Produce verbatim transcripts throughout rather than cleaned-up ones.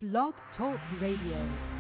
Blog Talk Radio.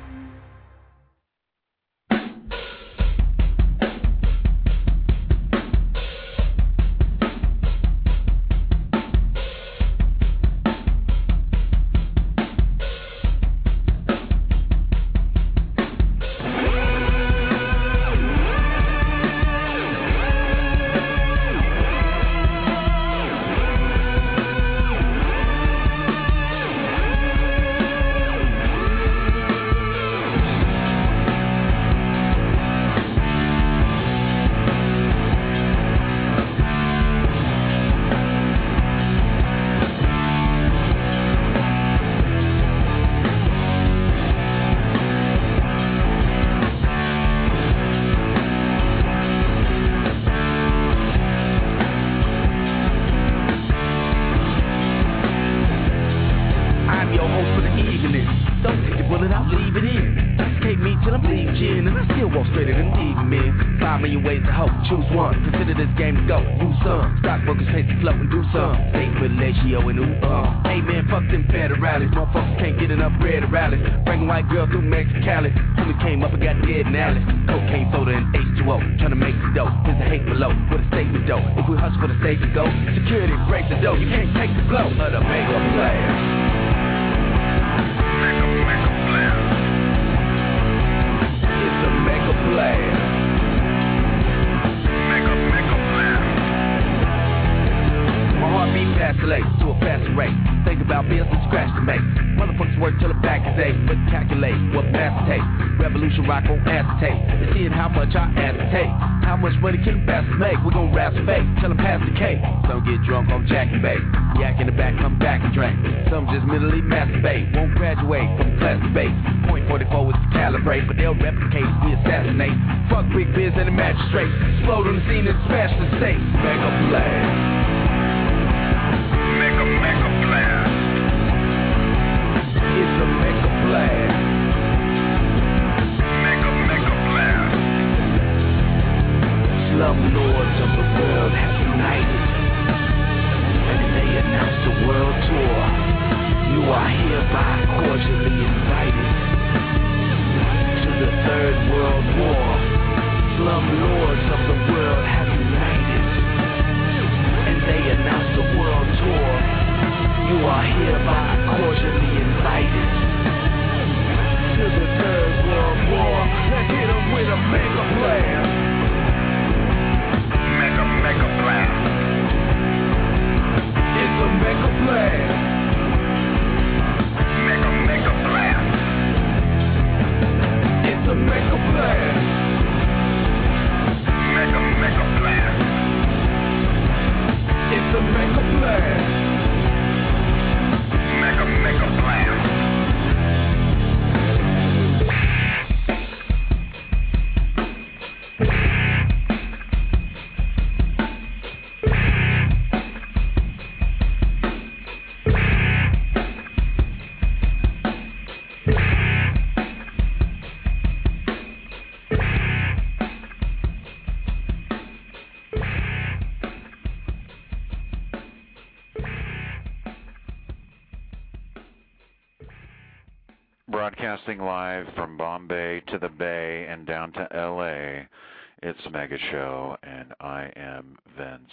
Broadcasting live from Bombay to the Bay and down to L A, it's Mega Show, and I am Vince.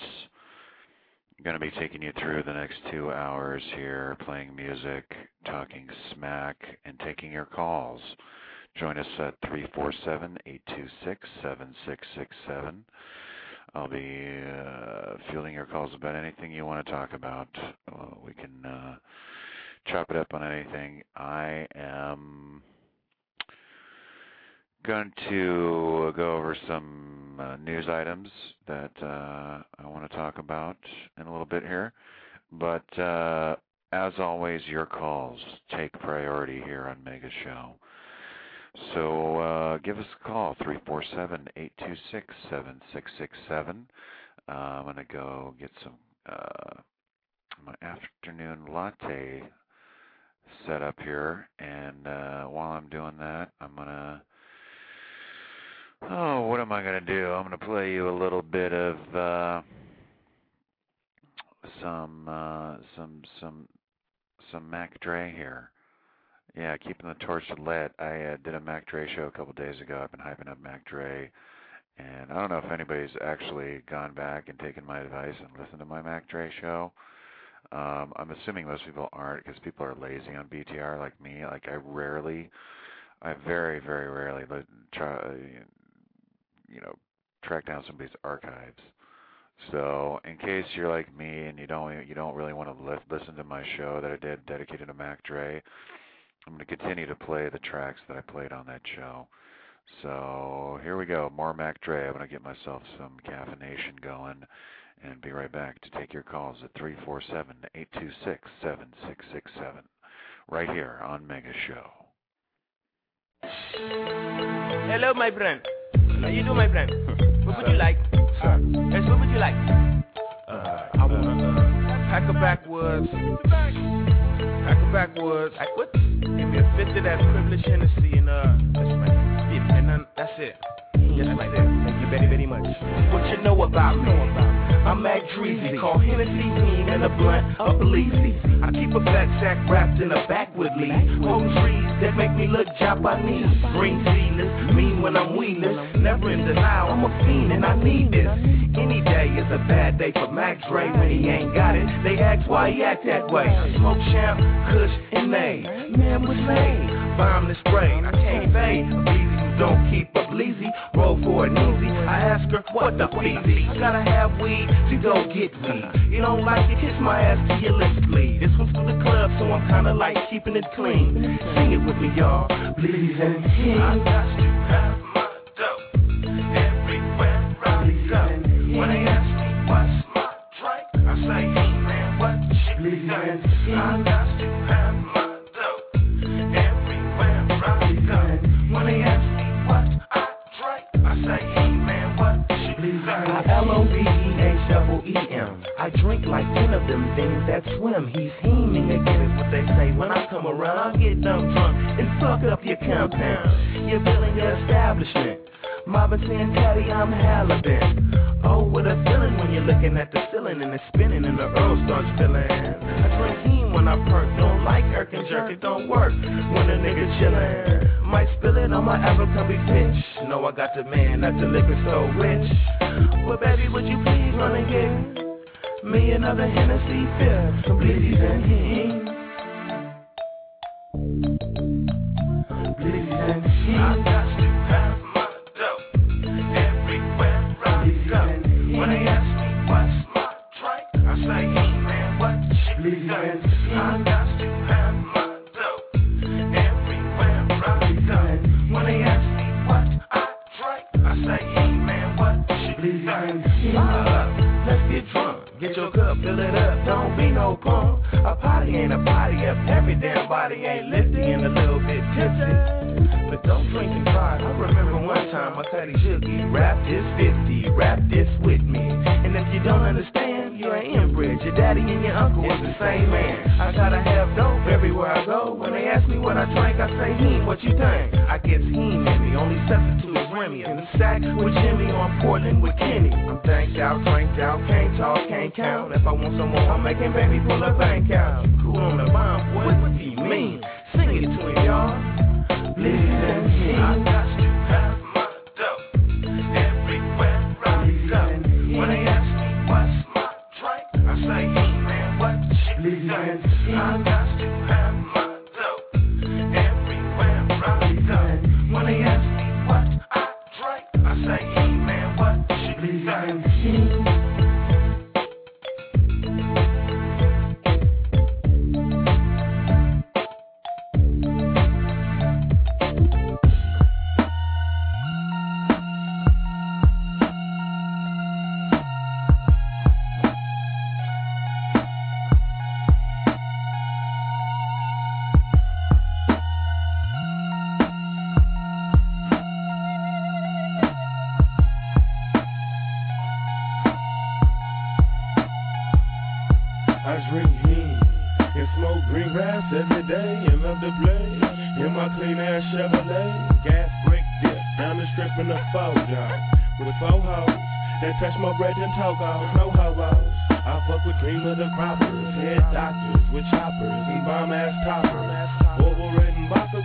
I'm going to be taking you through the next two hours here, playing music, talking smack, and taking your calls. Join us at three four seven, eight two six, seven six six seven. I'll be uh, fielding your calls about anything you want to talk about. Uh, we can uh, chop it up on anything. I am going to go over some uh, news items that uh, I want to talk about in a little bit here. But uh, as always, your calls take priority here on Mega Show. So uh, give us a call, three four seven, eight two six, seven six six seven. Uh, I'm going to go get some uh, my afternoon latte set up here, and uh, while I'm doing that, I'm going to, oh, what am I going to do? I'm going to play you a little bit of uh, some, uh, some, some, some Mac Dre here. Yeah, keeping the torch lit. I uh, did a Mac Dre show a couple days ago. I've been hyping up Mac Dre, and I don't know if anybody's actually gone back and taken my advice and listened to my Mac Dre show. Um, I'm assuming most people aren't because people are lazy on B T R like me. Like I rarely, I very, very rarely let, try, you know, track down somebody's archives. So in case you're like me and you don't you don't really want to li- listen to my show that I did dedicated to Mac Dre, I'm going to continue to play the tracks that I played on that show. So here we go, more Mac Dre. I'm going to get myself some caffeination going and be right back to take your calls at three four seven, eight two six, seven six six seven right here on Mega Show. Hello, my friend. How you do, my friend? What would you like? Yes, what would you like? Uh, I want a pack of backwoods. Pack of backwoods. I, what? Give me a fifth of that privileged Hennessy and uh, that's my fifth, and then that's it. Just like that. Thank you very, very much. What you know about me? I'm Mac Dreezy, call Hennessy Team and a blunt up Leezy. I keep a fat sack wrapped in a backwood leaf. Holding trees that make me look Japanese. Green seedless, mean when I'm weedless. Never in denial, I'm a fiend and I need this. Any day is a bad day for Mac Dre when he ain't got it. They ask why he act that way. Smoke champ, Kush, and Nay. Man, what's Nay? Bomb the spray, I can't fade. Easy who don't keep up leasy. Roll for it easy. I ask her, what the feezy? I gotta have weed to go get weed. You don't like it, kiss my ass till your lips bleed. This one's for the club, so I'm kinda like keeping it clean. Sing it with me, y'all. Please and king. I got to have my dough everywhere I go. When they ask me what's my drink, I say, hey man, what shit does? I got to have my dough everywhere I go. When they ask me what I drink, I say, hey man, what shit does? L O V E H double E M. I drink like ten of them things that swim. He's heeming again is what they say. When I come around, I'll get dumb drunk and fuck up your compound. You're building your establishment. Mama saying, Daddy, I'm halibut. Oh, what a feeling when you're looking at the ceiling and it's spinning and the earl starts spilling. I drink heme when I perk. Don't like irk and jerk, it don't work when a nigga chillin'. Might spill it on my Abercrombie pitch. Know I got the man at the liquor store rich. But baby, would you please run and get me another Hennessy fifth? Some Bleezies and him. Bleezies and him. I got to have my dough everywhere I go. When they ask me what's my drink, I say, hey man, what shit does? I got to have my dough everywhere I go. When they ask me what I drink, I say, hey man, what shit does? Uh, let's get drunk. Get your cup, fill it up, don't be no punk. A party ain't a party if every damn body ain't lifting and a little bit tipsy. But don't drink and drive. I remember one time I cut his joogie. Rap this fifty, rap this with me. And if you don't understand, you're an inbred. Your daddy and your uncle was the same man. I gotta have dope everywhere I go. When they ask me what I drink, I say, heme, what you think? I guess heme in me, only substitute is Remy. In the sack with Jimmy on Portland with Kenny. I'm thanked out, cranked out, can't talk, can't count. If I want some more, I'm making baby pull a bank out. Cool on the bomb, boy, what do you mean? Sing it to him, y'all. Listen and sing. I got to have my dough everywhere I go. When they ask me what's my drink, I say, hey man, what shit does? I got to have my dough everywhere I go. When they ask me what I drink, I say, hey man, what shit does? Every day and love to play in my clean ass Chevrolet. Gas brake dip down the strip in a four dog with four hoes that touch my bread and togos. No hobos. I fuck with cream of the croppers, head doctors with choppers and bomb ass toppers. Wolverine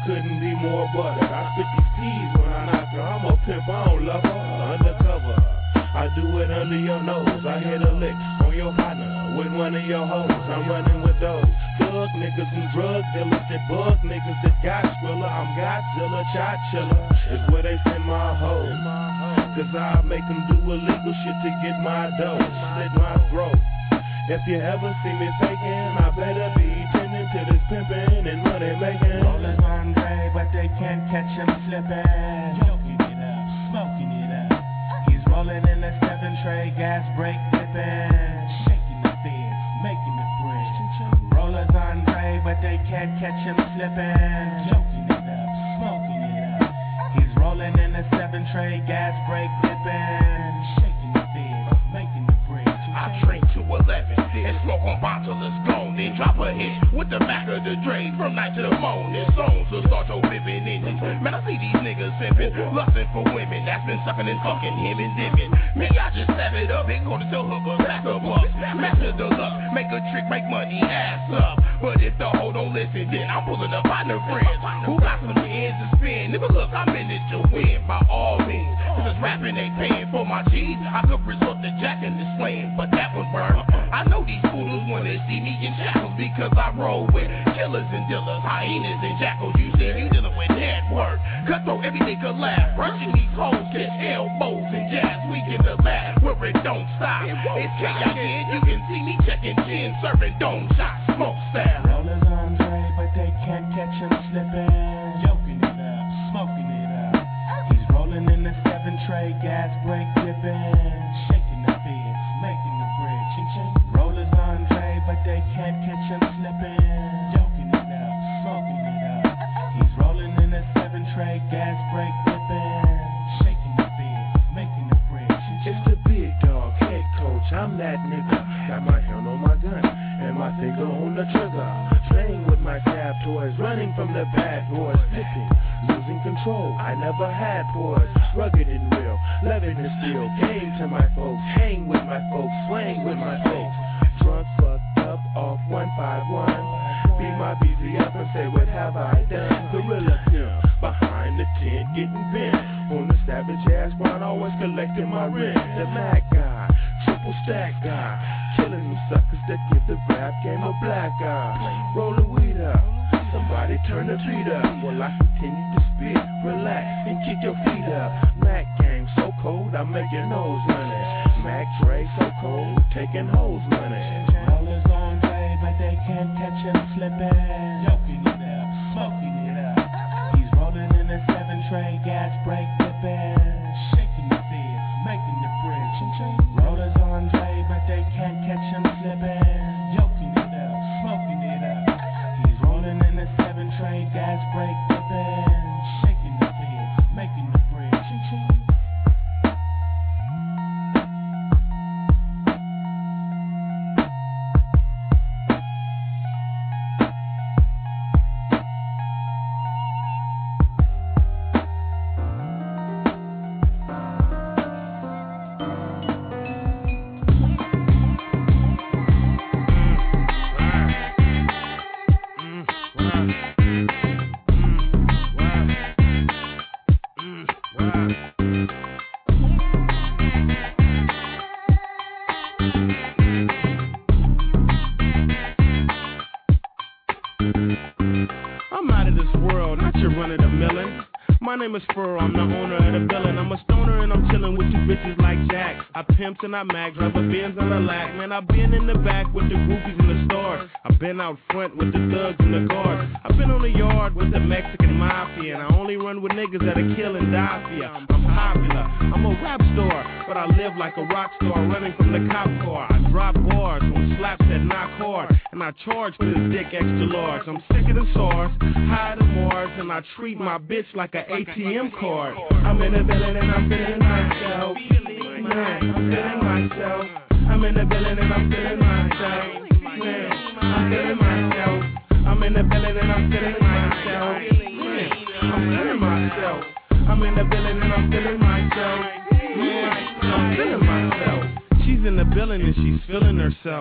couldn't be more buttered. I spit these T's when I knock her. I'm a pimp, I don't love her. Undercover, I do it under your nose. I hit a lick on your partner with one of your hoes. I'm running with those thug niggas and drug dealers that bug niggas that got Skrilla. I'm Godzilla, Chot Chiller is where they send my hoes. Cause I make them do illegal shit to get my dough, slit my throat. If you ever see me faking, I better be tending to this pimping and money making. Rollers on Dre, but they can't catch him slipping. Joking it up, smoking it up. He's rolling in a seven tray, gas brake dipping. Shaking the fence, making the bridge. Rollers on Dre, but they can't catch him slipping. Joking it up, smoking it up. He's rolling in a seven tray, gas brake dipping. Shaking the fence, making the bridge. I drink to eleven and smoke on bottle it's gone. Then drop a hit with the back of the Dre from night to the morning. Songs will start your pimpin' engines. Man, I see these niggas pimpin', lustin' for women that's been sucking and fucking him and dipping. Me, I just step it up and go to the hooker, back the bucks, master the luck, make a trick, make money, ass up. But if the hoe don't listen, then I'm pulling up on the friends who got some ends to spin. If look, I'm in it to win by all means. Cause this rapping ain't paying for my G's. I could resort to jacking this slam, but that would burn. I know these poodles wanna see me in shackles because I roll with killers and dealers, hyenas and jackals. You see, you dealing with network. Cutthroat, everything could laugh. Rushing these hoes, catch elbows and jazz. We get the laugh where it don't stop. It's K I N, you can see me checking chin, serving dome shots, smoke style. Rollers on Dre, but they can't catch him slipping. Joking it up, smoking it up. He's rolling in a seven tray, gas brake dipping. Shaking the fence, making the bridge. Rollers on Dre, but they can't catch him slipping. Joking it up, smoking it up. He's rolling in a seven tray, gas brake dipping. Shaking the fence, making the bridge. It's the big dog, head coach, I'm that nigga. Got my hand on my gun and my finger on the trigger. Playing with my tab toys, running from the bad boys. Flipping, losing control, I never had boys. Rugged and real, loving the steel. Came to my folks, hang with my folks, swing with my folks. Drunk, fucked up, off one five one. Beat my B Z up and say, what have I done? Gorilla pimp, behind the tent, getting bent. On the savage ass grind, always collecting my rent. The Mac guy, triple stack guy, killing them suckers that give the rap game a black eye. Roll the weed up, somebody turn the beat up. While I continue to spit, relax, and kick your feet up. Mac game so cold, I make your nose running. Mac Dre so cold, taking hoes money. Rollers on Dre, but they can't catch him slipping. Joking it up, smoking it up. He's rolling in a seven tray, gas brake dipping. Shaking the fence, making the bridge. Rollers on Dre, but they can't catch him slipping. Joking it up, smoking it up. He's rolling in a seven tray, gas brake dipping. Shaking the fence, making the bridge. I'm out of this world, not your run of the millin'. My name is Furrow, I'm the owner of the villain. I'm a stoner and I'm chillin' with you bitches like Jack. I pimps and I mag, drive a Benz on a lack. Man, I've been in the back with the groupies in the stores. I've been out front with the thugs and the guards. I've been on the yard with the Mexican mafia. And I only run with niggas that'll kill and die for ya. I'm popular, I'm a rap star, but I live like a rock star running from the cop car. I drop bars on slaps that knock hard, and I charge for this dick extra large. I'm sick of the SARS, high to Mars, and I treat my bitch like a A T M card. I'm in the building and I'm feeling myself. Man, I'm feeling myself. I'm in the building and I'm feeling myself. Man, I'm feeling myself. I'm in the building and I'm feeling myself. Man, I'm feeling myself. I'm in the building and I'm feeling myself. Man, I'm feeling myself. She's in the building and she's feeling herself.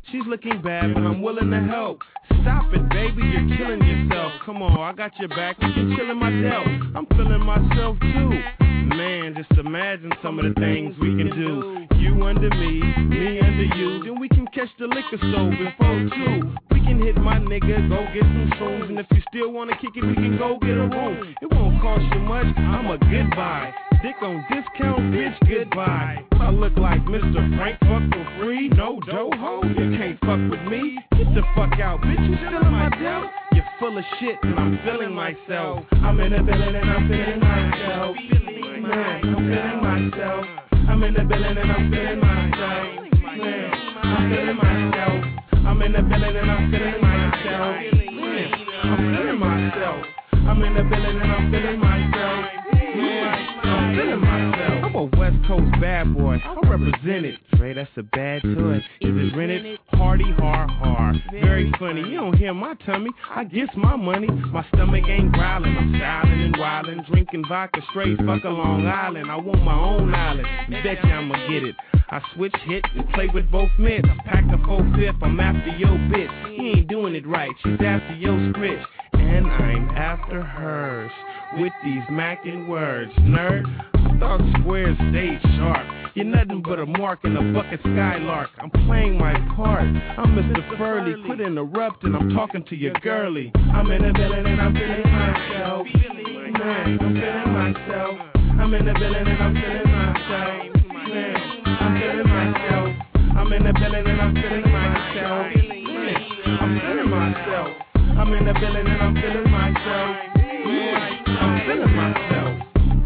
She's looking bad, but I'm willing to help. Stop it, baby, you're killing yourself. Come on, I got your back, we can chill in my Dell. I'm feeling myself too. Man, just imagine some of the things we can do. You under me, me under you. Then we can catch the liquor store before two. We can hit my nigga, go get some shrooms. And if you still wanna kick it, we can go get a room. It won't cost you much, I'm a goodbye. Dick on discount, bitch, goodbye. I look like Mister Frank, fuck for free. No doho, you can't fuck with me. Get the fuck out, bitch, you still in my doubt. You're full of shit and I'm feeling myself. I'm in the building and I'm feeling myself. Man, I'm feeling myself. I'm in the building and I'm feeling myself. Man, I'm feeling myself. I'm in the building and I'm feeling myself. Man, I'm feeling myself. I'm in the building and I'm feeling myself. Man, I'm feeling myself. I'm a West Coast bad boy. I represent it. Trey, that's a bad toy. Is it rented? Hardy, hard, hard. Very funny. You don't hear my tummy. I get my money. My stomach ain't growling. I'm styling and wildin'. Drinking vodka straight. Fuck a Long Island. I want my own island. Bet you I'ma get it. I switch hits and play with both mitts. Pack a four-fifth. I'm after your bitch. He ain't doing it right. She's after your scritch. And I'm after hers. With these mackin' words, nerd. I thought squares stayed sharp. You're nothing but a mark in a bucket skylark. I'm playing my part. I'm Mister Furley. Quit interrupting. I'm talking to your girlie. I'm in the building and I'm feeling myself. Man, I'm feeling myself. I'm in the building and I'm feeling myself. Man, I'm feeling myself. I'm in the building and I'm feeling myself. Man, I'm feeling myself. I'm in the building and I'm feeling myself. Man, I'm feeling myself.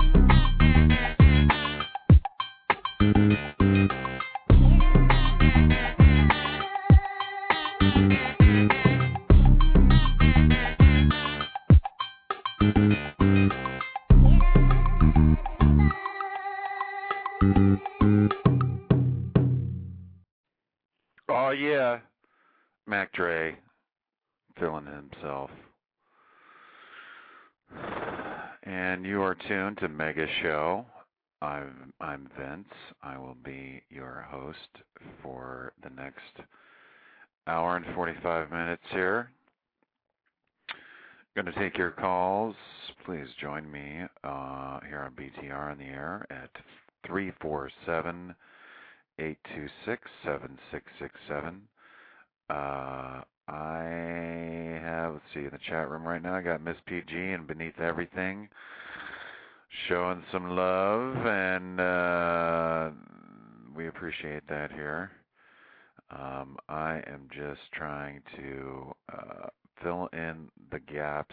Oh yeah, Mac Dre, feeling himself. And you are tuned to Mega Show. I'm I'm Vince. I will be your host for the next hour and forty-five minutes here. Going to take your calls. Please join me uh, here on B T R on the air at three four seven, eight two six, seven six six seven. Uh, I have, let's see, in the chat room right now, I got Miss P G and Beneath Everything showing some love, and uh, we appreciate that here. Um, I am just trying to uh, fill in the gaps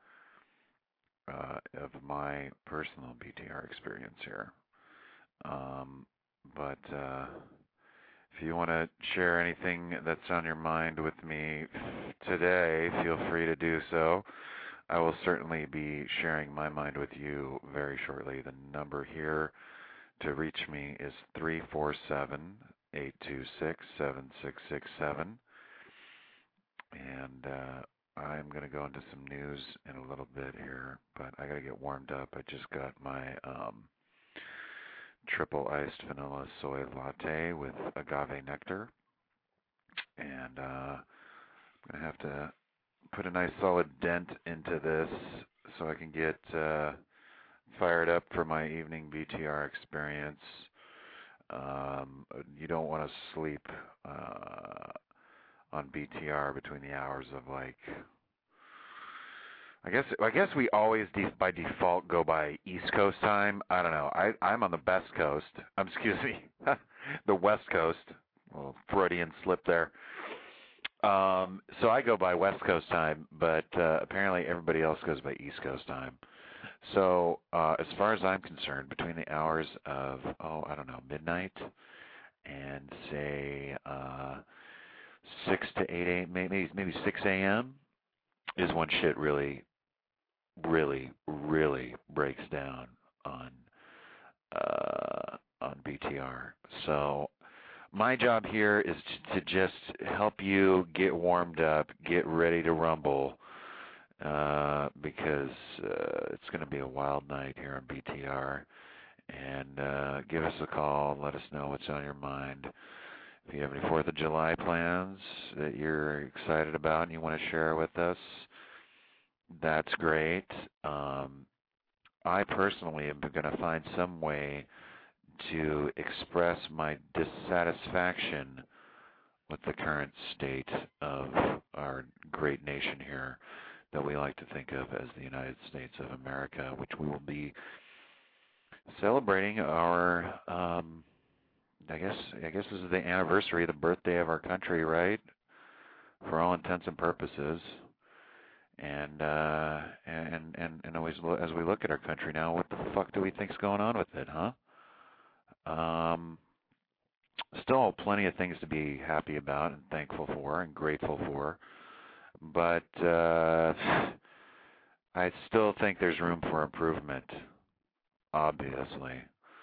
uh, of my personal B T R experience here. Um, but uh, if you want to share anything that's on your mind with me today, feel free to do so. I will certainly be sharing my mind with you very shortly. The number here to reach me is three four seven, eight two six, seven six six seven. And uh, I'm going to go into some news in a little bit here, but I got to get warmed up. I just got my um, triple iced vanilla soy latte with agave nectar, and uh, I'm going to have to put a nice solid dent into this so I can get uh, fired up for my evening B T R experience. Um, you don't want to sleep uh, on B T R between the hours of like, I guess I guess we always de- by default go by East Coast time. I don't know. I, I'm on the Best Coast. Um, excuse me, the West Coast. Well, Freudian slip there. Um, so I go by West Coast time, but uh, apparently everybody else goes by East Coast time. So uh, as far as I'm concerned, between the hours of, oh, I don't know, midnight and say uh, six to eight a.m., maybe, maybe six a.m. is when shit really, really, really breaks down on uh, on B T R. So my job here is to just help you get warmed up, get ready to rumble, uh, because uh, it's going to be a wild night here on B T R. And uh, give us a call. Let us know what's on your mind. If you have any fourth of July plans that you're excited about and you want to share with us, that's great. Um, I personally am going to find some way to express my dissatisfaction with the current state of our great nation here that we like to think of as the United States of America, which we will be celebrating our, um, I guess, I guess this is the anniversary, the birthday of our country, right? For all intents and purposes. And uh, and and and always, as we look at our country now, what the fuck do we think's going on with it, huh? Um, still plenty of things to be happy about and thankful for and grateful for, but uh, I still think there's room for improvement, obviously.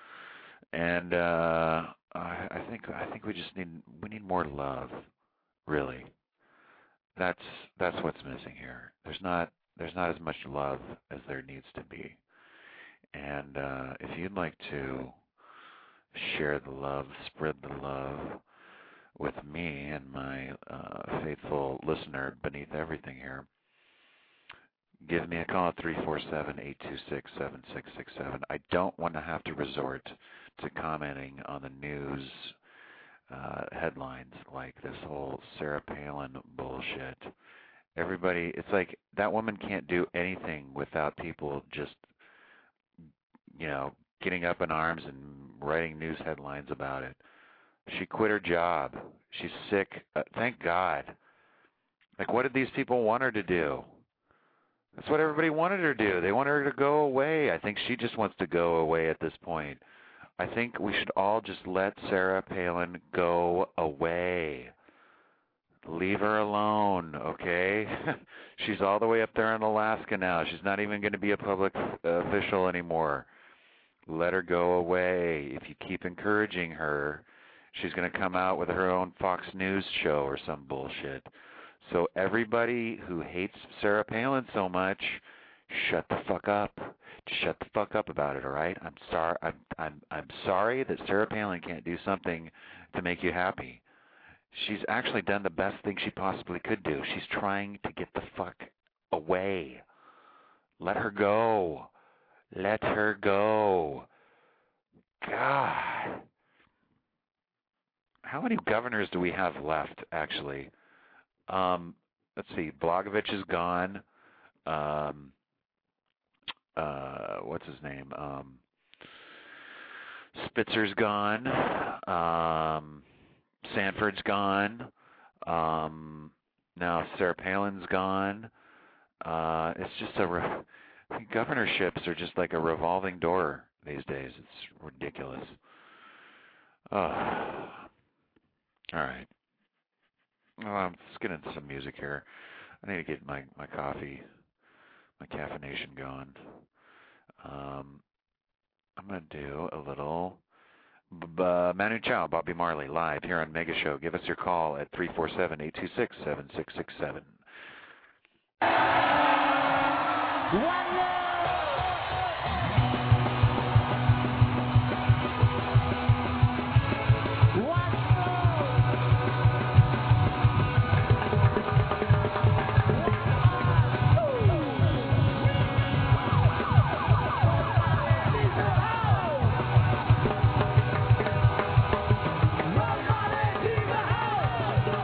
And uh, I, I think I think we just need we need more love, really. That's that's what's missing here. There's not there's not as much love as there needs to be. And uh, if you'd like to share the love, spread the love with me and my uh, faithful listener beneath everything here, give me a call at three four seven, eight two six, seven six six seven. I don't want to have to resort to commenting on the news uh, headlines like this whole Sarah Palin bullshit. Everybody, it's like that woman can't do anything without people just, you know, getting up in arms and writing news headlines about it. She quit her job. She's sick. Uh, thank God. Like, what did these people want her to do? That's what everybody wanted her to do. They want her to go away. I think she just wants to go away at this point. I think we should all just let Sarah Palin go away. Leave her alone, okay? She's all the way up there in Alaska now. She's not even going to be a public uh, official anymore. Let her go away. If you keep encouraging her, she's going to come out with her own Fox News show or some bullshit. So everybody who hates Sarah Palin so much, shut the fuck up. Just shut the fuck up about it, all right? I'm sorry. I'm I'm I'm sorry that Sarah Palin can't do something to make you happy. She's actually done the best thing she possibly could do. She's trying to get the fuck away. Let her go. Let her go. God. How many governors do we have left, actually? Um, let's see. Blagojevich is gone. Um, uh, what's his name? Um, Spitzer's gone. Um, Sanford's gone. Um, now Sarah Palin's gone. Uh, it's just a... Re- governorships are just like a revolving door these days. It's ridiculous. Oh. All right. Well, let's get into some music here. I need to get my, my coffee, my caffeination going. Um, I'm going to do a little b- uh, Manu Chao, Bobby Marley, live here on Mega Show. Give us your call at three four seven, eight two six, seven six six seven. One love!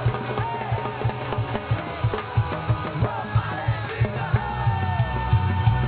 Thank you.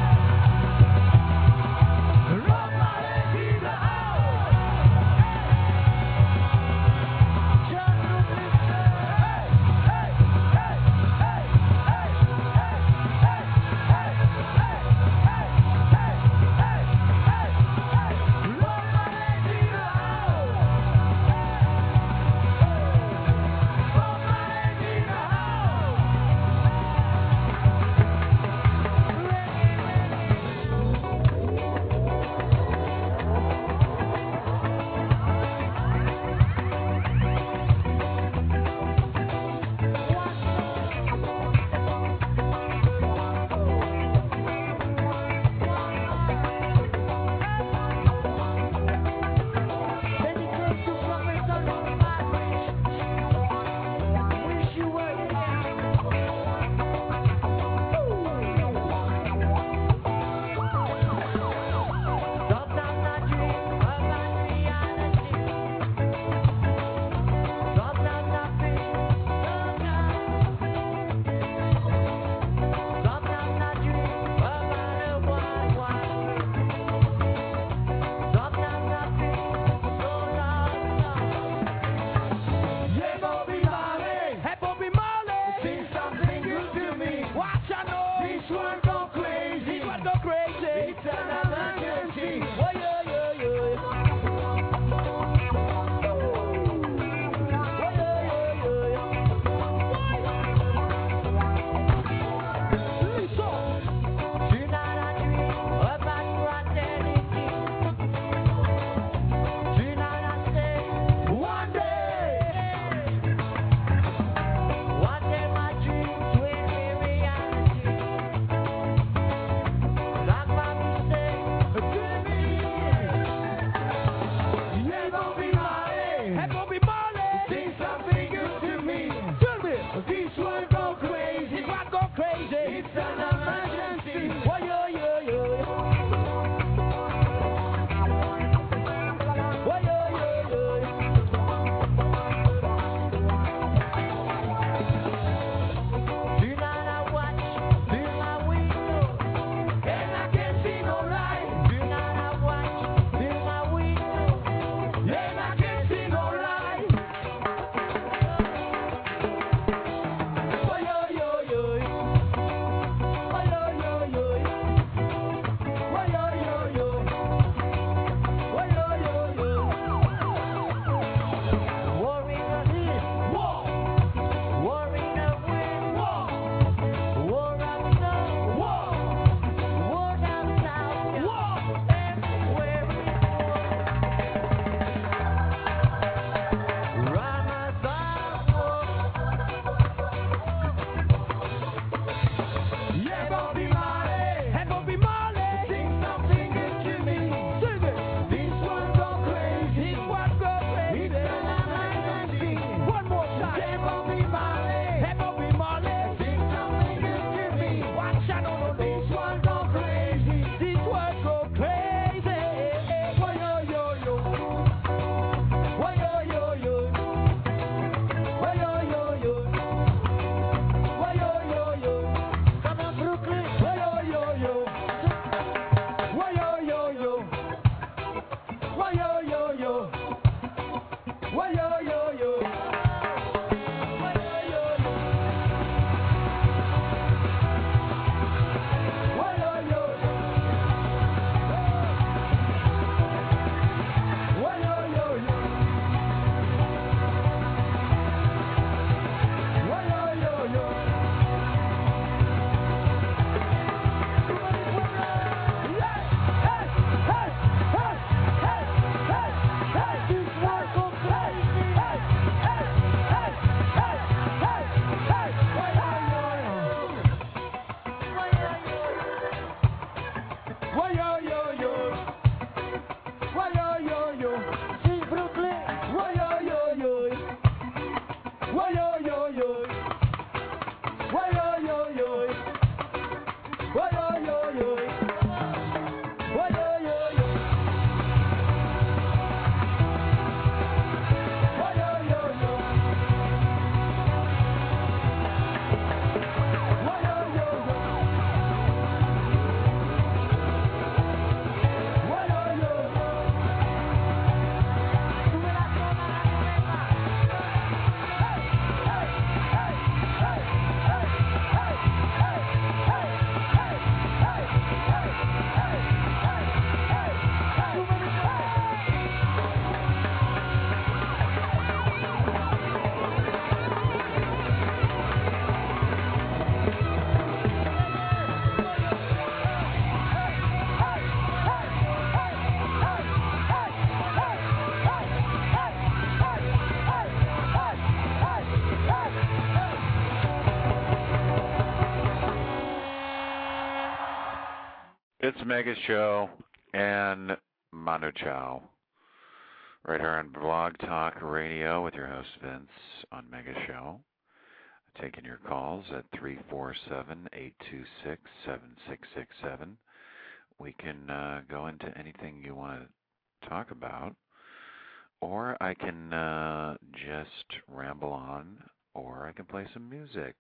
It's Mega Show and Manu Chao. Right here on Blog Talk Radio with your host Vince on Mega Show. Taking your calls at three four seven, eight two six, seven six six seven. We can uh, go into anything you want to talk about, or I can uh, just ramble on, or I can play some music.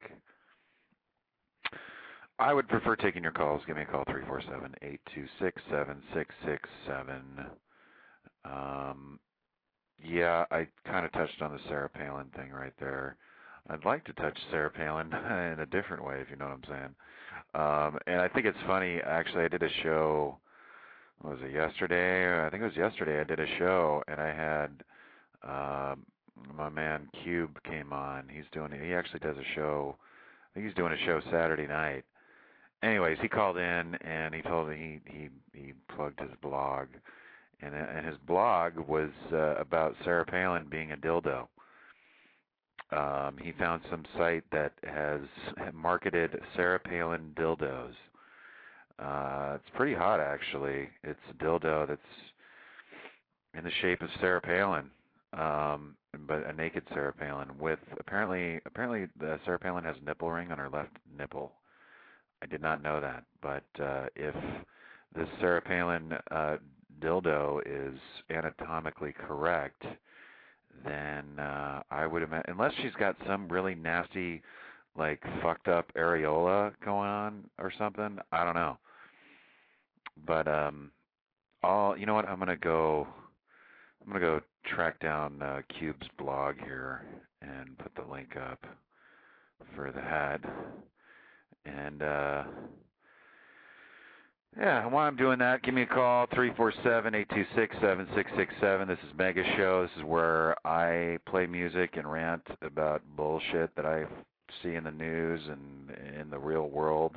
I would prefer taking your calls. Give me a call, three four seven, eight two six, seven six six seven. Um, yeah, I kind of touched on the Sarah Palin thing right there. I'd like to touch Sarah Palin in a different way, if you know what I'm saying. Um, and I think it's funny, actually, I did a show, what was it, yesterday? I think it was yesterday I did a show, and I had um, my man Cube came on. He's doing, he actually does a show, I think he's doing a show Saturday night. Anyways, he called in and he told me he he, he plugged his blog, and and his blog was uh, about Sarah Palin being a dildo. Um, he found some site that has marketed Sarah Palin dildos. Uh, it's pretty hot, actually. It's a dildo that's in the shape of Sarah Palin, um, but a naked Sarah Palin with apparently apparently the Sarah Palin has a nipple ring on her left nipple. I did not know that, but uh, if this Sarah Palin uh, dildo is anatomically correct, then uh, I would imagine, unless she's got some really nasty, like fucked up areola going on or something, I don't know. But um, all you know what? I'm gonna go. I'm gonna go track down uh, Cube's blog here and put the link up for the hat. And, uh, yeah, while I'm doing that, give me a call, three four seven, eight two six, seven six six seven. This is Mega Show. This is where I play music and rant about bullshit that I see in the news and in the real world.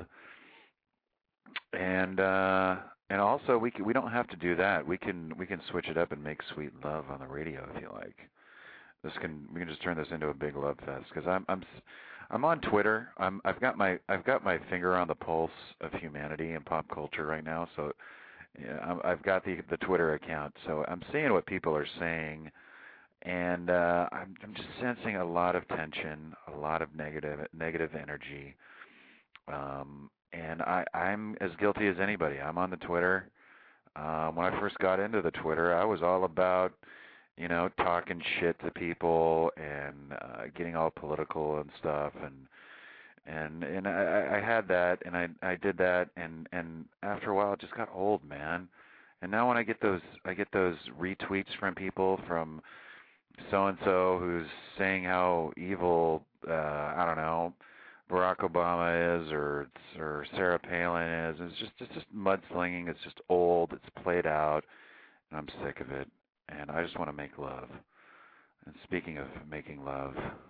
And uh, and also, we can, we don't have to do that. We can we can switch it up and make sweet love on the radio if you like. This can we can just turn this into a big love fest because I'm I'm I'm on Twitter. I'm I've got my I've got my finger on the pulse of humanity and pop culture right now. So yeah, I'm, I've got the the Twitter account. So I'm seeing what people are saying, and uh, I'm I'm just sensing a lot of tension, a lot of negative negative energy. Um, and I I'm as guilty as anybody. I'm on the Twitter. Uh, when I first got into the Twitter, I was all about, you know, talking shit to people and uh, getting all political and stuff, and and and I, I had that, and I I did that, and and after a while it just got old, man. And now when I get those I get those retweets from people from so and so who's saying how evil uh, I don't know Barack Obama is or or Sarah Palin is, it's just it's just mudslinging. It's just old. It's played out, and I'm sick of it. And I just want to make love. And speaking of making love,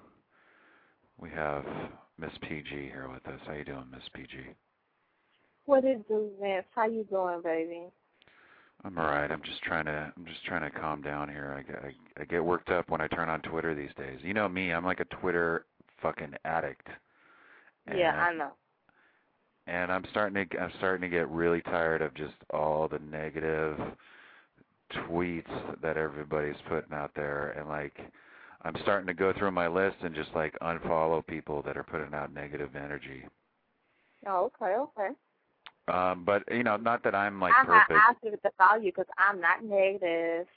we have Miss P G here with us. How you doing, Miss P G? What it do, Vince? How you doing, baby? I'm all right. I'm just trying to. I'm just trying to calm down here. I get. I, I get worked up when I turn on Twitter these days. You know me. I'm like a Twitter fucking addict. And, yeah, I know. And I'm starting to. I'm starting to get really tired of just all the negative tweets that everybody's putting out there, and like I'm starting to go through my list and just like unfollow people that are putting out negative energy. Oh, okay, okay. Um, but you know, not that I'm like I'm perfect. not asking to follow you because I'm not negative.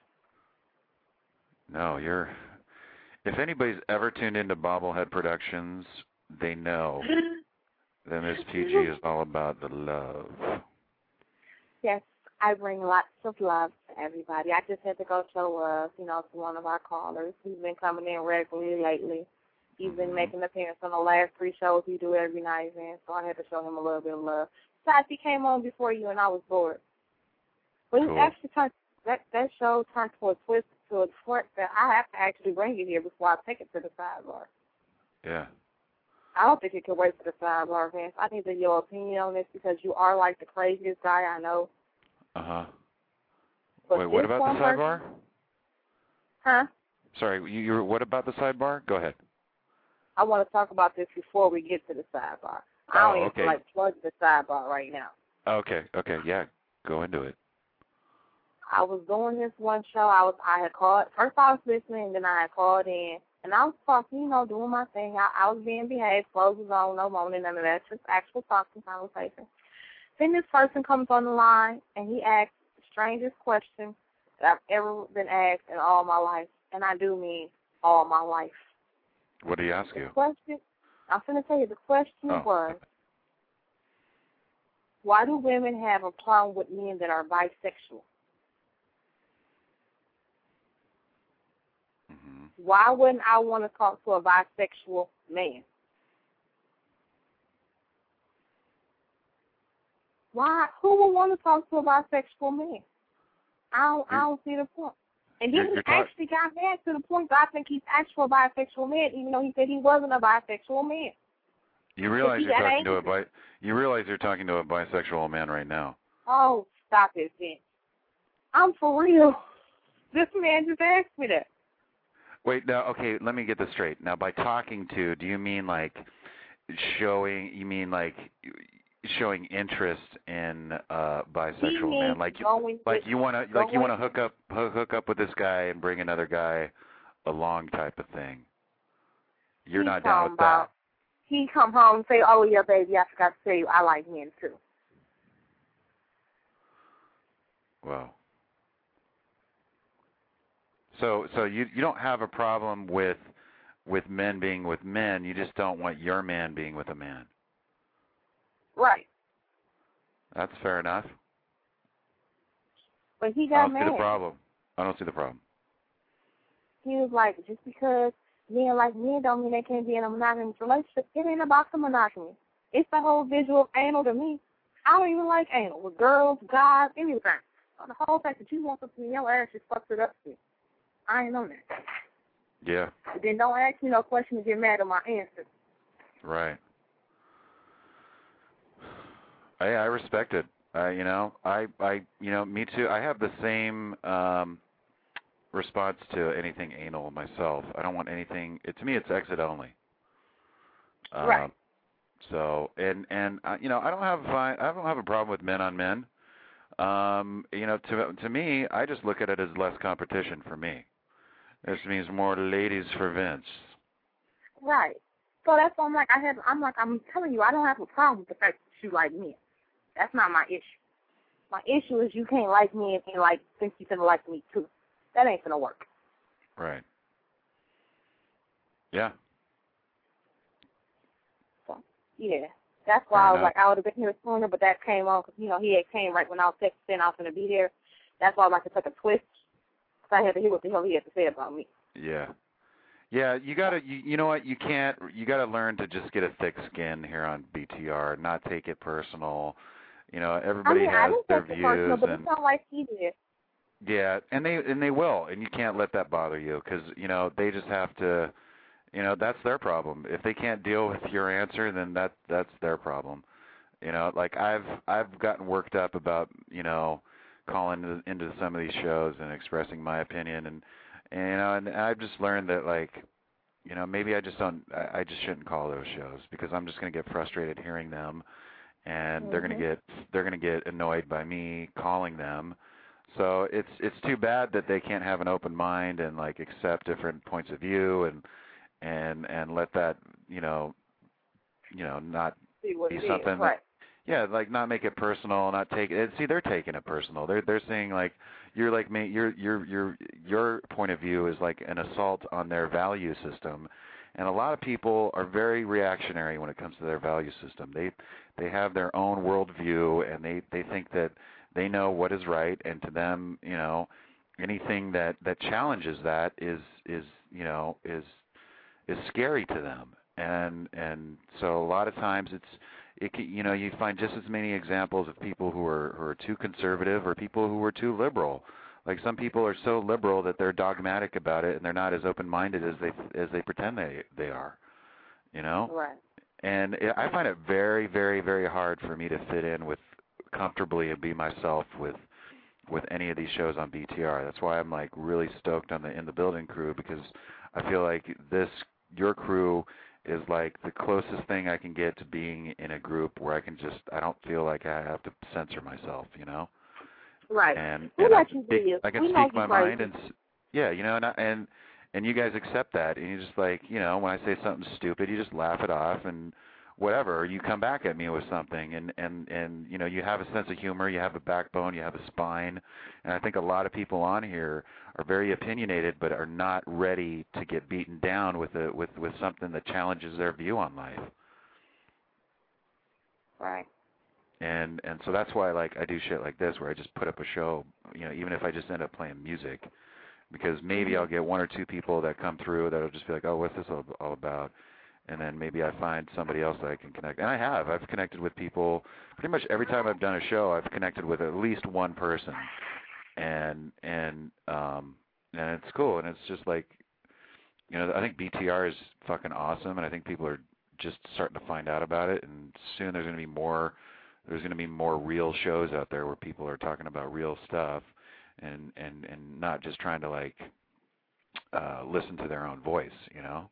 No, you're. If anybody's ever tuned into Bobblehead Productions, they know that Miss P G is all about the love. Yes. I bring lots of love to everybody. I just had to go show love, you know, to one of our callers. He's been coming in regularly lately. He's been making an appearance on the last three shows we do every night, man, so I had to show him a little bit of love. Besides, he came on before you, and I was bored. But cool. He actually turned, that, that show turned to a twist, to a twist that I have to actually bring you here before I take it to the sidebar. Yeah. I don't think it could wait for the sidebar, Vince. I need to get your opinion on this because you are like the craziest guy I know. Uh-huh. But Wait, what about the sidebar? Person, huh? Sorry, you, you what about the sidebar? Go ahead. I want to talk about this before we get to the sidebar. Oh, I don't even okay. feel like plug the sidebar right now. Okay, okay, yeah, go into it. I was doing this one show. I was I had called first. I was listening, and then I had called in, and I was talking, you know, doing my thing. I, I was being behaved, clothes was on, no moaning, none of that, just actual talking conversation. Then this person comes on the line, and he asks the strangest question that I've ever been asked in all my life, and I do mean all my life. What did he ask The you? question, I'm going to tell you, the question Oh. was, why do women have a problem with men that are bisexual? Mm-hmm. Why wouldn't I want to talk to a bisexual man? Why? Who would want to talk to a bisexual man? I don't, I don't see the point. And then You're- he you're talk- actually got mad to the point that I think he's actually a bisexual man, even though he said he wasn't a bisexual man. You realize he you're got talking to a angry. bi- you realize you're talking to a bisexual man right now. Oh, stop it, Vince. I'm for real. This man just asked me that. Wait, now, okay, let me get this straight. Now, by talking to, do you mean like showing? You mean like showing interest in uh bisexual He man? means Like, you, going like with- you want to, like you going- want to hook up, hook, hook up with this guy and bring another guy along, type of thing. You're He's not down talking with about, he come home and say, oh, yeah, baby, I forgot to tell you, I like men, too. that. Wow. So, so you you don't have a problem with with men being with men. You just don't want your man being with a man. Right. That's fair enough. But he I got don't see the mad. problem. I don't see the problem. He was like, just because men like men don't mean they can't be in a monogamous relationship. It ain't about the monogamy. It's the whole visual of anal to me. I don't even like anal with girls, guys, anything. The whole fact that you want something in your ass just fucks it up to me. I ain't on that. Yeah. But then don't ask me no question and get mad at my answer. Right. I I respect it. Uh, you know, I I you know, me too. I have the same um response to anything anal myself. I don't want anything. It, to me, it's exit only. Um, Right. So and and uh, you know, I don't have I don't have a problem with men on men. Um, you know, to to me, I just look at it as less competition for me. This means more ladies for Vince. Right. So that's why I'm like, I have, I'm like, I'm telling you, I don't have a problem with the fact that you like men. That's not my issue. My issue is you can't like me and, and like think you can like me too. That ain't gonna work. Right. Yeah. So yeah, that's why Fair I was enough. like, I would have been here sooner, but that came on because you know he had came right when I was texting, I was gonna be there. That's why I like to take a twist. Cause I had to hear what the hell he had to say about me. Yeah. Yeah, you gotta, you, you know what, you can't, you gotta learn to just get a thick skin here on B T R, not take it personal. You know, everybody I mean, I has didn't their take it views, personal, but and it's not like he did. yeah, and they and they will, and you can't let that bother you, because you know they just have to, you know, that's their problem. If they can't deal with your answer, then that that's their problem. You know, like I've I've gotten worked up about, you know, calling into some of these shows and expressing my opinion, and and you know, and I've just learned that, like, you know, maybe I just don't, I, I just shouldn't call those shows, because I'm just going to get frustrated hearing them, and Mm-hmm. they're going to get they're going to get annoyed by me calling them. So it's it's too bad that they can't have an open mind and like accept different points of view and and and let that, you know, you know, not See what be it is, something that, right? yeah, like not make it personal, not take it. See, they're taking it personal. They're they're saying like you're like me. Your your your your point of view is like an assault on their value system, and a lot of people are very reactionary when it comes to their value system. They they have their own worldview, and they they think that they know what is right, and to them, you know, anything that that challenges that is is you know is is scary to them, and and so a lot of times it's. It, you know, you find just as many examples of people who are who are too conservative or people who are too liberal. Like some people are so liberal that they're dogmatic about it and they're not as open-minded as they as they pretend they they are. You know, Right. and it, I find it very, very, very hard for me to fit in with comfortably and be myself with with any of these shows on B T R. That's why I'm like really stoked on the In the Building crew, because I feel like this your crew is like the closest thing I can get to being in a group where I can just, I don't feel like I have to censor myself, you know? Right. And, we and let I, you speak, be you. I can we know speak my you mind crazy. and, yeah, you know, and, I, and, and you guys accept that. And you just like, you know, when I say something stupid, you just laugh it off and whatever. You come back at me with something and, and, and, you know, you have a sense of humor, you have a backbone, you have a spine. And I think a lot of people on here are very opinionated but are not ready to get beaten down with a, with, with something that challenges their view on life. Right. And and so that's why like I do shit like this where I just put up a show, you know, even if I just end up playing music, because maybe I'll get one or two people that come through that'll just be like, oh, what's this all, all about? And then maybe I find somebody else that I can connect. And I have. I've connected with people pretty much every time I've done a show. I've connected with at least one person, and and um and it's cool. And it's just like, you know, I think B T R is fucking awesome, and I think people are just starting to find out about it. And soon there's going to be more. There's going to be more real shows out there where people are talking about real stuff, and and and not just trying to like uh, listen to their own voice, you know.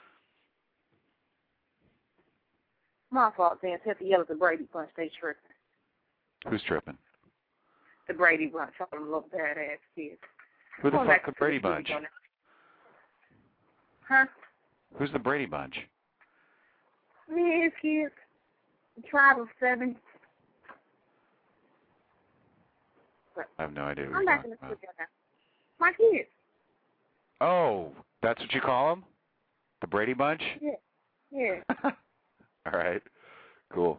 My fault, then. Have to yell at the Brady Bunch. They tripping. Who's tripping? The Brady Bunch. All them little badass kids. Who the Going fuck back the to Brady the Bunch? studio now. Huh? Who's the Brady Bunch? Me, his kids. The tribe of seven. But I have no idea what I'm you're back in talking the about. studio now. My kids. Oh, that's what you call them? The Brady Bunch? Yeah. Yeah. All right. Cool.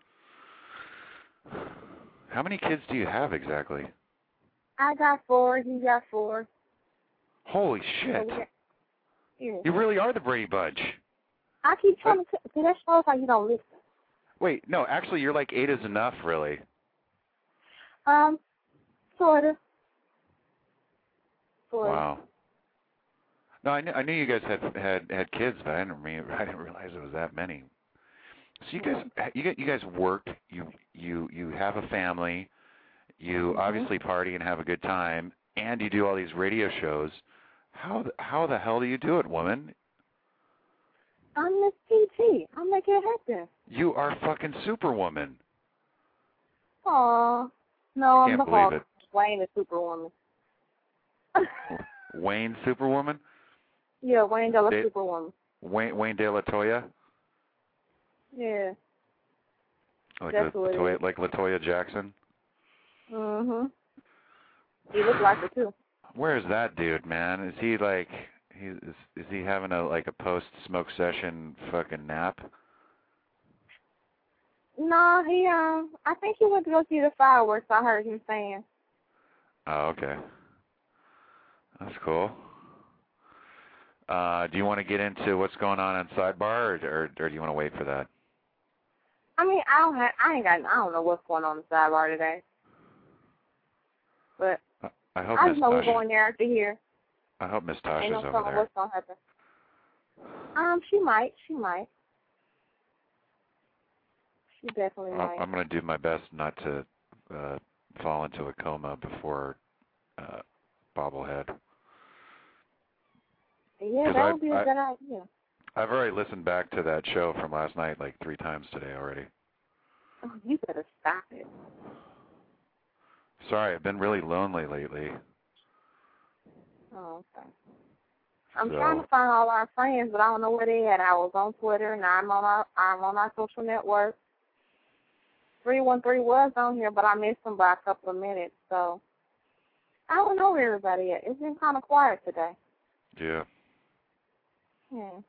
How many kids do you have exactly? I got four. He got four. Holy shit. So yeah. You really are the Brady Bunch. I keep trying to see, that shows how you don't listen. Wait, no, actually you're like eight is enough, really. Um, sort of. Sort of. Wow. No, I knew, I knew you guys had had had kids, but I didn't re- I didn't realize it was that many. So you guys you guys, you guys work, you you you have a family, you Mm-hmm. obviously party and have a good time, and you do all these radio shows. How the, how the hell do you do it, woman? I'm Miss P T. I'll make it happen. You are fucking Superwoman. Aw. No, I'm Can't the believe Hulk. it. Wayne is Superwoman. Wayne Superwoman? Yeah, Wayne Della They- Superwoman. Wayne Wayne De La Toya? Yeah. Like That's La- what it Latoya, is. like Latoya Jackson? Mm-hmm. He looks like it, too. Where is that dude, man? Is he like he is is he having a like a post smoke session fucking nap? No, he, um, I think he went to go see the fireworks. I heard him saying. Oh, okay. That's cool. Uh, do you want to get into what's going on on Sidebar, or, or, or do you want to wait for that? I mean, I don't have, I ain't got, I don't know what's going on in the sidebar today. But I hope I Miss just know we're Tasha. going there after here. I hope Miss Ain't Tasha's no over telling there. what's going to happen. Um, she might, she might. She definitely I- might. I'm going to do my best not to uh, fall into a coma before uh, bobblehead. Yeah, 'Cause that I- would be a I- good idea. I've already listened back to that show from last night like three times today already. Oh, you better stop it. Sorry, I've been really lonely lately. Oh, okay. I'm So- trying to find all our friends, but I don't know where they at. I was on Twitter, and I'm on our I'm on our social network. three one three was on here, but I missed them by a couple of minutes, so I don't know where everybody at. It's been kind of quiet today. Yeah. Hmm.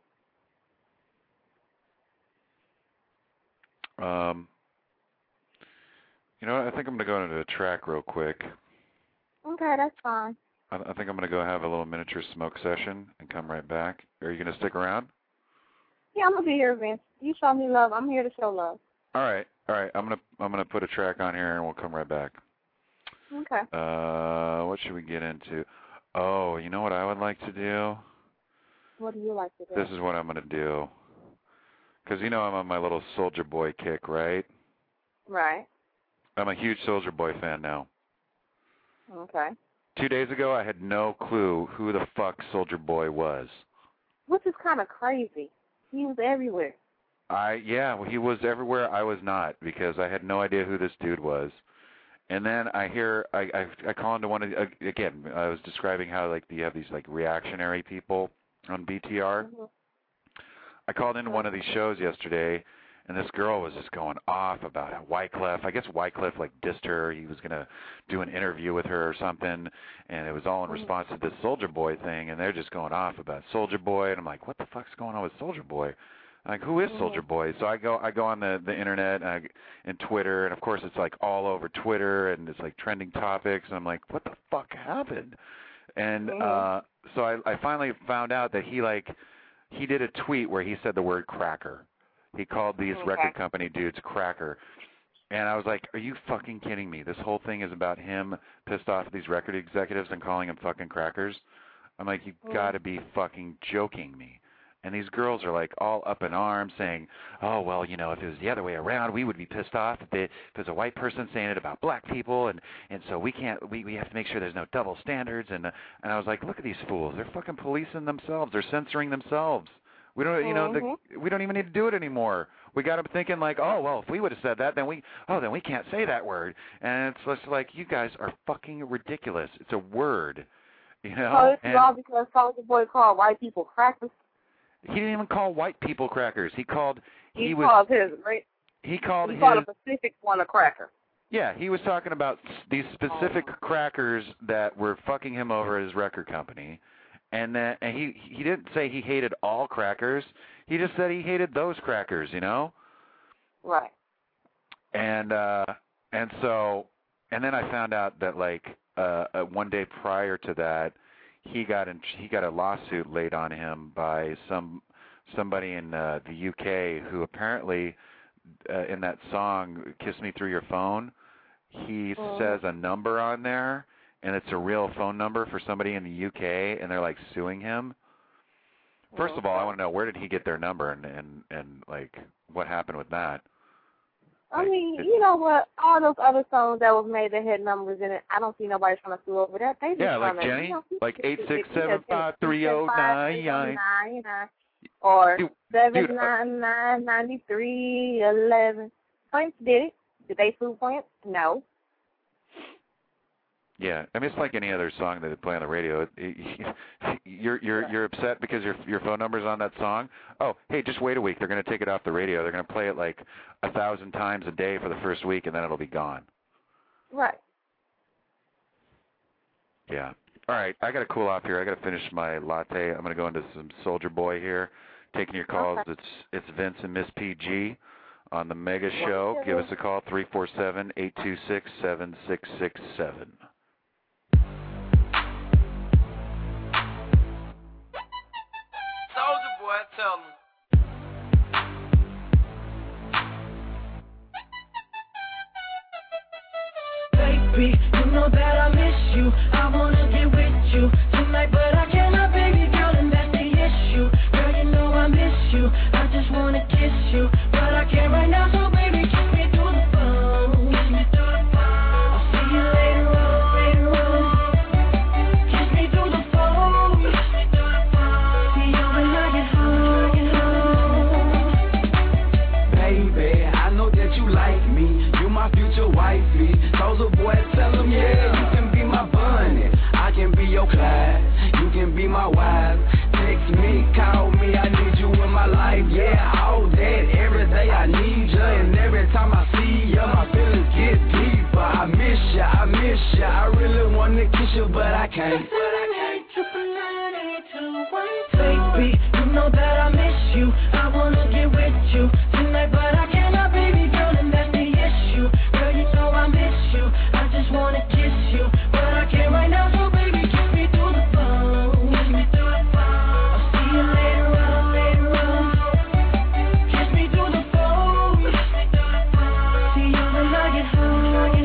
Um, you know what? I think I'm going to go into the track real quick. Okay, that's fine. I, I think I'm going to go have a little miniature smoke session and come right back. Are you going to stick around? Yeah, I'm gonna be here, Vince. You show me love. I'm here to show love. All right. All right. I'm going to I'm going to put a track on here and we'll come right back. Okay. Uh, what should we get into? Oh, you know what I would like to do? What do you like to do? This is what I'm going to do. Because you know I'm on my little Soulja Boy kick, right? Right. I'm a huge Soulja Boy fan now. Okay. Two days ago, I had no clue who the fuck Soulja Boy was. Which is kind of crazy. He was everywhere. I yeah, well, he was everywhere. I was not because I had no idea who this dude was. And then I hear I I, I call into one of the, again. I was describing how like you have these like reactionary people on B T R. Mm-hmm. I called into one of these shows yesterday, and this girl was just going off about Wyclef. I guess Wyclef like dissed her. He was gonna do an interview with her or something, and it was all in response to this Soulja Boy thing. And they're just going off about Soulja Boy, and I'm like, what the fuck's going on with Soulja Boy? Like, who is Soulja Boy? So I go, I go on the the internet and, I, and Twitter, and of course it's like all over Twitter, and it's like trending topics, and I'm like, what the fuck happened? And uh, so I, I finally found out that he like he did a tweet where he said the word cracker. He called these okay. record company dudes cracker, and I was like, are you fucking kidding me? This whole thing is about him pissed off at these record executives and calling them fucking crackers. I'm like, you've mm. got to be fucking joking me. And these girls are like all up in arms saying, oh, well, you know, if it was the other way around, we would be pissed off if, they, if there's a white person saying it about black people. And, and so we can't, we, we have to make sure there's no double standards. And, uh, and I was like, look at these fools. They're fucking policing themselves. They're censoring themselves. We don't, you know, mm-hmm. the, we don't even need to do it anymore. We got them thinking like, oh, well, if we would have said that, then we, oh, then we can't say that word. And it's just like, you guys are fucking ridiculous. It's a word, you know. Oh, it's and, all because Soulja Boy called white people crackers. He didn't even call white people crackers. He called. He, he was. Called his, right? He called. He his, called a Pacific one a cracker. Yeah, he was talking about these specific oh. crackers that were fucking him over at his record company, and then and he he didn't say he hated all crackers. He just said he hated those crackers. You know. Right. And uh, and so and then I found out that like uh, uh, one day prior to that. He got in, he got a lawsuit laid on him by some somebody in uh, the U K who apparently uh, in that song "Kiss Me Through Your Phone," he oh. says a number on there, and it's a real phone number for somebody in the U K, and they're like suing him. First oh. of all, I want to know where did he get their number, and and and like what happened with that. I mean, you know what? All those other songs that was made that had numbers in it, I don't see nobody trying to sue over that. They just yeah, like to, Jenny, you know, like eight six seven five three zero nine nine, or seven nine nine ninety three eleven. Prince did it. Did they sue Prince? No. Yeah, I mean it's like any other song that they play on the radio. You're you're you're upset because your your phone number's on that song. Oh, hey, just wait a week. They're going to take it off the radio. They're going to play it like a thousand times a day for the first week, and then it'll be gone. Right. Yeah. All right, I got to cool off here. I got to finish my latte. I'm going to go into some Soulja Boy here. Taking your calls. Okay. It's it's Vince and Miss P G on the Mega Show. Give us a call three four seven eight two six seven six six seven. Soulja Boy, tell him. Baby, you know that I miss you. I wanna get with you tonight, but I cannot, baby girl, and that's the issue. Girl, you know I miss you. I just wanna kiss you, but I can't right now, so baby, kiss me through the phone. Kiss me through the phone. I'll see you later on, later on. Kiss me through the phone. Kiss me through the phone. See you when I get home, get home. Baby, I know that you like me. You my future wifey. Soulja Boy, tell him, yeah, you can be my bunny. I can be your Clyde. You can be my wife. Text me, call me, I need you in my life. Yeah, all that, every day I need you. And every time I see you, my feelings get deeper. I miss you, I miss you. I really want to kiss you, but I can't. But I can't. Triple nine eight two one. Baby, you know that I miss you. I wanna get with you tonight, but I cannot, baby girl, and that's the issue. Girl, you know I miss you. I just wanna kiss you, but I can't right now, so baby, kiss me through the phone. Kiss me through the phone. I'll see you later on, later on. Kiss me through the phone. Kiss me through the phone. See you when I get home, get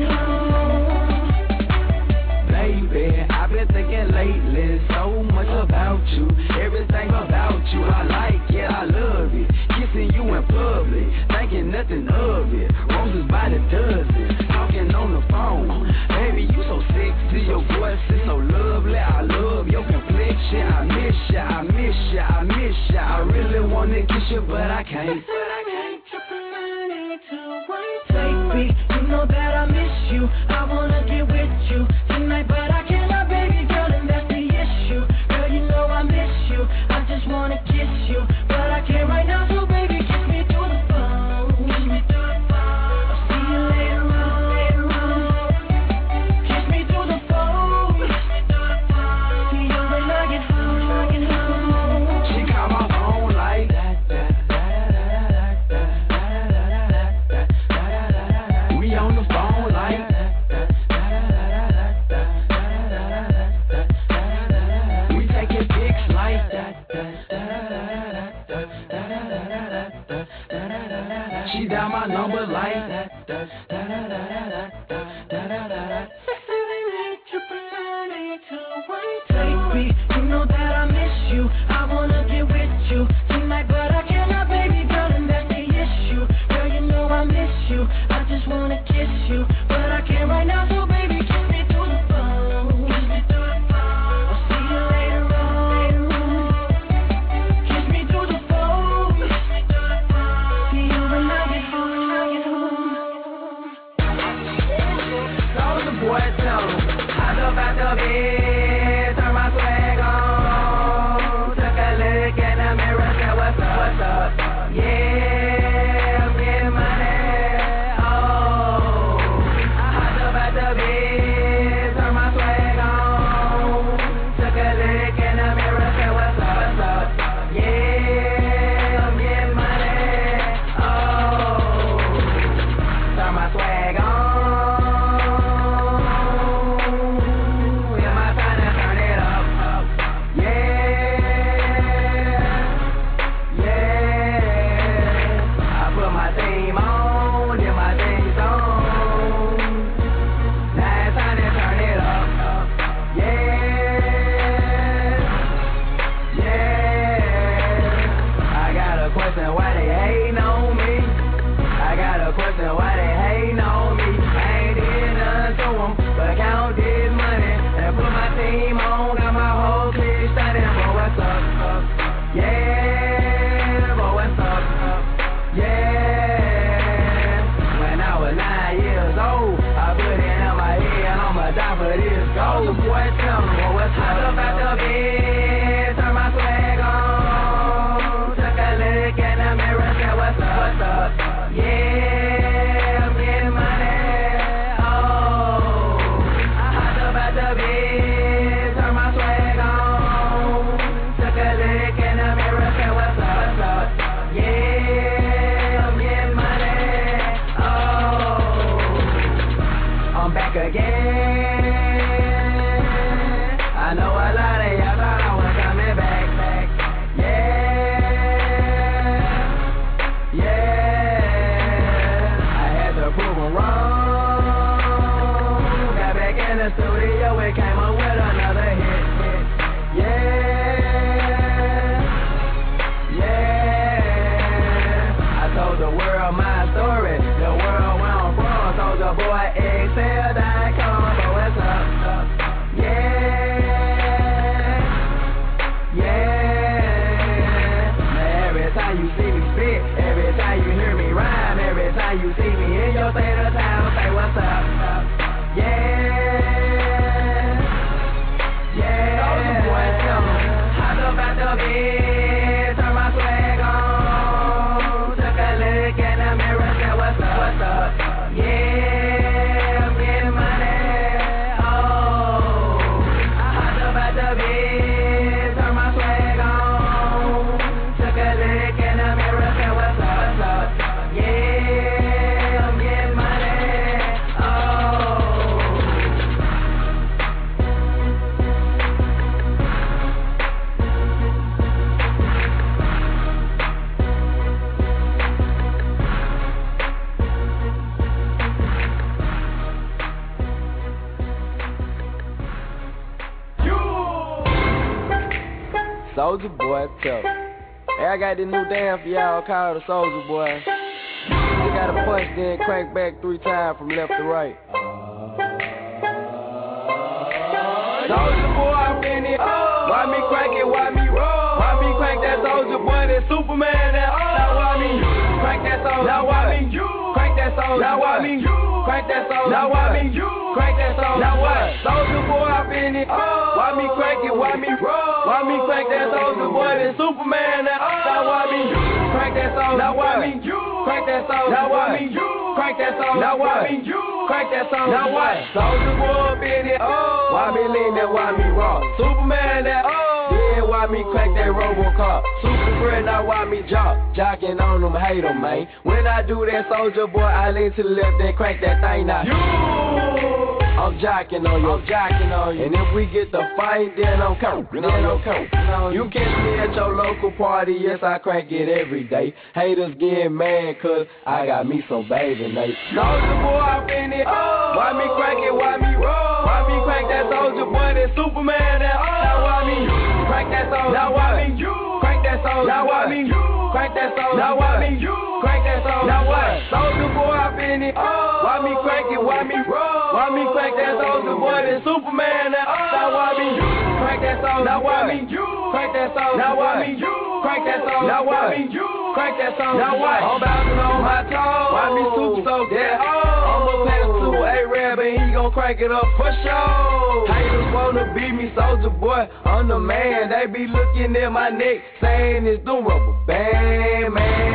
home. Baby, I've been thinking lately so much about you. Everything about you I like, yeah, I love it. Kissing you in public, thinking nothing of it. Roses by the dozen, talking on the phone. Baby, you so sexy, your voice is so lovely. I love your complexion. I miss ya, I miss ya, I miss ya. I really want wanna kiss you, but I can't. Baby, you know that I miss you. I wanna get with you tonight, but I cannot, baby girl, and that's the issue. Girl, you know I miss you. I just wanna kiss you, but I can't right now. So baby, kiss me through the phone. Kiss me through the phone. I'll see you later on. Later on. Kiss me through the phone. Kiss me through the phone. See you when I get home. I get home. She called my phone like that. On the phone like we taking pics like she dial my number like baby, you know that I miss you. I wanna get with you tonight, but I cannot, baby girl, and that's the issue. Girl, you know I miss you. I just wanna kiss you, but I can't right now, so baby, kiss me through the phone. Kiss me through the phone. I'll see you later on. Later on. Kiss me through the phone. Kiss me through the phone. See you when I get home. I get home. Soulja Boy, tell him, hop up out the bed, turn my swag on, took a look in the mirror, said what's up, what's up, yeah, I'm getting money. Soulja Boy, tell me. Hey, I got this new dance for y'all called the Soulja Boy. You gotta punch, then crank back three times from left to right. Soulja Boy, I'm in it. Why me crank it? Why me roll? Why me crank that Soulja Boy? That Superman. Soulja Now Boy. I mean you. Crank that Soulja Now Boy. I mean you. Crank that Soulja Now Boy. what? Soulja Boy up in it. Why me crank it? Why me roll? Why me crank that Soulja Boy? Then Superman that. Now I mean you. Crank that Soulja Now Boy. I mean you. Crank that Soulja Now Boy. I mean you. Crank that Soulja Now Boy. I mean you. Crank that Soulja Now Boy. what? Soulja Boy up in it. Why me lean that? Why me rock? Superman that. Yeah, why me crank that Robocop? Super Fred, now why me jock? Jocking on them, hate them, man. When I do that Soulja Boy, I lean to the left, then crank that thing now. You. I'm jocking on you, I'm jocking on you. And if we get the fight, then I'm coming, then I'm coming. You catch me at your local party, yes, I crank it every day. Haters getting mad, cause I got me some baby Nate. Soulja Boy up in it, why me crank it, why me roll? Why me crank that Soulja Boy, that Superman, that now why me crank that Soulja Now Boy? I mean you. Crank that Soulja Now Boy. I mean you. Crank that Soulja Now Boy. I mean you. Crank that Soulja Now Boy. what? Soulja Boy up in it, why me crank it, why me roll? Why me crank that Soulja Boy, that Superman, that now why me crank that Soulja Now Boy? I mean you. Crank that Soulja Now Boy. I mean you. Crank that Soulja Now Boy. I mean you. Crank that Soulja Now Boy. what? I'm bouncing on my toes. Why me super so that I'ma pass to A-Rab and he gon' crank it up for sure. Haters wanna beat me, Soulja Boy, I'm the man. They be looking at my neck, saying it's the rubber band,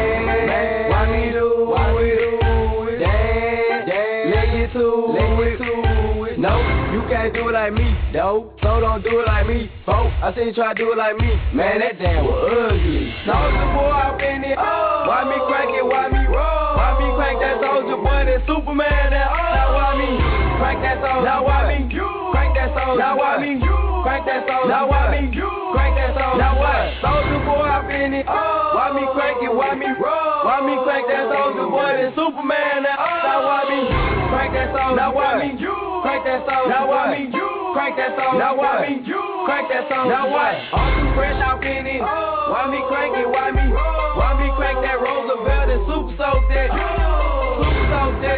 man. Why me do, why me do it? Damn, damn, let it to, let it to it. No, you can't do it like me, though. So don't do it like me, folks. I seen you try to do it like me, man. That damn was ugly. Soulja Boy up in it. Why me crank it? Why me roll? Why me crank that Soulja Boy? That Superman? That now why me crank that Soulja? Now Boy? I mean you. Crank that Soulja. Now Boy. I mean you. Crank that Soulja. Now Boy. I mean you. Crank that Soulja. Now Boy. what? Soulja Boy up in it. Why me crank it? Why me roll? Why me crank that Soulja Boy? That Superman? That now why me crank that Soulja. Now Boy. I mean you. Crank that Soulja. Now Boy. I mean you. Crank that Soulja. Now Boy. I mean you. Crank that Soulja. Now Boy. what? I'm too fresh out in it. Why me crank it? Why me? Why me crank that Roosevelt and super soak that? Super soak that.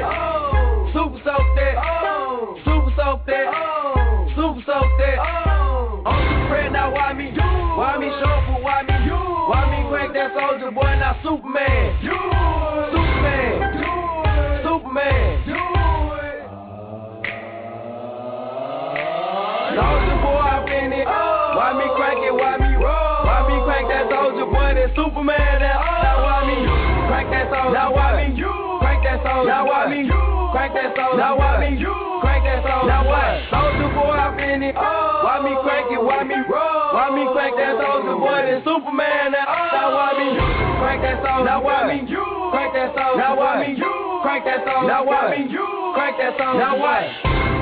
Super soak that. Super soak that. Super soak that. I'm too fresh now. Why me? Why me shuffle? Why me? Why me crank that Soulja Boy? Now Superman. Superman. Superman. Soulja Boy up in it. Why me crank it? Why me roll? Why me crank that Soulja Boy? That Superman? That now why me crank that Soulja? Now Boy? I mean you. Crank that Soulja. Now Boy. I mean you. Crank that Soulja. Now Boy. I mean you. Crank that Soulja. Now Boy. what? Soulja Boy up in it. Why me crank it? Why me roll? Why me crank that Soulja Boy? That Superman? That now why me crank that Soulja. Now Boy. I mean you. Crank that Soulja. Now Boy. I mean you. Crank that Soulja. Now Boy. I mean you. Crank that Soulja. Now Boy. what?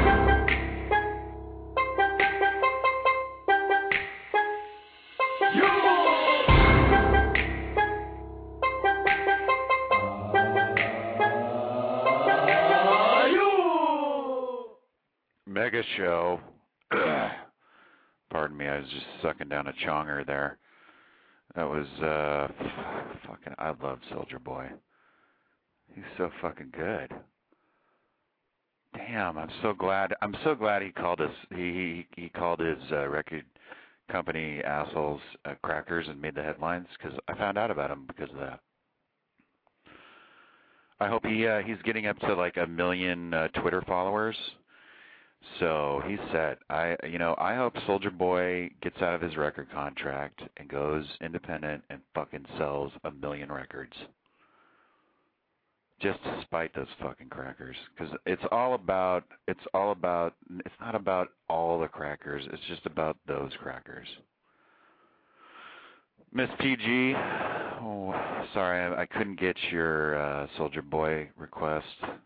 Mega Show. Pardon me, I was just sucking down a chonger there. That was, uh, fucking, I love Soulja Boy. He's so fucking good. Damn, I'm so glad, I'm so glad he called us, he, he, he called his uh, record company assholes uh, crackers and made the headlines, because I found out about him because of that. I hope he, uh, he's getting up to like a million uh, Twitter followers. So he's set. I, you know, I hope Soulja Boy gets out of his record contract and goes independent and fucking sells a million records. Just to spite those fucking crackers, because it's all about, it's all about, it's not about all the crackers. It's just about those crackers. Miss P G, oh, sorry, I, I couldn't get your uh, Soulja Boy request.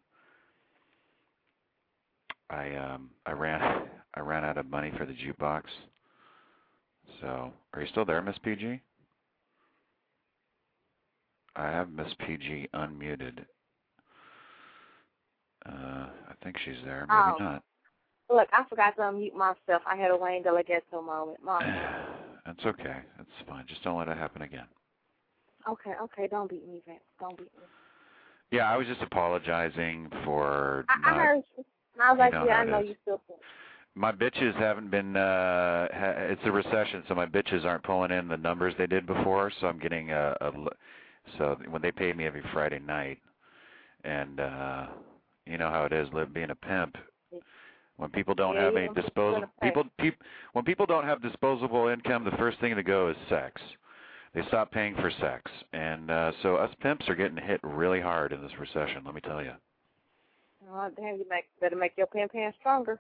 I um I ran I ran out of money for the jukebox. So, are you still there, Miss P G? I have Miss P G unmuted. Uh, I think she's there. Maybe Oh. not. Look, I forgot to unmute myself. I had a Wayne Delegato moment. Mom. That's okay. That's fine. Just don't let it happen again. Okay, okay. Don't beat me, Vince. Don't beat me. Yeah, I was just apologizing for I, not... I heard you. And I was like, know yeah, how I it know is. you still think. My bitches haven't been, uh, ha- it's a recession, so my bitches aren't pulling in the numbers they did before, so I'm getting a, a, so when they pay me every Friday night, And uh, you know how it is, live being a pimp. When people don't yeah, have yeah, any disposable people, peop, when people don't have disposable income, the first thing to go is sex. They stop paying for sex, and uh, so us pimps are getting hit really hard in this recession. Let me tell you. Oh, damn! You make, better make your pimp hand stronger.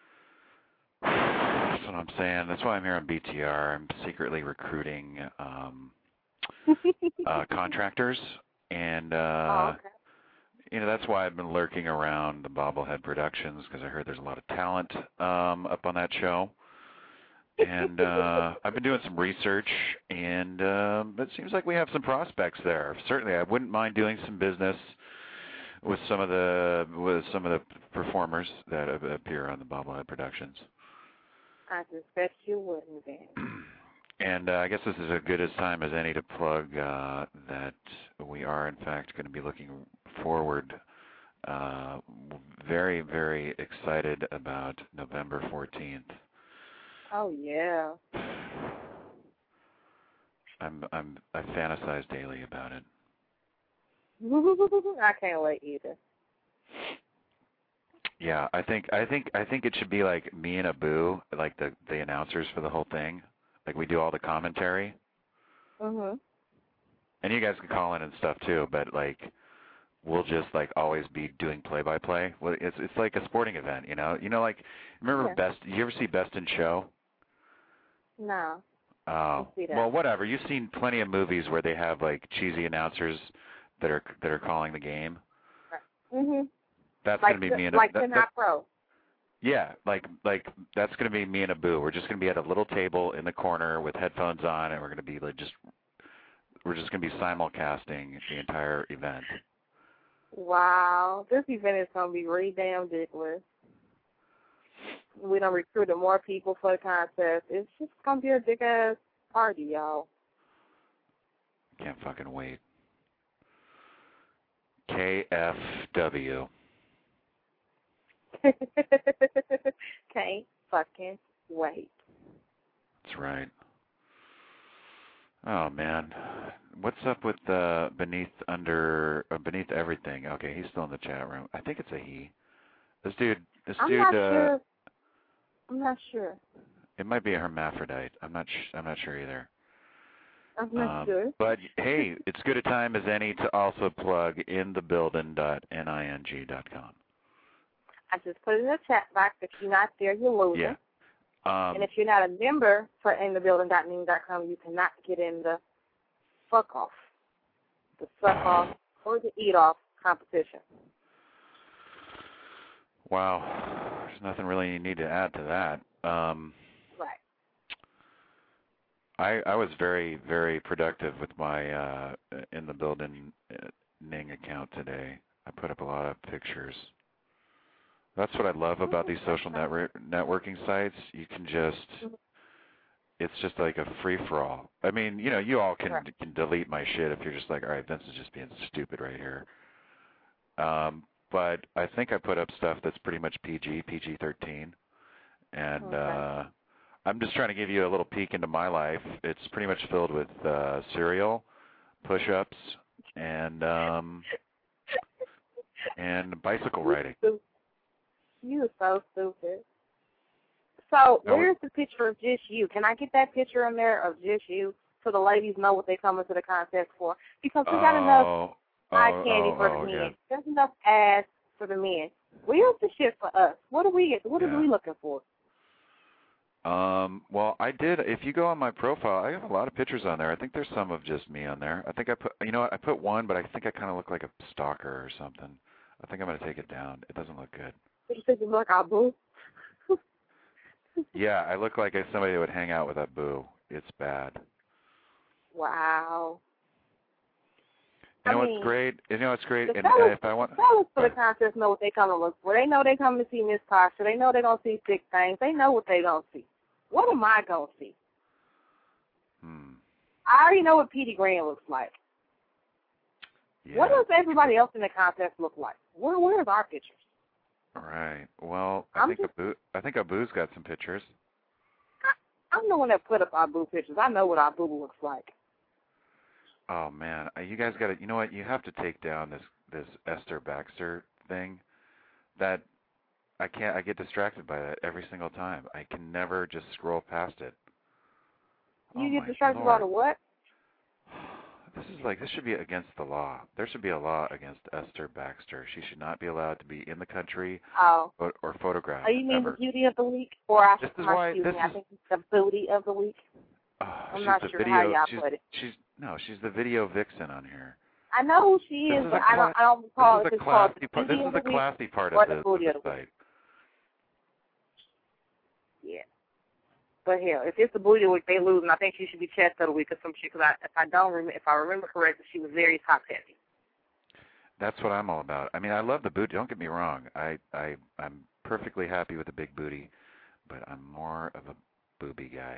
That's what I'm saying. That's why I'm here on B T R. I'm secretly recruiting um, uh, contractors, and uh, oh, okay. you know, that's why I've been lurking around the Bobblehead Productions, because I heard there's a lot of talent um, up on that show. And uh, I've been doing some research, and uh, it seems like we have some prospects there. Certainly, I wouldn't mind doing some business with some of the with some of the performers that appear on the Bobblehead Productions. I suspect you wouldn't, then. And uh, I guess this is as good a time as any to plug uh, that we are, in fact, going to be looking forward, uh, very, very excited about November fourteenth. Oh, yeah. I'm, I'm, I fantasize daily about it. I can't wait either. Yeah, I think, I think, I think it should be like me and Abu, like the the announcers for the whole thing. Like we do all the commentary. Mhm. And you guys can call in and stuff too, but like we'll just like always be doing play by play. Well, it's it's like a sporting event, you know. You know, like remember yeah. Best? You ever see Best in Show? No. Oh, well, whatever. You've seen plenty of movies where they have like cheesy announcers that are that are calling the game. Mhm. That's like gonna be the, me and like that, the not pro. Yeah, like like that's gonna be me and Abu. We're just gonna be at a little table in the corner with headphones on, and we're gonna be like just we're just gonna be simulcasting the entire event. Wow, this event is gonna be really damn ridiculous. We done recruited more people for the contest. It's just gonna be a big ass party, y'all. Can't fucking wait. K F W. Can't fucking wait. That's right. Oh man, what's up with uh, beneath under uh, beneath everything? Okay, he's still in the chat room. I think it's a he. This dude, this I'm dude. not uh, sure. I'm not sure. It might be a hermaphrodite. I'm not. Sh- I'm not sure either. I'm not um, sure. But hey, it's good a time as any to also plug in the building dot ning dot com. I just put it in the chat box. If you're not there, you're losing. Yeah. Um, and if you're not a member for in the building dot ning dot com, you cannot get in the fuck off, the suck off, or the eat off competition. Wow. There's nothing really you need to add to that. Um, right. I I was very very productive with my uh, in the building uh, Ning account today. I put up a lot of pictures. That's what I love about these social network networking sites. You can just, it's just like a free-for-all. I mean, you know, you all can, right. can delete my shit if you're just like, all right, Vince is just being stupid right here. Um, but I think I put up stuff that's pretty much P G, P G thirteen. And okay. uh, I'm just trying to give you a little peek into my life. It's pretty much filled with uh, cereal, push-ups, and um, and bicycle riding. You are so stupid. So where's the picture of just you? Can I get that picture in there of just you so the ladies know what they're coming to the contest for? Because we got oh, enough eye oh, candy oh, for oh, the men. yeah. There's enough ass for the men. Where's the shit for us? What are we? What yeah. are we looking for? Um, well, I did. If you go on my profile, I have a lot of pictures on there. I think there's some of just me on there. I think I put, you know what? I put one, but I think I kind of look like a stalker or something. I think I'm going to take it down. It doesn't look good. You think you look like Abu? Yeah, I look like somebody that would hang out with Abu. It's bad. Wow. You know I what's mean, great? You know what's great? The and, fellas, and if I want, the fellas for the contest know what they come to look for. They know they come to see Miss Tasha. They know they don't see thick things. They know what they don't see. What am I gonna see? Hmm. I already know what Petey Graham looks like. Yeah. What does everybody else in the contest look like? Where Where's our pictures? All right. Well, I I'm think just, Abu. I think Abu's got some pictures. I, I'm the one that put up Abu pictures. I know what Abu looks like. Oh man, you guys got to. You know what? You have to take down this this Esther Baxter thing that I can't. I get distracted by that every single time. I can never just scroll past it. You oh get distracted by the what? This is like, this should be against the law. There should be a law against Esther Baxter. She should not be allowed to be in the country oh. or, or photographed. Oh, you mean ever. the beauty of the week? Or I, this is why, excuse this me, is, I think it's the booty of the week. Uh, I'm she's not the sure video, how y'all she's, put it. She's, no, she's the video vixen on here. I know who she this is, is but a I don't, I don't recall if this is it's the called classy the part. beauty This of is the the week classy part or of the the, booty of of the the week. site. Yeah. But hell, if it's the booty of the week, they lose, and I think she should be chest of the week or some shit. Because I, if I don't remember, if I remember correctly, she was very top heavy. That's what I'm all about. I mean, I love the booty. Don't get me wrong. I, I, I'm perfectly happy with the big booty, but I'm more of a booby guy.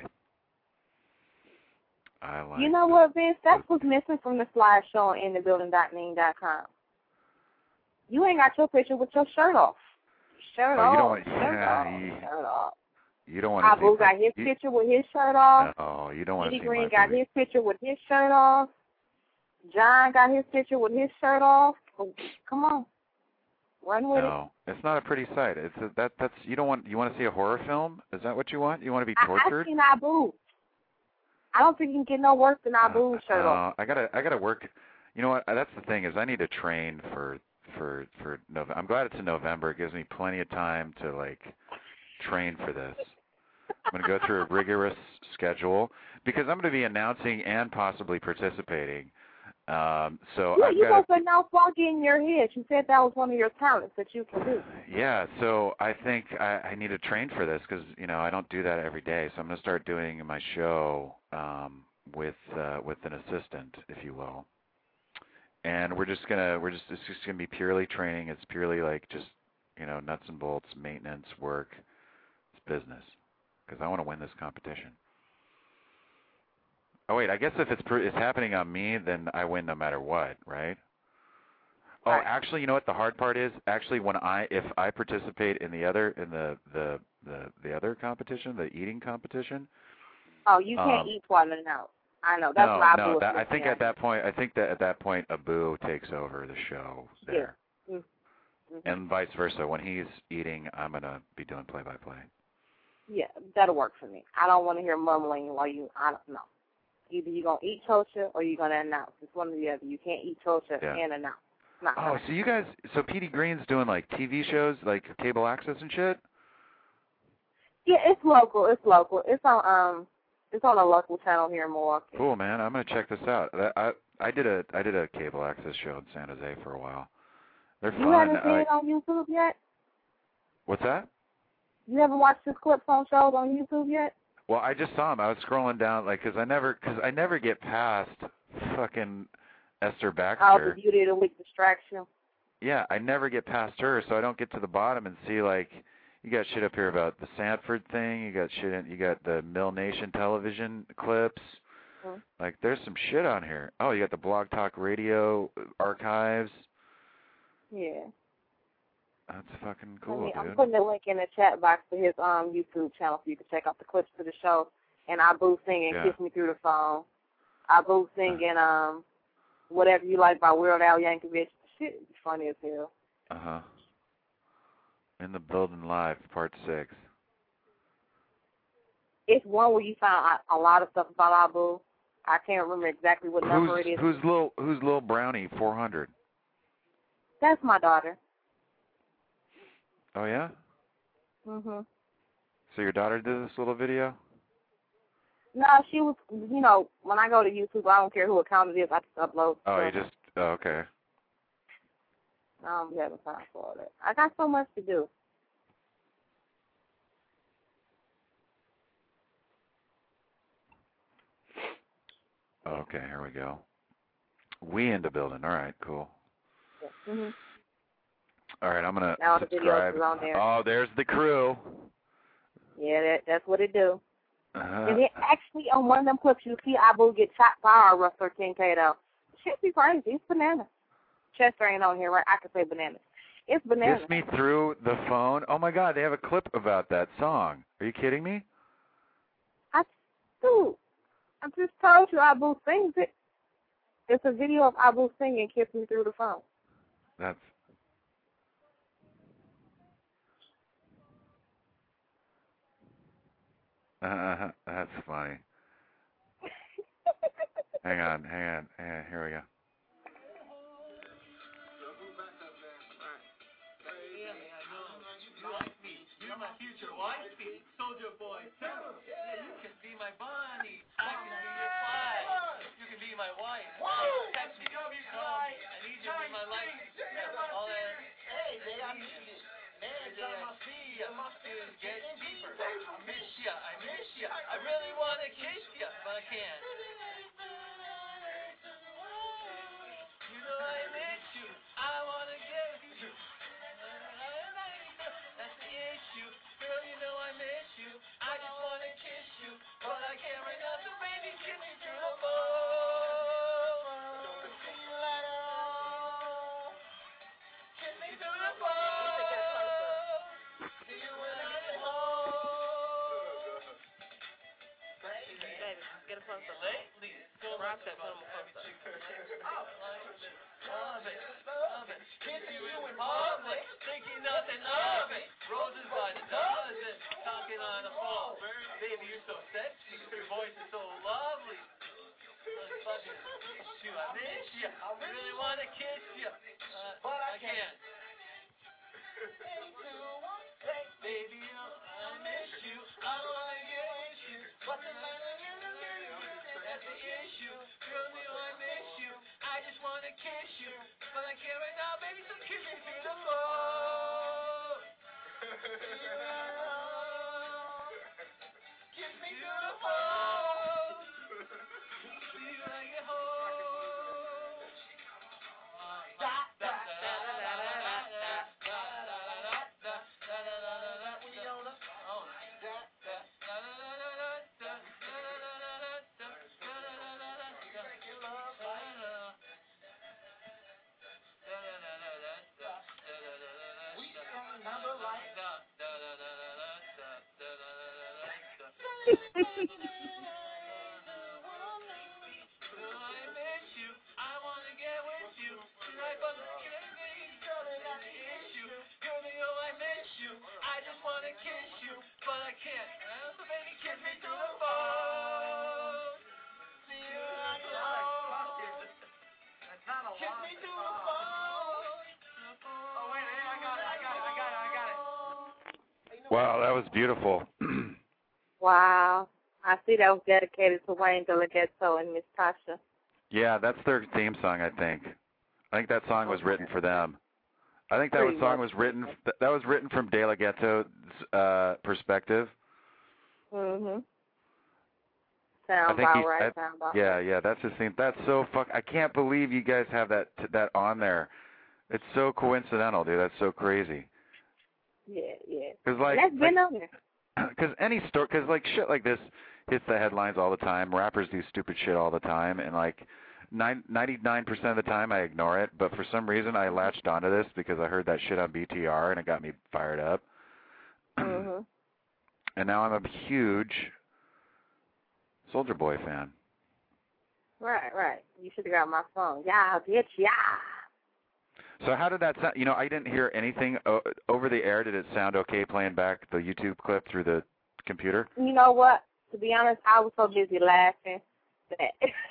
I like. You know what, Vince? That's what's missing from the slideshow on in the building dot ning dot com. You ain't got your picture with your shirt off. Shirt oh, off. You don't want, shirt yeah, off. you, shirt off. You don't want to Abu see. got his you, picture with his shirt off. Oh, you don't want Petey to see Green my got booty. his picture with his shirt off. John got his picture with his shirt off. Oh, come on, run with no, it. it's not a pretty sight. It's a, that. That's you don't want. You want to see a horror film? Is that what you want? You want to be tortured? I, I seen Abu. I don't think you can get no worse than Abu's uh, shirt uh, off. I gotta. I gotta work. You know what? That's the thing is I need to train for for for November. I'm glad it's in November. It gives me plenty of time to like train for this. I'm gonna go through a rigorous schedule because I'm gonna be announcing and possibly participating. Um, so yeah, I've you got supposed to now foggy in your head. You said that was one of your talents that you can do. Yeah, so I think I, I need to train for this because you know I don't do that every day. So I'm going to start doing my show um, with uh, with an assistant, if you will. And we're just gonna we're just it's just gonna be purely training. It's purely like just you know nuts and bolts, maintenance, work. It's business because I want to win this competition. Oh wait, I guess if it's pr- it's happening on me, then I win no matter what, right? Oh, right. Actually, you know what the hard part is? Actually, when I if I participate in the other in the the the, the other competition, the eating competition. Oh, you can't um, eat while in and out. I know that's no, what no. Abu That, I was think saying. at that point, I think that at that point, Abu takes over the show there, yeah. mm-hmm. and vice versa. When he's eating, I'm gonna be doing play by play. Yeah, that'll work for me. I don't want to hear mumbling while you. I don't know. Either you're going to eat Tosha or you're going to announce. It's one or the other. You can't eat Tosha Yeah. and announce. Not Oh, right. so you guys, so Petey Green's doing like T V shows, like cable access and shit? Yeah, it's local. It's local. It's on um, it's on a local channel here in Milwaukee. Cool, man. I'm gonna check this out. I I, I did a I did a cable access show in San Jose for a while. They're You fun. haven't seen I, it on YouTube yet? what's that? You haven't watched his clips on shows on YouTube yet? Well, I just saw him. I was scrolling down, like, cause I never, cause I never get past fucking Esther Baxter. Oh, the beauty of the week distraction. Yeah, I never get past her, so I don't get to the bottom and see like, you got shit up here about the Sanford thing. You got shit. In, you got the Mill Nation television clips. Mm-hmm. Like, there's some shit on here. Oh, you got the Blog Talk Radio archives. Yeah. That's fucking cool, I mean, dude. I'm putting a link in the chat box to his um YouTube channel so you can check out the clips to the show. And Abu singing Yeah. "Kiss Me Through the Phone." Abu singing um "Whatever You Like" by Weird Al Yankovic. Shit is funny as hell. Uh huh. In the Building Live, Part Six. It's one where you found a, a lot of stuff about Abu. I can't remember exactly what number Who's it is. who's little who's little Brownie four hundred? That's my daughter. Oh yeah. Mhm. So your daughter did this little video? No, she was. You know, when I go to YouTube, I don't care who account it is. I just upload. Oh, stuff. you just oh, okay. I don't be having time for all that. I got so much to do. Okay, here we go. We in the building. All right, cool. Yeah. Mhm. All right, I'm gonna Now the subscribe. videos is on there. Oh, there's the crew. Yeah, that, that's what it do. Uh-huh. And then actually on one of them clips, you see Abu get chopped by our wrestler King Kato. Shit be crazy. It's bananas. Chester ain't on here, right? I could say bananas. It's bananas. Kiss Me Through the Phone. Oh my God, they have a clip about that song. Are you kidding me? I, dude, I just told you Abu sings it. It's a video of Abu singing "Kiss Me Through the Phone." That's uh, that's funny. hang on, hang on, hang on. Here we go. Future wifey, soldier boy, tell him, yeah, you can be my bunny, I can be your fly, you can be my wife, text me, come, I need you in my life, all that, hey, they I need you, man, I see ya, things get deeper, I miss ya, I miss ya, I really want to kiss ya, but I can't, you know I miss you, I want to get you, that's the issue. Girl, you know I miss you. I just want to kiss you, but I can't right now, so baby, kiss me through the phone. See you later. Kiss me through the phone. See you when I get home. Baby, baby, get a closer. Lately, so rock that phone closer. Love it, love it. Kissing you in public, thinking nothing of it. Roses by the dozen, talking on the phone. Baby, you're so sexy, your voice is so lovely. I fucking miss you, I miss you. I really want to kiss you, uh, but I can't. Baby, I miss you. I want to get with you, but the that's the issue. Girl, you know I miss you. I just want to kiss you, but I can't right now, baby, so kiss me through the phone. Kiss me through the phone. See you when I get home. Da da da da da da da da da da da. We on the phone. Da da da da da da da. Wow, that was beautiful. Wow. I see that was dedicated to Wayne Delegato and Miss Tasha. Yeah, that's their theme song, I think. I think that song was written for them. I think that was, song was written that was written from Delegate's uh, perspective. Mhm. Sound I think about he, right. I, sound about yeah, right. yeah, that's his theme. That's so fuck. I can't believe you guys have that that on there. It's so coincidental, dude. That's so crazy. Yeah, yeah. Cause like, that's been like, on there. Because any story, because like shit like this hits the headlines all the time. Rappers do stupid shit all the time, and like ninety-nine percent of the time I ignore it. But for some reason I latched onto this because I heard that shit on B T R and it got me fired up. Mhm. And now I'm a huge Soulja Boy fan. Right, right. You should have got my phone. Yeah, bitch, yeah. So how did that sound? You know, I didn't hear anything o over the air. Did it sound okay playing back the YouTube clip through the computer? You know what? To be honest, I was so busy laughing that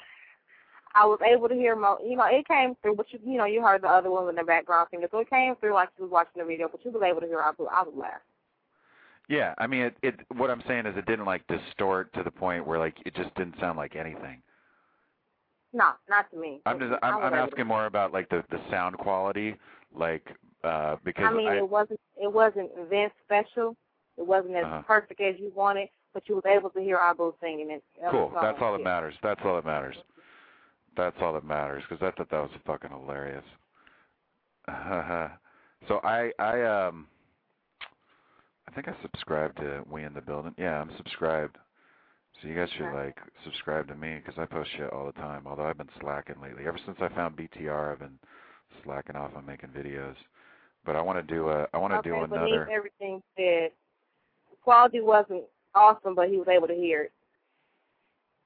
I was able to hear mo. You know, it came through, but you, you know, you heard the other one in the background singing, so it came through like you was watching the video, but you was able to hear I was, I was laughing. Yeah, I mean, it, it. What I'm saying is, it didn't like distort to the point where like it just didn't sound like anything. No, not to me. I'm just I'm, I'm asking more about like the the sound quality, like uh, because I mean, I, it wasn't it wasn't event special. It wasn't as uh-huh. perfect as you wanted, but you was able to hear Abu singing it. Cool. That's all that matters. That's all that matters. That's all that matters because I thought that was fucking hilarious. so I I um I think I subscribed to We in the Building. Yeah, I'm subscribed. So you guys should like subscribe to me because I post shit all the time. Although I've been slacking lately. Ever since I found B T R, I've been slacking off on making videos. But I want to do a I want to okay, do but another. Everything said the quality wasn't awesome, but he was able to hear it.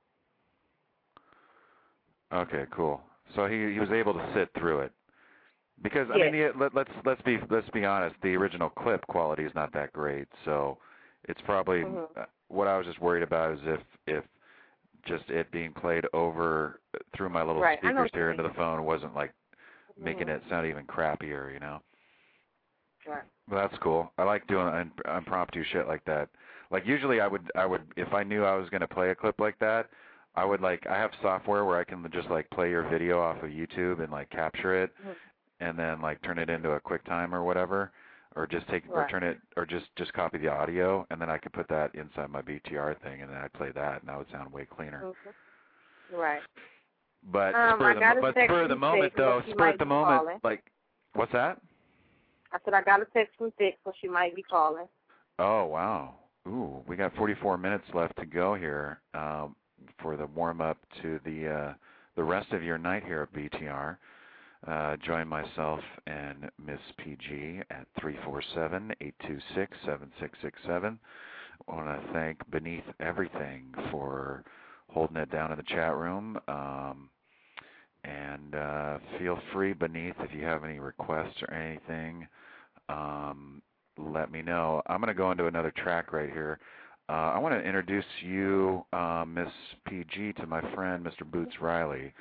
Okay, cool. So he he was able to sit through it. Because I Yes. mean, the, let, let's let's be let's be honest. The original clip quality is not that great, so it's probably Mhm. uh, what I was just worried about is if if just it being played over through my little Right, I know speakers what you here into mean. the phone wasn't like making Mhm. it sound even crappier, you know. Right. Well, that's cool. I like doing un- impromptu shit like that. Like usually I would I would if I knew I was going to play a clip like that, I would like I have software where I can just like play your video off of YouTube and like capture it Mhm. and then like turn it into a QuickTime or whatever, or just take or Right. turn it or just just copy the audio and then I could put that inside my B T R thing and then I'd play that and that would sound way cleaner. Mhm. Right. But Um, spur I of the got mo- a but text spur of the from moment Vic, though, so she spur might of the be moment, calling. like what's that? I said I got a text from Vic, so she might be calling. Oh wow. Ooh, we got forty-four minutes left to go here um, for the warm up to the uh, the rest of your night here at B T R. Uh, join myself and Miss P G at three four seven, eight two six, seven six six seven. I want to thank Beneath Everything for holding it down in the chat room. Um, and uh, feel free, Beneath, if you have any requests or anything, um, let me know. I'm going to go into another track right here. Uh, I want to introduce you, uh, Miss P G, to my friend, Mister Boots Riley.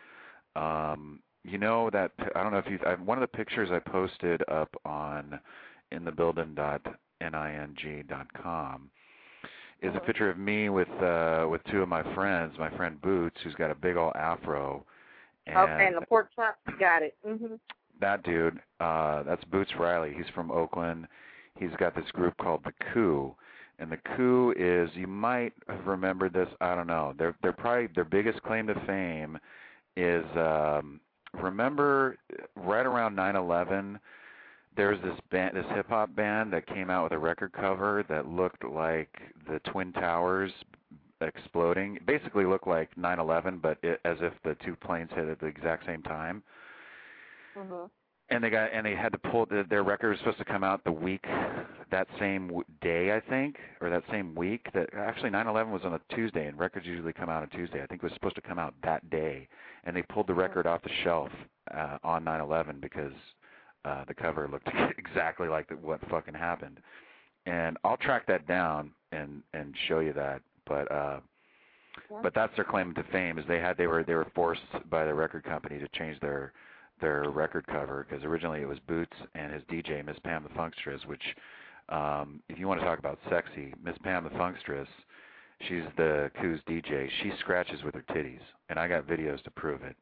Um, you know that, I don't know if you, I, one of the pictures I posted up on in the building dot ning dot com is a picture of me with uh, with two of my friends, my friend Boots, who's got a big old afro. And Okay, and the pork chop, got it. Mhm. that dude, uh, that's Boots Riley. He's from Oakland. He's got this group called The Coup. And The Coup is, you might have remembered this, I don't know. They're, they're probably, their biggest claim to fame is, um, remember right around nine eleven, there was this band, this hip-hop band that came out with a record cover that looked like the Twin Towers exploding. It basically looked like nine eleven, but it, as if the two planes hit at the exact same time. Mhm. And they got and they had to pull the, their record was supposed to come out the week that same w- day, I think, or that same week. That actually nine eleven was on a Tuesday, and records usually come out on Tuesday. I think it was supposed to come out that day, and they pulled the record off the shelf uh, on nine eleven because uh, the cover looked exactly like the, what fucking happened. And I'll track that down and and show you that. But uh, Yeah. but that's their claim to fame is they had they were they were forced by the record company to change their their record cover because originally it was Boots and his D J Miss Pam the Funkstress, which um, if you want to talk about sexy, Miss Pam the Funkstress, she's the Coos D J. She scratches with her titties, and I got videos to prove it.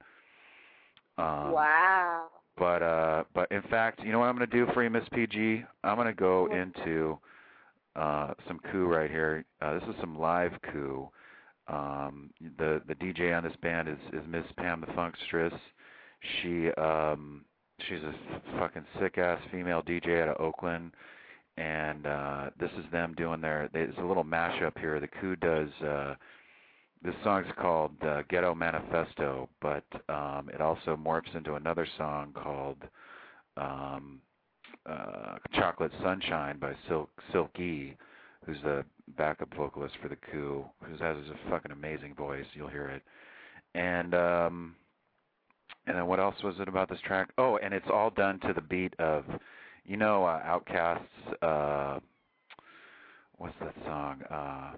Um, Wow. But uh, but in fact, you know what I'm going to do for you, Miss P G? I'm going to go into uh, some Coup right here. Uh, this is some live Coup. Um, the the D J on this band is is Miss Pam the Funkstress. She um, she's a fucking sick ass female D J out of Oakland, and uh, this is them doing their. There's a little mashup here. The Coup does. Uh, this song's called uh, Ghetto Manifesto, but um, it also morphs into another song called um, uh, Chocolate Sunshine by Silk Silky, who's the backup vocalist for the Coup, who has a fucking amazing voice. You'll hear it. And um, and then what else was it about this track? Oh, and it's all done to the beat of, you know, uh, Outkast's, uh, what's that song? Uh,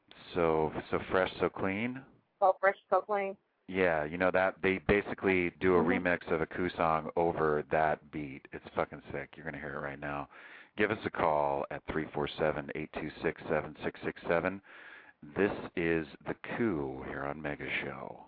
so so fresh, so clean. So fresh, so clean. Yeah, you know that they basically do a Mhm. remix of a Coup song over that beat. It's fucking sick. You're gonna hear it right now. Give us a call at three four seven, eight two six, seven six six seven. This is The Coup here on Mega Show.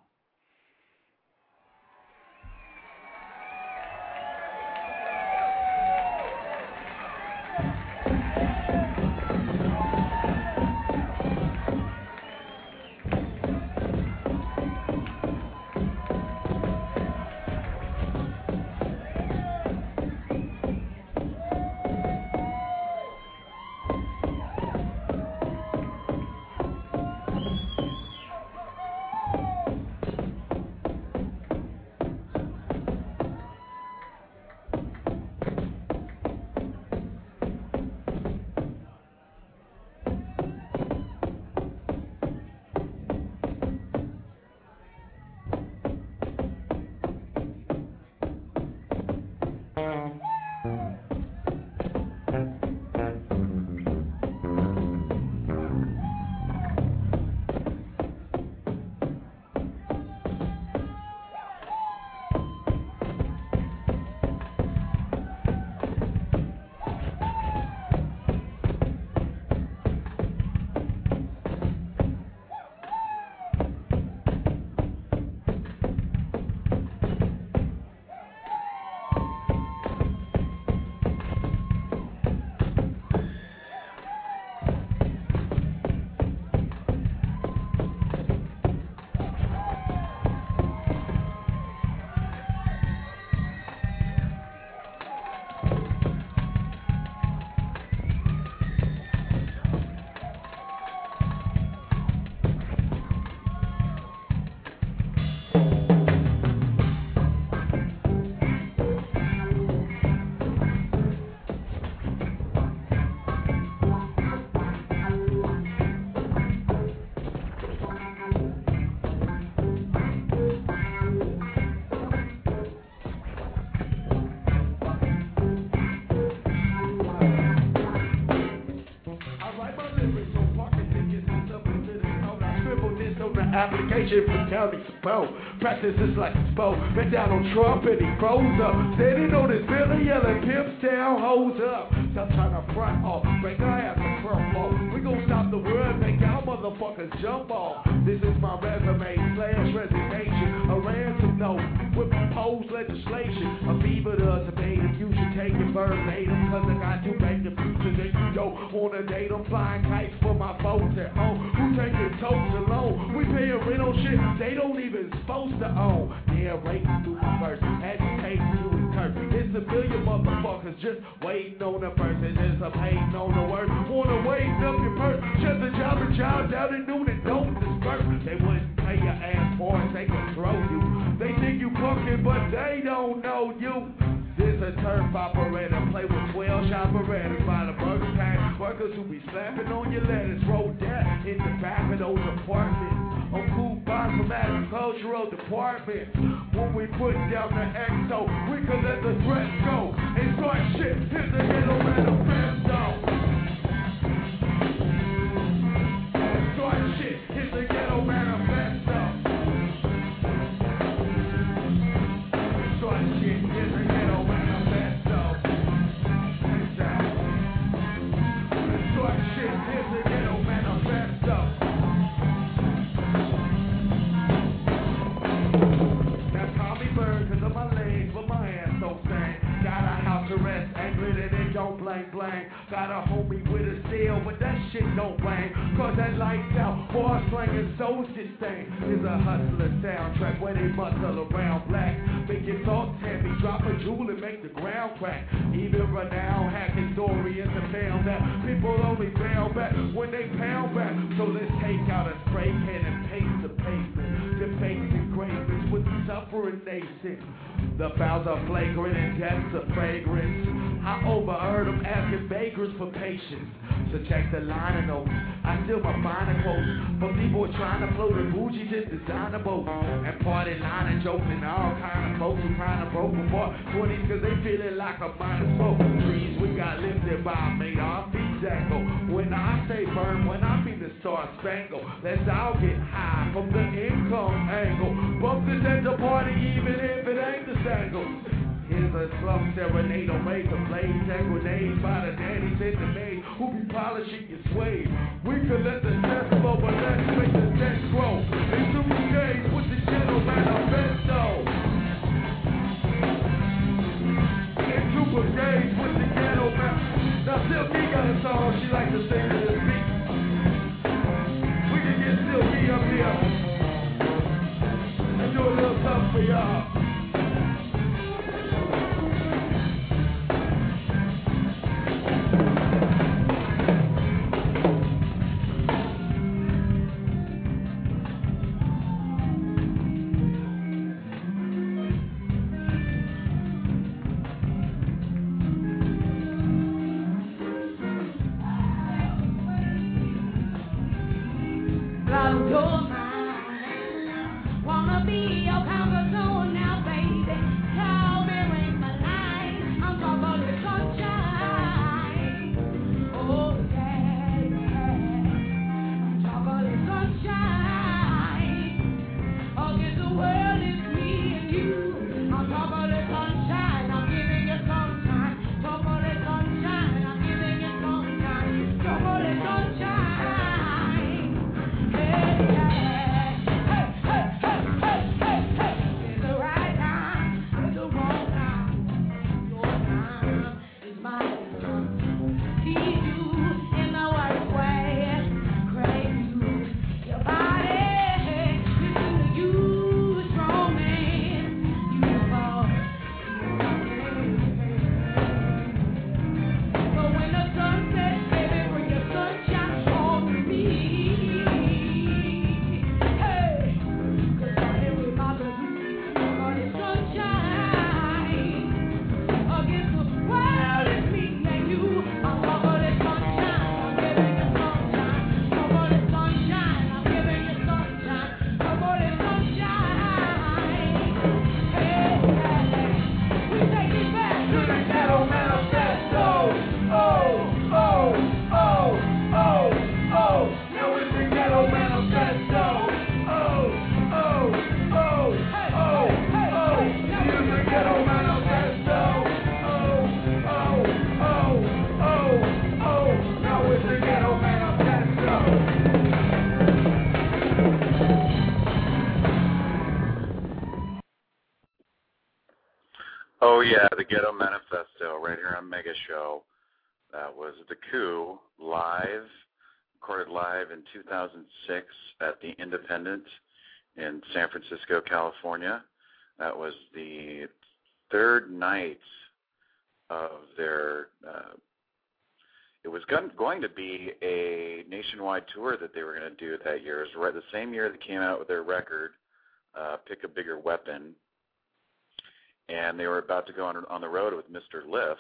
application for county support. Practice is like a sport. Been down on Trump and he froze up. Standing on his building yelling pimps down, hoes up. Stop trying to front off, break our ass and crumble. We gon' stop the world, make y'all motherfuckers jump off. This is my resume slash resignation. A ransom note with proposed legislation. A fever does a bait if you should take it verbatim. Cause I got to make the future that you don't wanna date. I'm flying kites for my folks at home. Who taking totes alone? We paying rent on shit they don't even supposed to own. Yeah, raping through my verse, agitating through his curse. It's a billion motherfuckers just waiting on the verse. And there's a hating on the word. Wanna wait up your purse. Shut the job and child down and noon and don't disperse. They wouldn't pay your ass for it, they can throw you. They think you punkin', but they don't know you. This a turf operator, play with twelve operators by the Burger King workers who be slapping on your letters. Roll that in the back of those apartments. On food bonds from agricultural departments. When we put down the X O, we can let the threats go and start shit. Here's the ghetto manifesto. Start shit. Here's the ghetto manifesto. Start shit. Here's the ghetto manifesto. Exactly. Start shit. Here's the ghetto manifesto. Cause of my legs, but my ass so sane. Got a house arrest, angry that it don't blank blank. Got a homie with a steel, but that shit don't bang. Cause that lights out, bar slanging soldier thing is a hustler soundtrack where they muscle around black. Make your thoughts heavy, drop a jewel and make the ground crack. Even renowned hacking historians have found that people only bounce back when they pound back. So let's take out a spray can and paste the pavement. Debates and cravings with the suffering nation. The fouls are flagrant and deaths are fragrance. I overheard them asking bakers for patience. So check the liner notes. I steal my finer quotes. But people are trying to float the bougie to designer boats. And party liner jokes and all kind of folks who kind of broke before twenties cause they feeling like a minor folk. Trees we got lifted by made our feet dangle. When I say burn, when I mean the star spangle. Let's all get high from the income angle. Bump this at the party even if it ain't the sangle. Here's a slum serenade on razor blades and grenades by the daddies and the maids who be polishing your suede. We could let the stress flow, but let's make the sex grow. Into brigades with the ghetto manifesto. Into brigades with the ghetto manifesto. Now Silky got a song she likes to sing to this beat. We can get Silky up here and do a little something for y'all. Wanna be your comfort zone now, baby. Tell me ring my line. I'm top of the sunshine. Oh yeah, yeah. I'm top of the sunshine. Oh, guess the world is me and you. I'm top of the sunshine. I'm giving you sunshine. Top of the sunshine. I'm giving you sunshine. Top of the sunshine. Hey, yeah. Oh, yeah, the Ghetto Manifesto right here on Mega Show. That was The Coup live, recorded live in two thousand six at the Independent in San Francisco, California. That was the third night of their, uh, it was going to be a nationwide tour that they were going to do that year. It was right the same year they came out with their record, uh, Pick a Bigger Weapon. And they were about to go on, on the road with Mister Liff.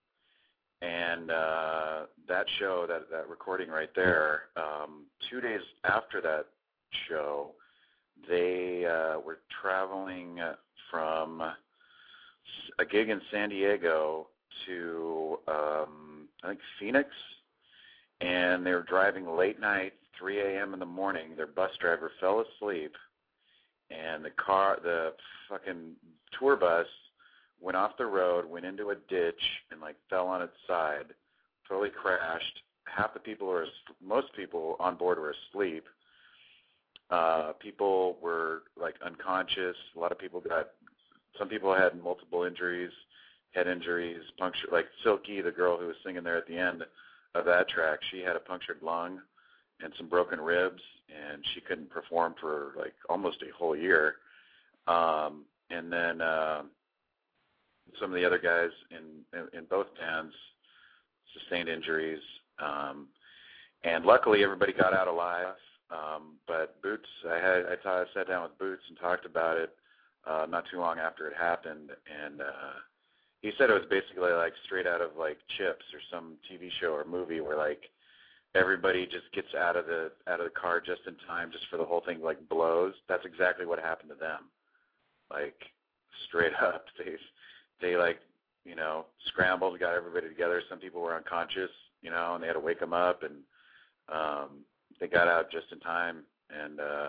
And uh, that show, that, that recording right there, um, two days after that show, they uh, were traveling from a gig in San Diego to, um, I think, Phoenix. And they were driving late night, three a.m. in the morning. Their bus driver fell asleep. And the car, the fucking tour bus went off the road, went into a ditch, and, like, fell on its side, totally crashed. Half the people were, most people on board were asleep. Uh, people were, like, unconscious. A lot of people got, some people had multiple injuries, head injuries, puncture, like Silky, the girl who was singing there at the end of that track, she had a punctured lung and some broken ribs, and she couldn't perform for, like, almost a whole year. Um, and then uh, some of the other guys in, in, in both bands sustained injuries. Um, and luckily, everybody got out alive. Um, but Boots, I had I, t- I sat down with Boots and talked about it uh, not too long after it happened, and uh, he said it was basically like straight out of like Chips or some T V show or movie where like everybody just gets out of the out of the car just in time, just for the whole thing like blows. That's exactly what happened to them. Like straight up, they they like you know scrambled, got everybody together. Some people were unconscious, you know, and they had to wake them up, and um, they got out just in time. And uh,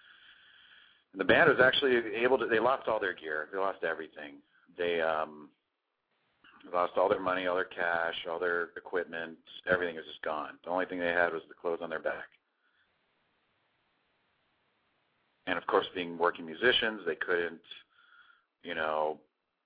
the band was actually able to. They lost all their gear. They lost everything. They um, lost all their money, all their cash, all their equipment. Everything was just gone. The only thing they had was the clothes on their back. And, of course, being working musicians, they couldn't, you know,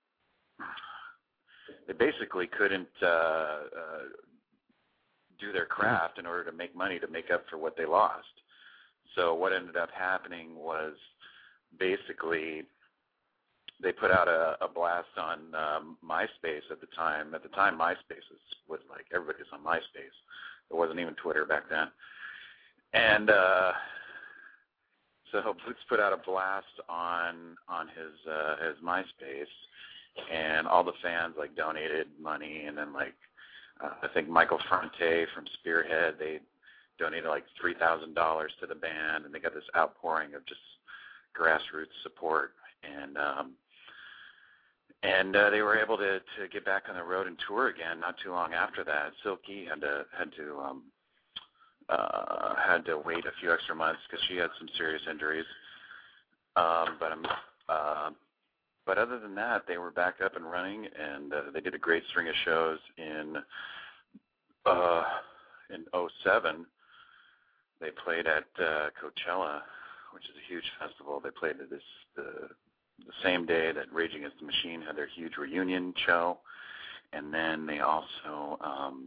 they basically couldn't uh, uh, do their craft in order to make money to make up for what they lost. So what ended up happening was basically they put out a, a blast on um, MySpace at the time. At the time, MySpace was, was like, everybody was on MySpace. There wasn't even Twitter back then. And uh, so Boots put out a blast on on his uh, his MySpace, and all the fans, like, donated money. And then, like, uh, I think Michael Fronte from Spearhead, they donated, like, three thousand dollars to the band, and they got this outpouring of just grassroots support. And um, and uh, they were able to, to get back on the road and tour again not too long after that. Silky had to had to um, uh, had to wait a few extra months because she had some serious injuries. Um, but um, uh, but other than that, they were back up and running, and uh, they did a great string of shows in uh, in oh seven. They played at uh, Coachella, which is a huge festival. They played at this the the same day that Rage Against the Machine had their huge reunion show, and then they also um,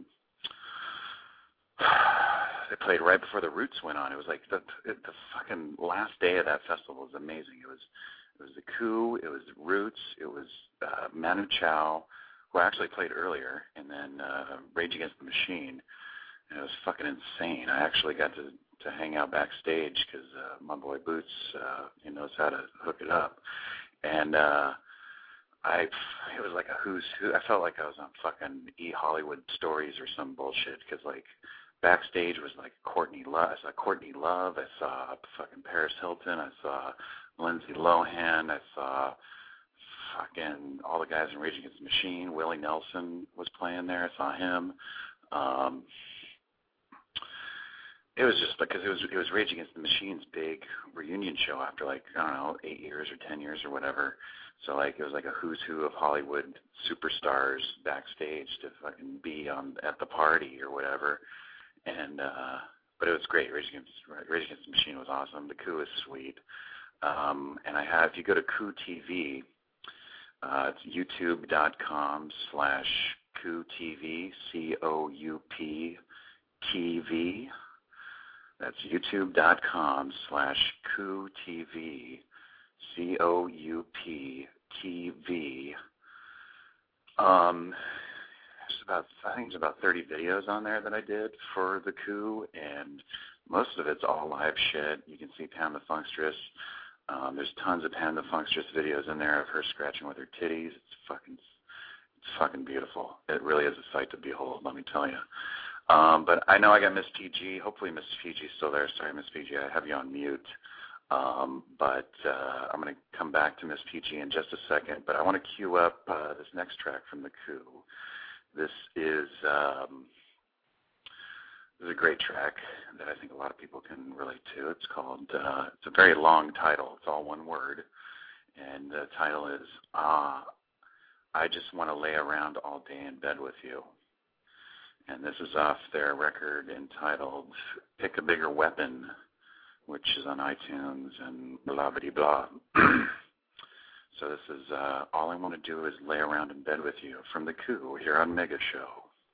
they played right before the Roots went on. It was like the it, the fucking last day of that festival was amazing. It was it was the Coup, it was the Roots, it was uh, Manu Chao, who actually played earlier, and then uh, Rage Against the Machine. And it was fucking insane. I actually got to to hang out backstage because uh, my boy Boots, uh, he knows how to hook it up. And uh, I, it was like a who's who. I felt like I was on fucking E! Hollywood Stories or some bullshit because, like, backstage was like Courtney Love. I saw Courtney Love. I saw fucking Paris Hilton. I saw Lindsay Lohan. I saw fucking all the guys in Rage Against the Machine. Willie Nelson was playing there. I saw him. Um, It was just because it was it was Rage Against the Machine's big reunion show after, like, I don't know, eight years or ten years or whatever. So, like, it was like a who's who of Hollywood superstars backstage to fucking be on at the party or whatever. And uh, but it was great. Rage Against Rage Against the Machine was awesome. The Coup is sweet. Um, and I have, if you go to Coup T V, Uh, it's youtube.com slash CoupTV, C O U P T V. That's youtube.com slash CoupTV, C O U P T V. Um, there's about, I think there's about thirty videos on there that I did for the coup, and most of it's all live shit. You can see Pam the Funkstress. Um, there's tons of Pam the Funkstress videos in there of her scratching with her titties. It's fucking, it's fucking beautiful. It really is a sight to behold, let me tell you. Um, but I know I got Miss P G. Hopefully Miss P G's still there. Sorry, Miss P G, I have you on mute. Um, but uh, I'm going to come back to Miss P G in just a second. But I want to cue up uh, this next track from the coup. This is um, this is a great track that I think a lot of people can relate to. It's called, uh, it's a very long title. It's all one word. And the title is, Ah, I Just Want to Lay Around All Day in Bed With You. And this is off their record entitled Pick a Bigger Weapon, which is on iTunes and blah, blah, blah. So this is uh, All I Want to Do Is Lay Around in Bed With You from the coup here on Mega Show.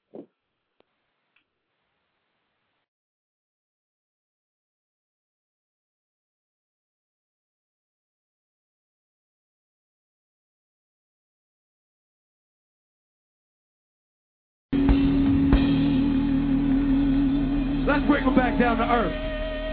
Let's bring them back down to earth.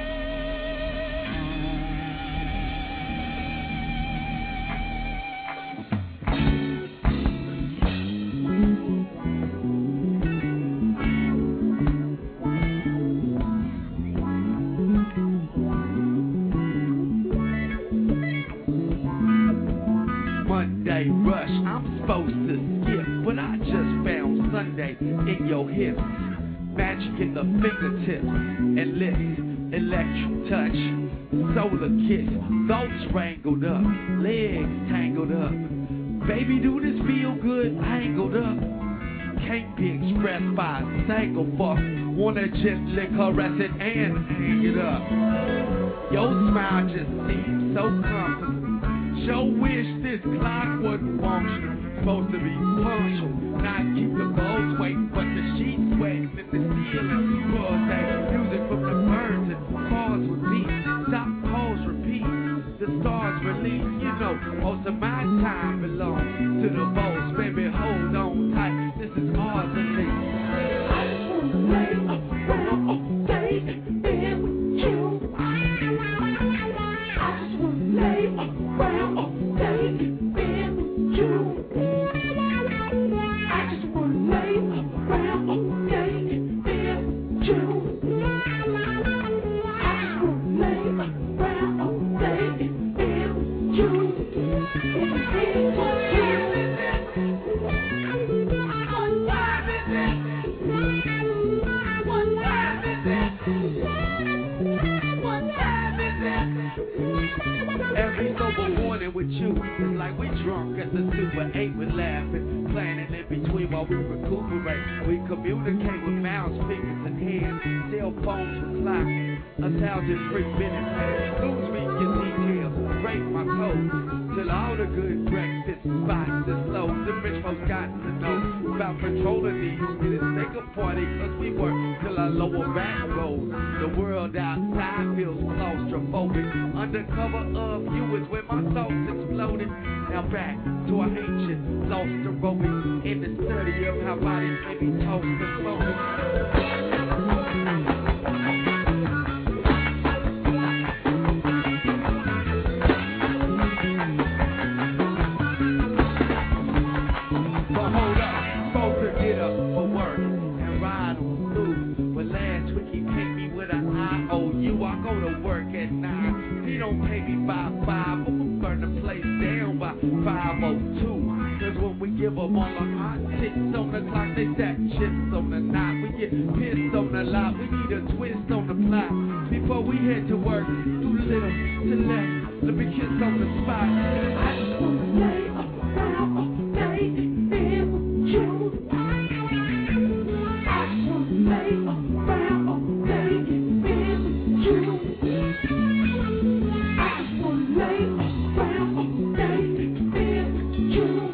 Monday rush, I'm supposed to skip, but I just found Sunday in your hips. Magic in the fingertips and lips, electric touch, solar kiss, thoughts wrangled up, legs tangled up. Baby, do this feel good? Angled up. Can't be expressed by a single fuck. Wanna gently caress it and hang it up. Your smile just seems so comfortable. Sure wish this clock wasn't functional. Supposed to be punctual, not keep the bows waiting, but the sheets sweating in the ceiling. Cause that music from the birds and cars repeat. Stop, pause, repeat. The stars release. You know, most of my time belongs to the bows. Baby, hold on tight. This is ours at least. I just wanna lay around all day in bed with you. I just wanna lay around all day in bed with you. Every sober morning with you, it's like we drunk at the Super eight, we're laughing, planning in between while we recuperate. We communicate with mouths, fingers, and hands, cell phones with clocks, a thousand free minutes. Lose me your details, break my code, till all the good breakfast spots is low. The rich folks got to know about patrolling these minutes. Take a party, cause we work till our lower back rolls. The world outside feels claustrophobic. Under cover of you is where my thoughts exploded. Now back to our ancient lost aerobics in the study of how bodies may be tossed and floated. Give them all the hot ticks on the clock, they stack chips on the knot. We get pissed on the lot, we need a twist on the plot. Before we head to work, do little to left, let me kiss on the spot. I just wanna lay around all day in bed with you. I just wanna lay around all day in bed with you. I just wanna lay around all day in bed with you.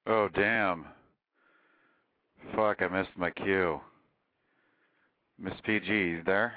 Oh, damn. Fuck, I missed my cue. Miss P G, you there?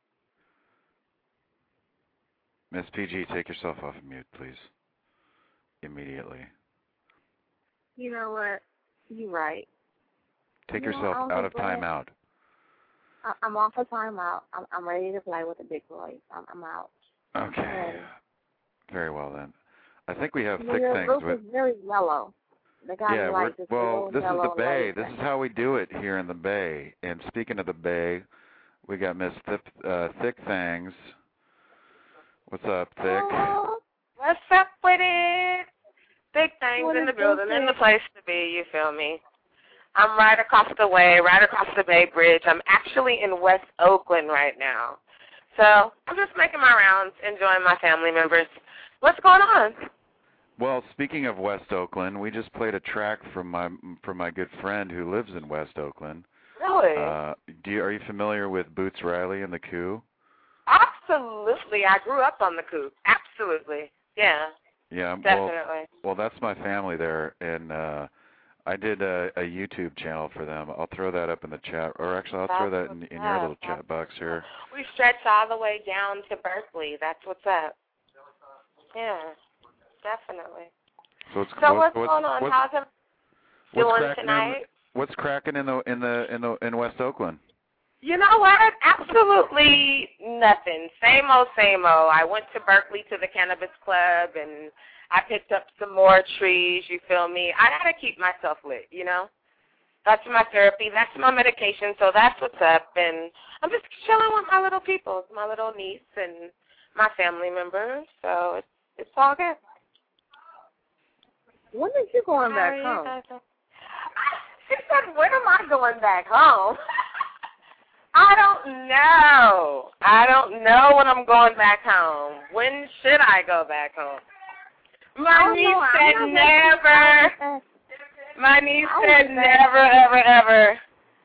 Miss P G, take yourself off of mute, please. Immediately. You know what? You're right. Take You know, yourself I'm out of glad- timeout. I- I'm off of timeout. I'm, I'm ready to play with the big boys. I'm, I'm out. Okay. And Very well, then. I think we have your thick things group with... is very mellow. The guy Yeah, you we're, like is well, real this is mellow the and Bay. laid This back. is how we do it here in the Bay. And speaking of the Bay, we got Miss Thick, uh, Thick Things. What's up, Thick? Oh, what's up with it? Big things What in is the building, this? in the place to be, you feel me? I'm right across the way, right across the Bay Bridge. I'm actually in West Oakland right now. So I'm just making my rounds, enjoying my family members. What's going on? Well, speaking of West Oakland, we just played a track from my from my good friend who lives in West Oakland. Really? Uh, do you, are you familiar with Boots Riley and the Coup? Absolutely. I grew up on the Coup. Absolutely. Yeah. Yeah, Definitely. well, well, that's my family there, and uh, I did a, a YouTube channel for them. I'll throw that up in the chat, or actually, I'll That's throw that in, in your up. little chat box here. We stretch all the way down to Berkeley. That's what's up. Yeah, definitely. So, it's, So what, what's going on? What's, How's it what's doing cracking tonight? In, what's cracking in the in the in the in West Oakland? You know what? Absolutely nothing. Same old, same old. I went to Berkeley to the Cannabis Club, and I picked up some more trees, you feel me? I got to keep myself lit, you know? That's my therapy. That's my medication, so that's what's up. And I'm just chilling with my little people, my little niece and my family members, so it's, it's all good. When are you going How back are you home? guys doing? She said, when am I going back home? I don't know. I don't know when I'm going back home. When should I go back home? My Oh, niece no, I'm said not never. back. My niece I said was back. never, ever, ever.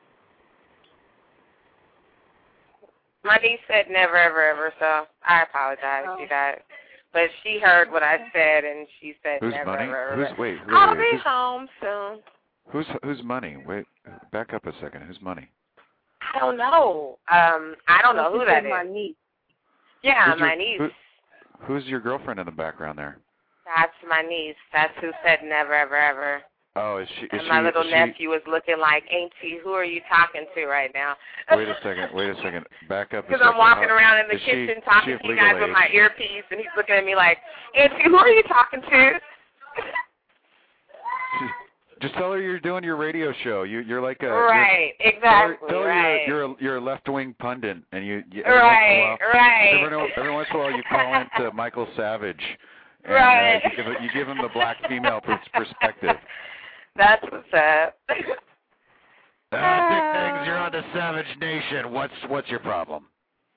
My niece said never, ever, ever, so I apologize, Oh. you guys. But she heard what I said, and she said Who's never, money? ever, Who's ever. wait? wait, I'll wait, be who's, home soon. who's who's money? Wait, back up a second. Who's money? I don't know. Um, I don't know She who said that my is. niece. Yeah, Who's your- my niece. who- who's your girlfriend in the background there? That's my niece. That's who said never, ever, ever. Oh, is she? Is And she? my little is she, nephew was looking like, Auntie, who are you talking to right now? Wait a second. Wait a second. Back up a Because second. I'm walking How- around in the is she- kitchen is she talking of to you legal guys with my age? earpiece, and he's looking at me like, Auntie, who are you talking to? She- Just tell her you're doing your radio show. You, you're like a Right, you're, exactly, Tell her right. you're you're a, you're a left-wing pundit, and you, you every Right, once in a while, right. Every, every once in a while, you call into Michael Savage, and Right. uh, you, give, it- you give him the black female pers- perspective. That's what's up. Uh, big things. You're on the Savage Nation. What's what's your problem?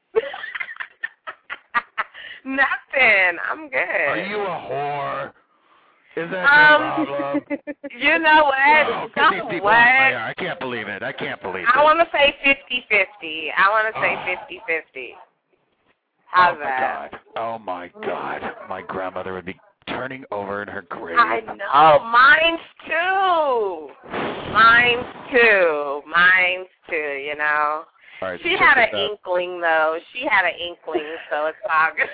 Nothing. I'm good. Are you a whore? Is that Um, your problem? You know what? Oh, You get these know people what? off my air. I can't believe it. I can't believe it. I want to say fifty-fifty. I want to say Oh. fifty-fifty. How's oh my that? God. Oh my God. My grandmother would be turning over in her grave. I know. Mine's too. Mine's too. Mine's too, you know. All right, She check had this an out. inkling, though. She had an inkling, so it's all good.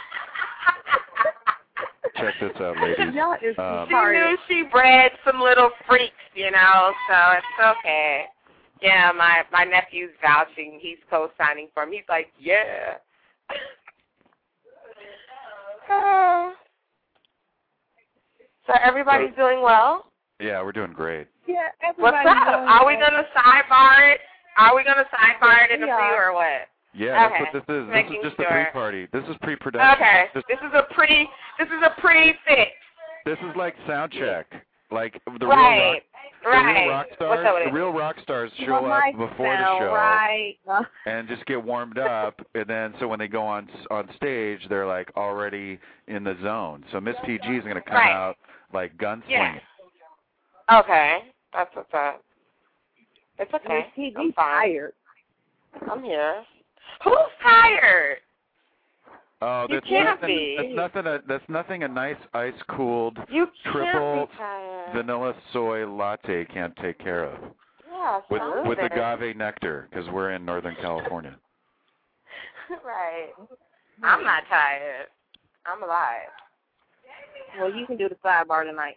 Check this out, ladies. Y'all is Um, She knew she bred some little freaks, you know, so it's okay. Yeah, my, my nephew's vouching. He's co-signing for me. He's like, yeah. Uh, so everybody's doing well? Yeah, we're doing great. Yeah, What's everybody's up? doing Are we well. going to sidebar it? Are we going to sidebar it in the We pre are. or what? Yeah, Okay, that's what this is. This making is just sure. a pre-party. This is pre-production. Okay, This, this is a pretty, this is a pretty fix. this is like sound check. Like the Right, real rock, right. the real rock What's stars, up with the it? real rock stars Your show up mic before the sound show Right. Uh, and just get warmed up, and then so when they go on on stage, they're like already in the zone. So Miss P G is going to come Right. out like gunslinging. Yeah. Okay, that's what's up. It's okay. Miss P I'm G's fine. tired. I'm here. Who's tired? Oh, you that's can't nothing, be. That's nothing. A, that's nothing. A nice ice cooled you triple can't be tired. vanilla soy latte can't take care of. Yeah, with something. with agave nectar, because we're in Northern California. Right. I'm not tired. I'm alive. Well, you can do the sidebar tonight.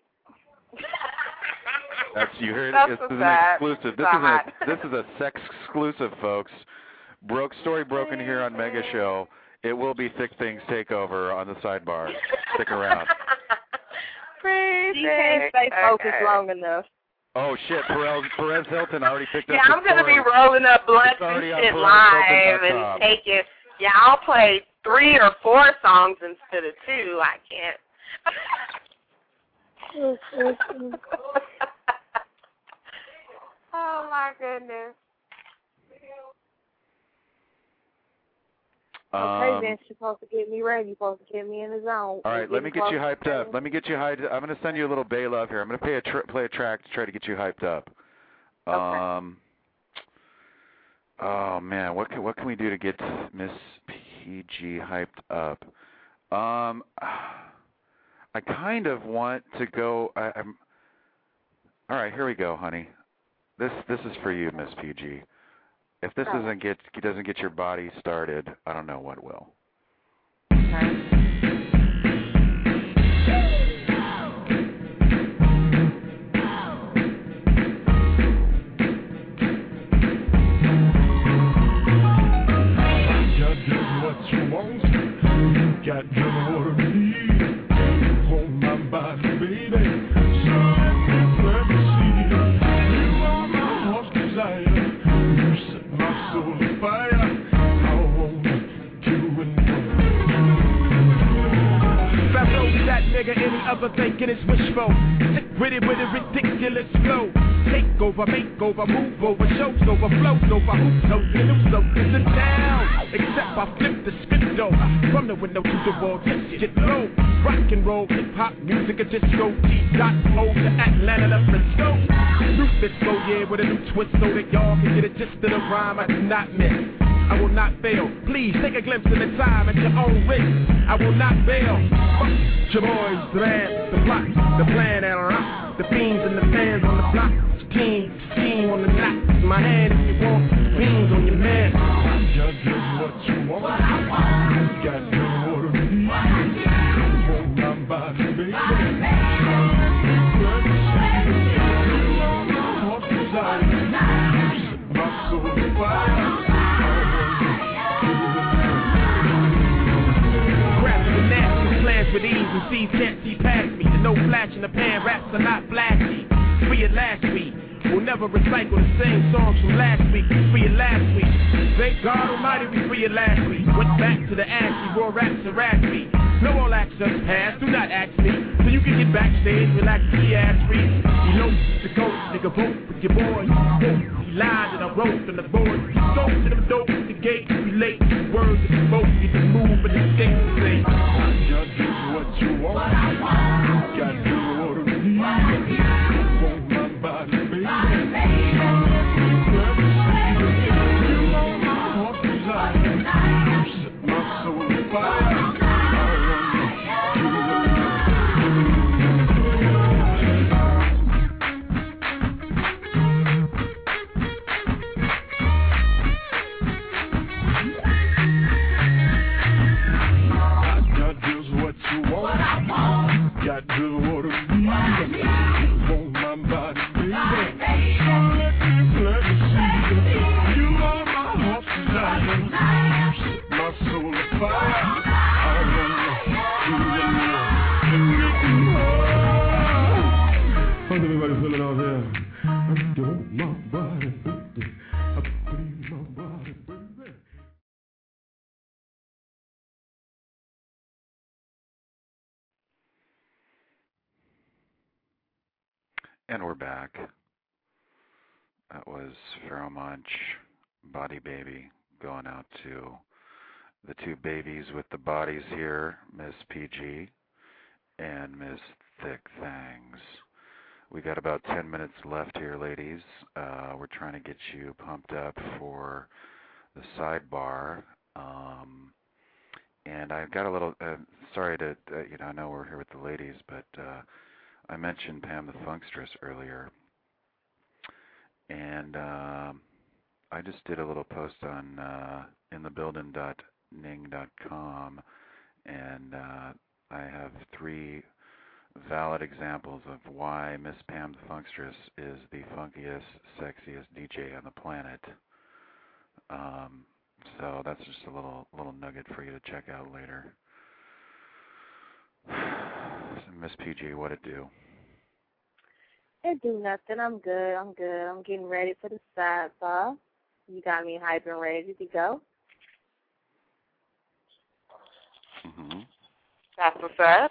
That's you heard. That's This is an that. exclusive. This is a this is a sex exclusive, folks. Broke story broken here on Mega Show. It will be Thick Things Takeover on the sidebar. Stick around. Pretty you can't stay focused okay. long enough. Oh shit! Perez, Perez Hilton already picked up. Yeah, the I'm gonna story. be rolling up blunts It's and already on shit Perez live Hilton dot com. and taking. Yeah, I'll play three or four songs instead of two. I can't. Oh my goodness. Okay, Um, then you're supposed to get me ready. You're supposed to get me in the zone. All right, let me get you hyped up. Let me get you hyped. I'm going to send you a little Bay Love here. I'm going to play a tr- play a track to try to get you hyped up. Okay. Um. Oh man, what can what can we do to get Miss P G hyped up? Um, I kind of want to go. I, I'm. All right, here we go, honey. This this is for you, Miss P G. If this Oh. doesn't get doesn't get your body started, I don't know what will. Okay. Got just what I need. Hold my body, baby. So let me see. You are my heart's desire. You set my soul afire. I wanna do it more. Fabio, that nigga, any other thinking is wishful. Sick with it with a ridiculous flow. Take over, make over, move over, shows over, flows over, hoops over, new so is in town. Except I flip the script over. From the window to the wall, just get low. Rock and roll, hip hop, music, a disco. G.O. to Atlanta to Frisco. New Fisco, yeah, with a new twist so that y'all can get a gist of the rhyme I do not miss. I will not fail. Please take a glimpse of the time at your own risk. I will not bail. Fuck your boys, the man, the plot, the plan, and rock. The beans and the fans on the block. Team, scheme on the knot. My hand if you want. Beans on your man. Just do what you want. Got just what I need. Hold my body, baby. Let me see. You are my heart's desire. Set my soul afire. Plans with ease and C's can't see past me. The no flash in the pan raps are not flashy. Free it last week. We'll never recycle the same songs from last week. We free it last week. Thank God Almighty we free it last week. Went back to the ashy, raw raps and raspy. No all access pass, do not ask me. So you can get backstage, relax, be ass free. You know the coach, nigga vote with your boy. He lied and I wrote on the board. He stole to them dope at the gate. Relate to the words of the smoke. Get the move and escape the same. Just do what you want. Got to do what I need. Want my body, baby. Let me see. You are my heart's desire. You set my soul afire. Got to what I need. Want my body, baby. So let me, let me see. You are my heart's desire. Set my soul afire. I wanna do it more and make it more. How's everybody feeling out there? I want my body, baby. I need my body, baby. And we're back. That was Pharaoh Monch, Body Baby, going out to the two babies with the bodies here, Miss P G and Miss Thick Things. We got about ten minutes left here, ladies. Uh, we're trying to get you pumped up for the sidebar. Um, and I've got a little. Uh, sorry to, uh, you know, I know we're here with the ladies, but uh, I mentioned Pam the Funkstress earlier, and um, I just did a little post on uh, in the building dot ning dot com, and uh, I have three valid examples of why Miss Pam the Funkstress is the funkiest, sexiest D J on the planet. Um, so that's just a little little nugget for you to check out later. Miss P G, what it do? It do nothing. I'm good. I'm good. I'm getting ready for the sidebar. You got me hyped and ready to go. Mm-hmm. That's what's up.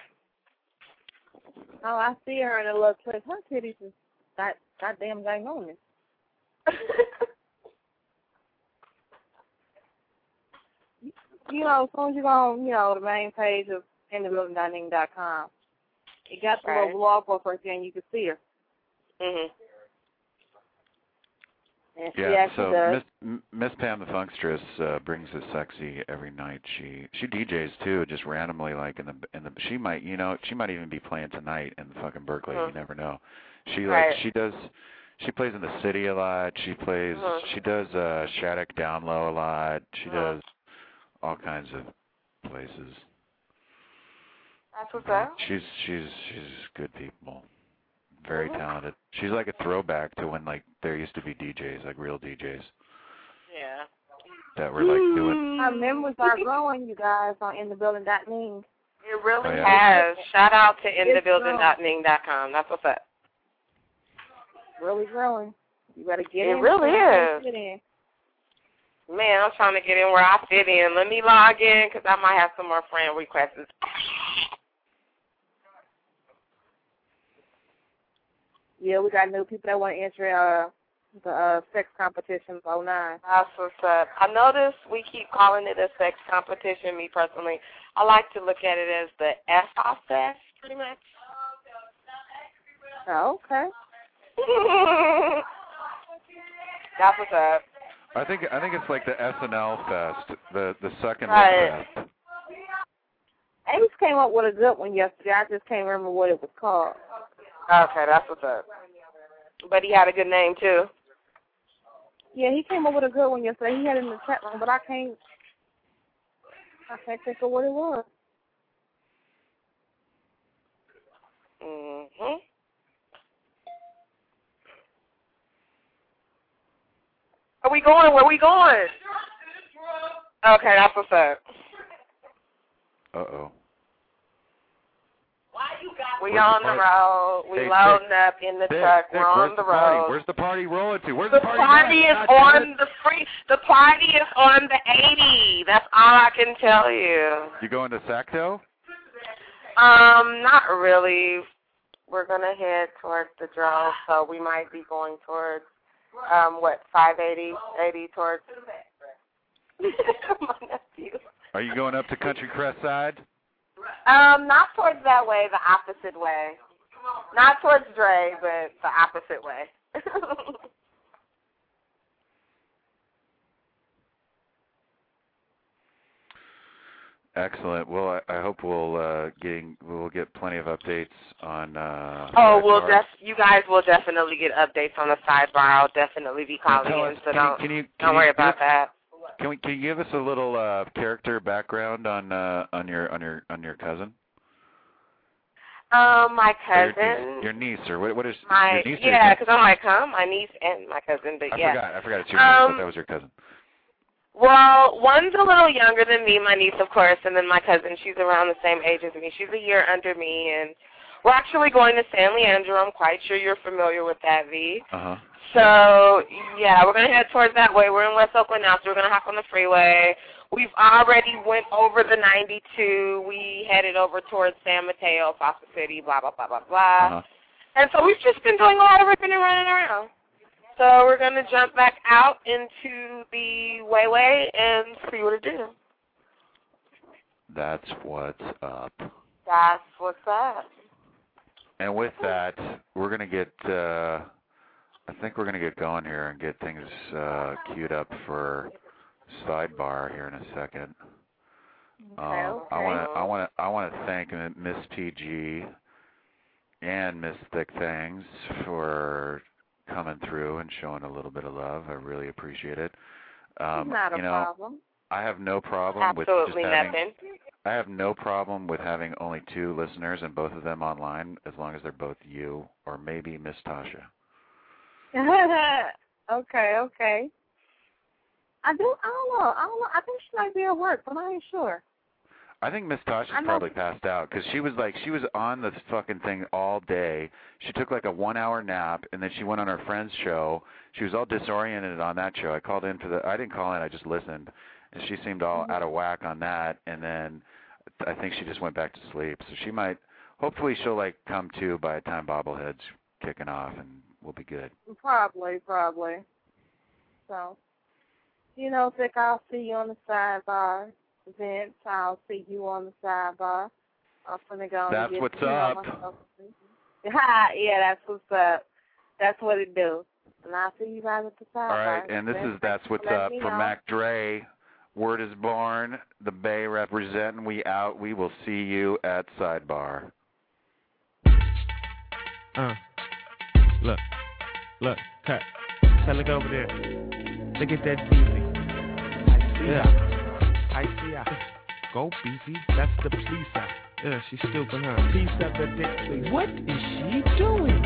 Oh, I see her in a little clip. Her titties is that goddamn ginormous. You know, as soon as you go on, you know, the main page of in the building dot ning dot com, it got the right. little blog post right there, and you can see her. Mhm. And she Yeah, actually so does. Miss M- Miss Pam the Funkstress uh, brings the sexy every night. She she D Js too, just randomly, like in the in the. She might, you know, she might even be playing tonight in fucking Berkeley. Mhm. You never know. She Right. like she does. She plays in the city a lot. She plays. Mhm. She does uh, Shattuck Down Low a lot. She Mhm. does all kinds of places. That's what's up. She's she's she's good people. Very Mhm. talented. She's like a throwback to when like there used to be D Js, like real D Js Yeah. that were like doing. Our members are growing, you guys, on in the building dot ning. It really Oh, yeah. has. Shout out to in the It's building dot ning dot com. That's what's up. Really growing. You better get It in. really is. Get in. Man, I'm trying to get in where I fit in. Let me log in because I might have some more friend requests. Yeah, we got new people that want to enter uh, the uh, sex competitions oh nine. That's what's up. I notice we keep calling it a sex competition, me personally. I like to look at it as the F-off fest, pretty much. Oh, okay. That's what's up. I think I think it's like the S N L Fest, the the second Right. fest. Ace came up with a good one yesterday. I just can't remember what it was called. Okay, that's what's up. But he had a good name, too. Yeah, he came up with a good one yesterday. He had it in the chat room, but I can't, I can't think of what it was. Mm-hmm. Are we going? Where are we going? Okay, that's what's up. Uh-oh. We Where's on the the party? road. We Hey, loading Dick, up in the Dick, truck. Dick, We're on where's the the party? road. Where's the party rolling to? Where's The the party? party at? is God damn on it. the free. The party is on the eighty. That's all I can tell you. You going to Sacto? Um, not really. We're gonna head towards the Drove, so we might be going towards um what five eighty, eighty towards my nephew. Are you going up to Country Crest side? Um, not towards that way, the opposite way. Not towards Dre, but the opposite way. Excellent. Well, I, I hope we'll uh, getting we'll get plenty of updates on. Uh, oh, we'll Sidebar. def- you guys will definitely get updates on the sidebar. I'll definitely be calling Tell in, us, so can don't you, can you, can don't you worry give- about that. Can we? Can you give us a little uh, character background on uh, on your on your on your cousin? Um, my Or cousin. Your niece, your niece or what? What is My your niece? or your yeah, cousin? because I'm like, huh, my niece and my cousin, but I yeah. forgot. I forgot it's your niece. Um, but that was your cousin. Well, one's a little younger than me, my niece, of course, and then my cousin. She's around the same age as me. She's a year under me, and we're actually going to San Leandro. I'm quite sure you're familiar with that, V. Uh huh. So, yeah, we're going to head towards that way. We're in West Oakland now, so we're going to hop on the freeway. We've already went over the ninety-two. We headed over towards San Mateo, Foster City, blah, blah, blah, blah, blah. Uh-huh. And so we've just been doing a lot of ripping and running around. So we're going to jump back out into the Wayway and see what it do. That's what's up. That's what's up. And with that, we're gonna get. Uh, I think we're gonna get going here and get things uh, queued up for Sidebar here in a second. Okay, Um, okay. I want to I want to I want to thank Miss T G and Miss Thick Things for coming through and showing a little bit of love. I really appreciate it. Um, Not a you know, problem. I have no problem Absolutely with just having, nothing. I have no problem with having only two listeners and both of them online, as long as they're both you or maybe Miss Tasha. Okay, okay. I do. I don't know. I don't know. I think she might be at work, but I ain't sure. I think Miss Tasha's I know- probably passed out because she was like she was on this fucking thing all day. She took like a one-hour nap and then she went on her friend's show. She was all disoriented on that show. I called in for the. I didn't call in. I just listened, and she seemed all Mm-hmm. out of whack on that. And then I think she just went back to sleep. So she might. Hopefully she'll like come to by the time Bobblehead's kicking off, and we'll be good. Probably, probably. So, you know, Vic, I'll see you on the sidebar. Vince, I'll see you on the sidebar. I'm finna go and That's get, what's you know, up. myself. Ha, yeah, that's what's up. That's what it do. And I'll see you guys at the sidebar. All right, and this Vince, is That's What's let Up me from know. Mac Dre. Word is born. The Bay representing. We out. We will see you at sidebar. Uh, look, look, cut. Tell it over there. Look at that Beezy. I see ya. I see ya. Go Beezy. That's the police out. Yeah, she's stupid, huh? Piece of the dick, please. What is she doing?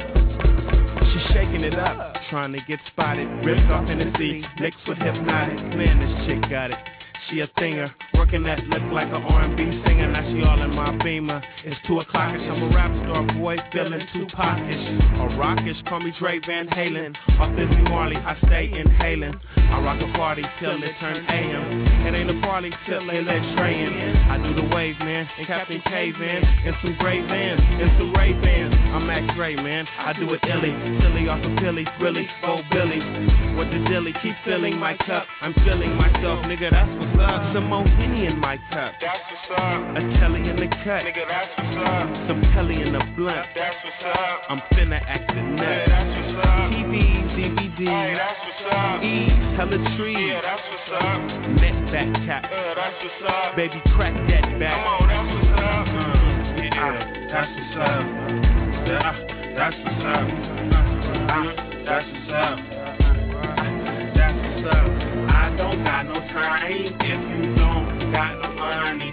She's shaking it up, trying to get spotted. Ripped off in the sea, mixed with hypnotic. Man, this chick got it. She a thinger, working that look like an R and B singer. Now she all in my Beamer. It's two o'clockish. I'm a rap star, boy, feeling Tupac-ish. A rockish, call me Dre Van Halen. Off Izzy Marley, I stay inhaling. I rock a party till it turn A M. It ain't a party till they let Trey in. I do the wave, man, and Captain K van, and some gray vans, and some Ray Bans. I'm Max Ray, man. I do it illy, silly off of Billy, really, Bo Billy. What the dilly? Keep filling my cup. I'm feeling myself, nigga. That's what's up. Some more Henny in my cup. That's what's up. A telly in the cut. Nigga, that's what's up. Some telly in the blunt. That's what's up. I'm finna act a nut. Yeah, that's what's up. T Vs, D V Ds. Hey, that's what's up. E's, hella trees. Yeah, that's what's up. Net back tap. Yeah, that's what's up. Baby, crack that back. Come on, that's what's up. Uh, yeah, that's what's up. Yeah, that's what's up. Uh, that's what's up. That's what's up. I don't got no time if you don't got no money.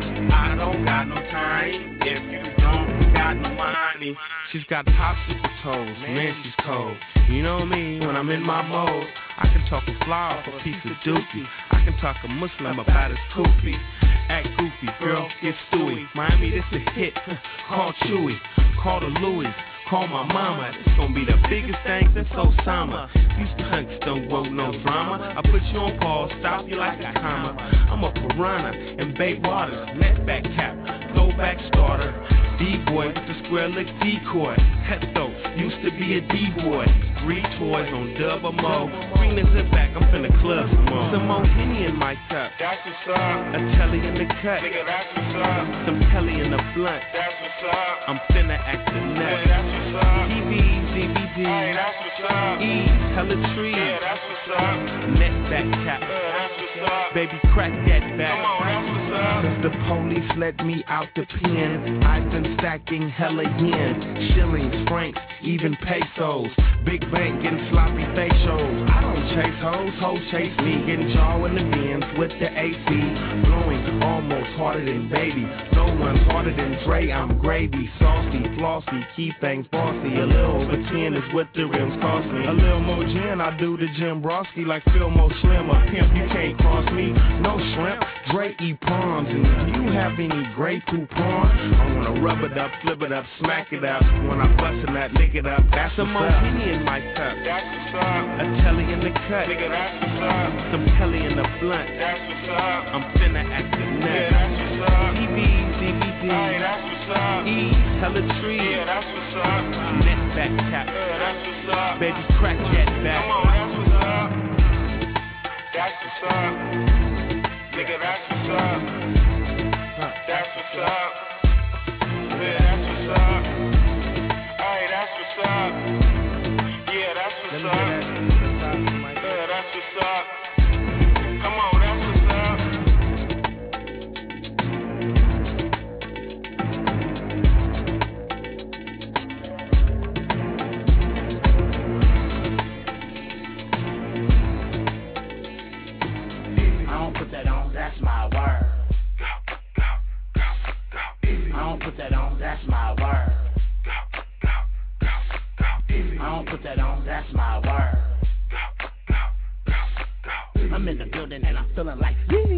I don't got no time if you don't got no money. She's got popsicle toes, man, she's cold. You know me, when I'm in my mode, I can talk a fly off a piece of dookie. I can talk a Muslim about his koofy. Act goofy, girl, get stewy. Miami, this a hit. Call Chewy, call the Louis. Call my mama, it's gonna be the biggest thing since Osama. You stunts don't want no drama. I put you on pause, stop you like a comma. I'm a piranha in Bay Waters, net back cap, throwback starter. D-boy with the square lick decoy. Hesto, used to be a D-boy. Three toys on double mo. Green is it back, I'm finna club some more. Some more Henny in my cup. That's what's up. A telly in the cut. Nigga, that's what's up. Some telly in the blunt. That's what's up. I'm finna act a nut. Hey, that's what's up. T Vs, D V Ds. Hey, that's what's up. E's, hella trees. Yeah, that's what's up. Net back tap. Yeah, that's what's up. Baby, crack that back. Come on, that's what's up. Cause the police let me out the pen. I've been stacking hella yen. Shillings, francs, even pesos. Big bank getting sloppy facials. I don't chase hoes, hoes chase me. Getting jaw in the bins with the A C. Blowing almost harder than baby. No one's harder than Dre, I'm gravy. Saucy, flossy, keep things bossy. A little over ten is what the rims cost me. A little more gin, I do the Jim Broski like Fillmore Slim. A pimp, you can't cross me. No shrimp, Dre eat prawns. And do you have any Grey Poupon? I wanna rub it up, flip it up, smack it up. When I bustin' that, lick it up. That's some more Henny in my cup. That's what's up. A telly in the cut. Nigga, that's what's up. Some telly in the blunt. That's what's up. I'm finna act a nut. Yeah, that's what's up. T Vs, D V Ds. Hey, that's what's up. E's, hella trees. Yeah, that's what's up. Net back tap. Yeah, that's what's up. Baby, crack that back. Come on, that's what's up. That's what's up. Nigga, that's what's up. That's what's up. Yeah, that's what's up. Hey, that's what's up. Yeah, that's what's up. Yeah, that's what's up. Come on, that's what's up. I'm in the building and I'm feeling like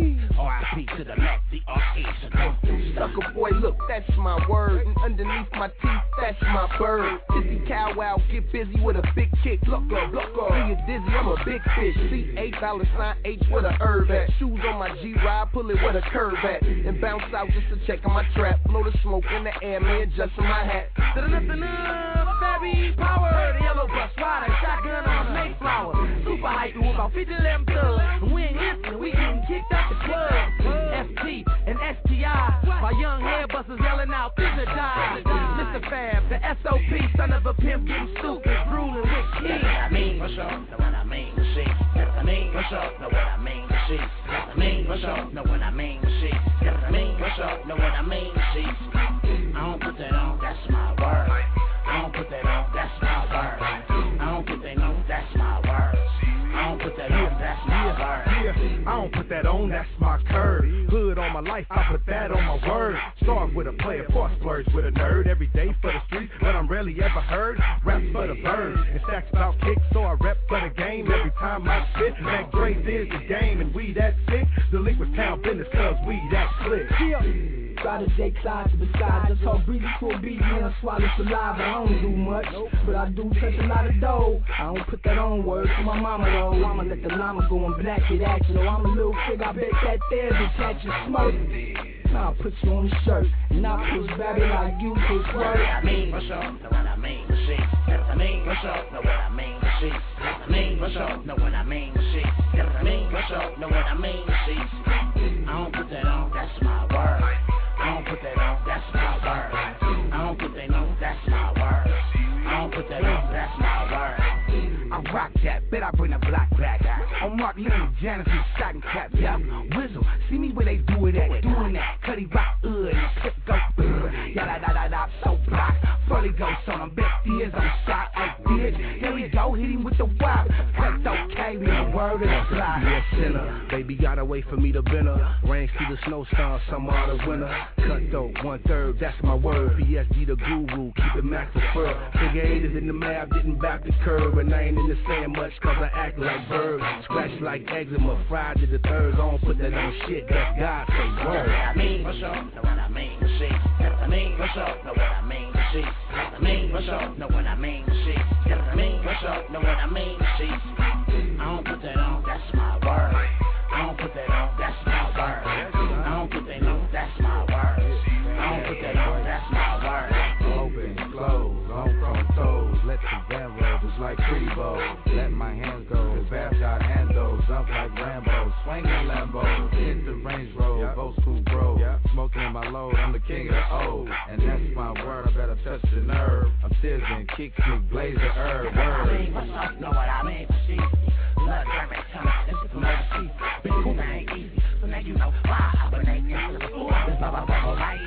R I P to the Mac, the R E. Sucker boy, look, that's my word. And underneath my teeth, that's my bird. Dizzy cow wow, get busy with a big kick. Look up, look up. See you dizzy, I'm a big fish. C A dollar sign H with a herb at. Shoes on my G ride, pull it with a curve at. And bounce out just to check on my trap. Blow the smoke in the air, man, just in my hat. Lifting up, Fabby Power. The yellow bus rider, shotgun on a Mayflower. Super hype to about fifty of them thugs. And we ain't listening, we getting kicked out the club. F T and S T I. My young hairbusters yelling out, this a die. Mister Fab, the S O P, son of a pimp getting stupid, ruling with kids. I mean, for sure, know what I mean, the shit. I mean, for sure, know what I mean, the shit. I mean, for sure, know what I mean, the shit. I mean, for sure, know what I mean, the shit. I don't put that on, that's my word. I don't put that on, that's my word. I don't put that on, that's my word. I don't put that on, that's my word. Yeah, I don't put that on, that's my curve. Hood on my life, I put that on my word. Start with a player, boss splurge with a nerd. Every day for the streets, but I'm rarely ever heard. Rap for the birds, and stacks about kicks, so I rep for the game. Every time I spit, that grace is the game, and we that sick. Delinquent town business, cause we that slick. Yeah. Try to J Clyde to the side, just talk breezy to a beat, man, I swallow saliva, I don't do much, but I do touch a lot of dough. I don't put that on word for my mama though, I'ma let the llama go and black it at you, though I'm a little fig, I bet that there's a catch you smoke. Now I put you on the shirt, and I push baby like you push work. I mean, for sure, know what I mean, the shit. I mean, for sure, know what I mean, the shit. I mean, for sure, know what I mean, the shit. I mean, for sure, know what I mean, the shit. I don't put that on, that's my word. I don't put that on, that's my word. I don't put that on, that's my word. I don't put that on, that's my word. I rock that, bet I bring the block back. I'm Mark Lennon, Janice, and Shot and Cap, yeah. Whizzle, see me where they do it at, doing that. Cuddy rock, uh, and the clip go, uh. Yada da da da, so block. Fully ghost on them, best years on shot, I did. There we go, hit him with the wop. That's okay, be the word of the block. Yeah, sinner, baby gotta wait for me to bend her. Rain through the snowstorm, summer or the winter. Cutthroat, one third, that's my word. P S G the guru, keep it max preferred. Figure eight is in the math, getting back the curve. And I ain't in the sand much, cause I act like birds. Scratch like eczema, fried to the thirds. I don't put that on shit, that's God say word. I mean, for sure, know what I mean, the shit. I mean, for sure, know what I mean, the shit. I mean, for sure, know what I mean, the shit. I mean, for sure, know what I mean, the shit. I don't put that on, that's my word. I don't put that on, that's my word. I don't put that on, that's my word. I don't put that on, that's my word. Open, close, on front toes. Let the van roll, just like pretty bows. Let my hands go, fast got handles. Jump like Rambo, swinging Lambo. Hit the Range Road, both school bro. Smoking in my load, I'm the king of the old. And that's my word, I better touch the nerve. I'm sizzling, kick, sneak, blaze the herb. I mean, what's up, know what I mean, she's blood German, coming, this is emergency. Big cool, ain't easy, so now you know why I hibernate into the floor. This blah, blah, blah, right.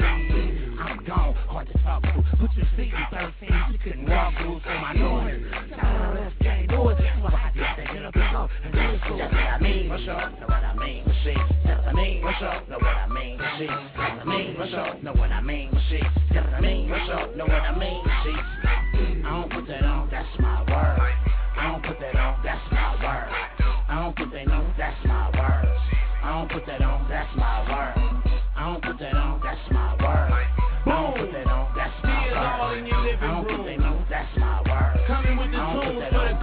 I'm gone, hard to talk to. Put your feet in thirteen, you couldn't walk through for my noise. Now let's can't do it, so I just to get up and go and do it. That's what I mean, for sure, know what I mean, the shit. I mean, for sure, know what I mean, the shit. I mean, for sure, know what I mean, the shit. I mean, for sure, know what I mean, the shit. I don't put that on, that's my word. I don't put that on, that's my word. I don't put that on, that's my word. I don't put that on, that's my word. I don't put that on, that's my word. I don't put that on, that's my word. I don't put that on, that's my word. Coming with the tunes for the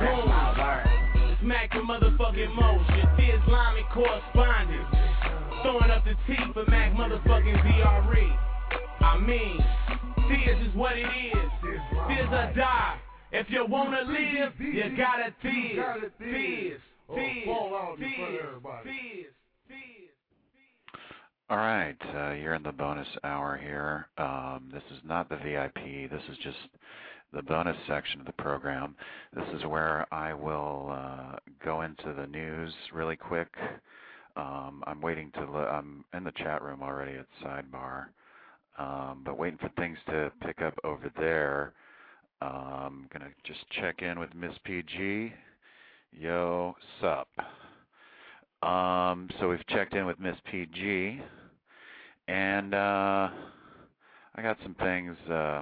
goons. Smack the motherfucking motion. The Islamic correspondent. Throwing up the T for Mac motherfucking V R E. I mean, tears is what it is. Tears or die. If you wanna live, you gotta tears. Tears. Tears. Tears. Tears. All right, uh, you're in the bonus hour here. Um, this is not the V I P. This is just the bonus section of the program. This is where I will uh, go into the news really quick. Um, I'm waiting to. I'm in the chat room already at Sidebar, um, but waiting for things to pick up over there. I'm gonna just check in with Miss P G. Yo, sup? Um, so we've checked in with Miss P G, and uh, I got some things. Uh,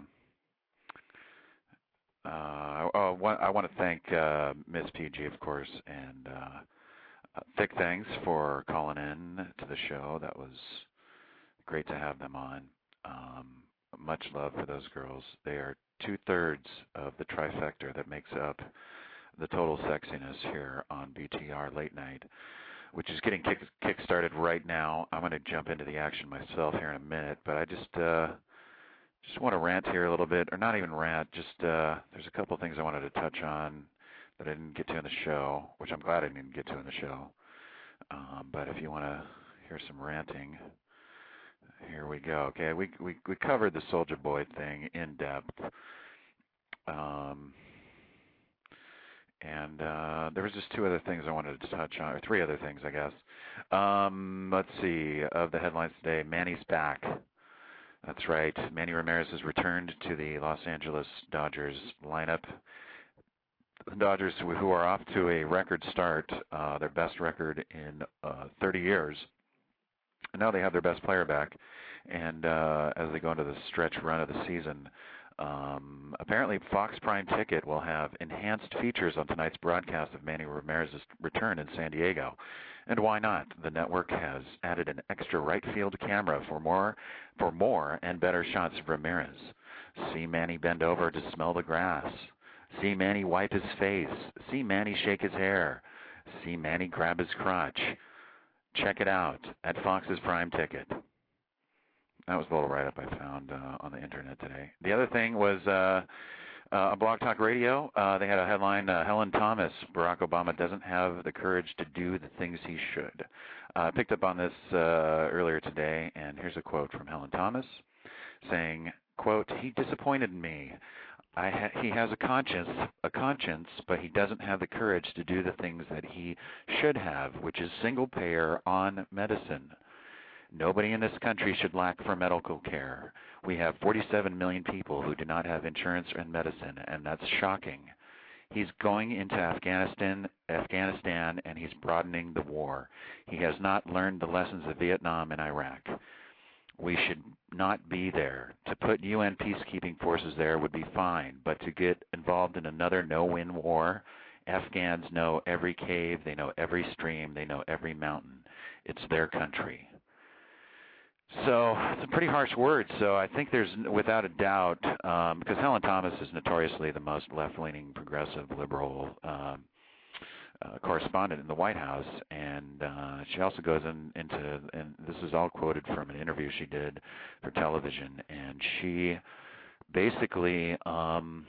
uh, oh, I want to thank uh, Miss P G, of course, and uh, Uh, Thick, thanks for calling in to the show. That was great to have them on. Um, much love for those girls. They are two-thirds of the trifecta that makes up the total sexiness here on B T R Late Night, which is getting kick, kick-started right now. I'm going to jump into the action myself here in a minute, but I just uh, just want to rant here a little bit, or not even rant, just uh, there's a couple things I wanted to touch on that I didn't get to in the show, which I'm glad I didn't get to in the show. Um, but if you want to hear some ranting, here we go. Okay, we we, we covered the Soulja Boy thing in depth. Um, And uh, there was just two other things I wanted to touch on, or three other things, I guess. Um, let's see. Of the headlines today, Manny's back. That's right. Manny Ramirez has returned to the Los Angeles Dodgers lineup. The Dodgers, who are off to a record start, uh, their best record in uh, thirty years. And now they have their best player back. And uh, as they go into the stretch run of the season, Um, apparently, Fox Prime Ticket will have enhanced features on tonight's broadcast of Manny Ramirez's return in San Diego. And why not? The network has added an extra right field camera for more, for more and better shots of Ramirez. See Manny bend over to smell the grass. See Manny wipe his face. See Manny shake his hair. See Manny grab his crotch. Check it out at Fox's Prime Ticket. That was a little write-up I found uh, on the internet today. The other thing was uh, uh, on Blog Talk Radio. Uh, they had a headline, uh, Helen Thomas, Barack Obama doesn't have the courage to do the things he should. I uh, picked up on this uh, earlier today, and here's a quote from Helen Thomas saying, quote, he disappointed me. I ha- he has a conscience, a conscience, but he doesn't have the courage to do the things that he should have, which is single-payer on medicine. Nobody in this country should lack for medical care. We have forty-seven million people who do not have insurance and medicine, and that's shocking. He's going into Afghanistan, Afghanistan, and he's broadening the war. He has not learned the lessons of Vietnam and Iraq. We should not be there. To put U N peacekeeping forces there would be fine, but to get involved in another no-win war, Afghans know every cave, they know every stream, they know every mountain. It's their country. So it's a pretty harsh word. So I think there's, without a doubt, um, because Helen Thomas is notoriously the most left-leaning, progressive, liberal um, uh, correspondent in the White House, and uh, she also goes in, into, and this is all quoted from an interview she did for television, and she basically, um,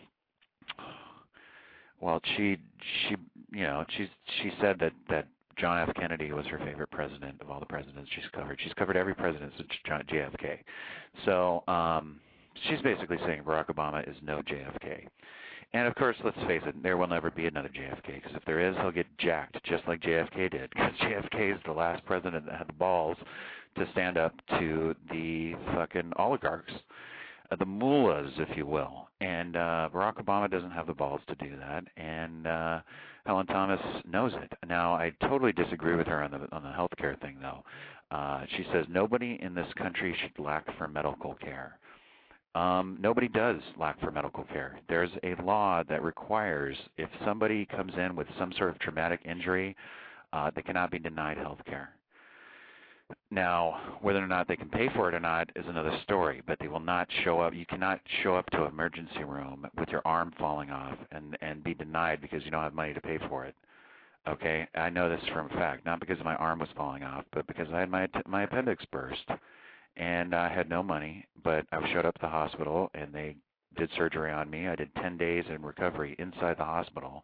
well, she she you know she's she said that that. John F. Kennedy was her favorite president of all the presidents she's covered. She's covered every president since John, J F K. So um, she's basically saying Barack Obama is no J F K. And, of course, let's face it, there will never be another J F K, because if there is, he'll get jacked just like J F K did, because J F K is the last president that had the balls to stand up to the fucking oligarchs, uh, the mullahs, if you will. And uh, Barack Obama doesn't have the balls to do that, and uh, Helen Thomas knows it. Now, I totally disagree with her on the on the health care thing, though. Uh, she says nobody in this country should lack for medical care. Um, nobody does lack for medical care. There's a law that requires if somebody comes in with some sort of traumatic injury, uh, they cannot be denied health care. Now, whether or not they can pay for it or not is another story, but they will not show up. You cannot show up to an emergency room with your arm falling off and, and be denied because you don't have money to pay for it. Okay? I know this from fact, not because my arm was falling off, but because I had my my appendix burst, and I had no money, but I showed up at the hospital, and they did surgery on me. I did ten days in recovery inside the hospital.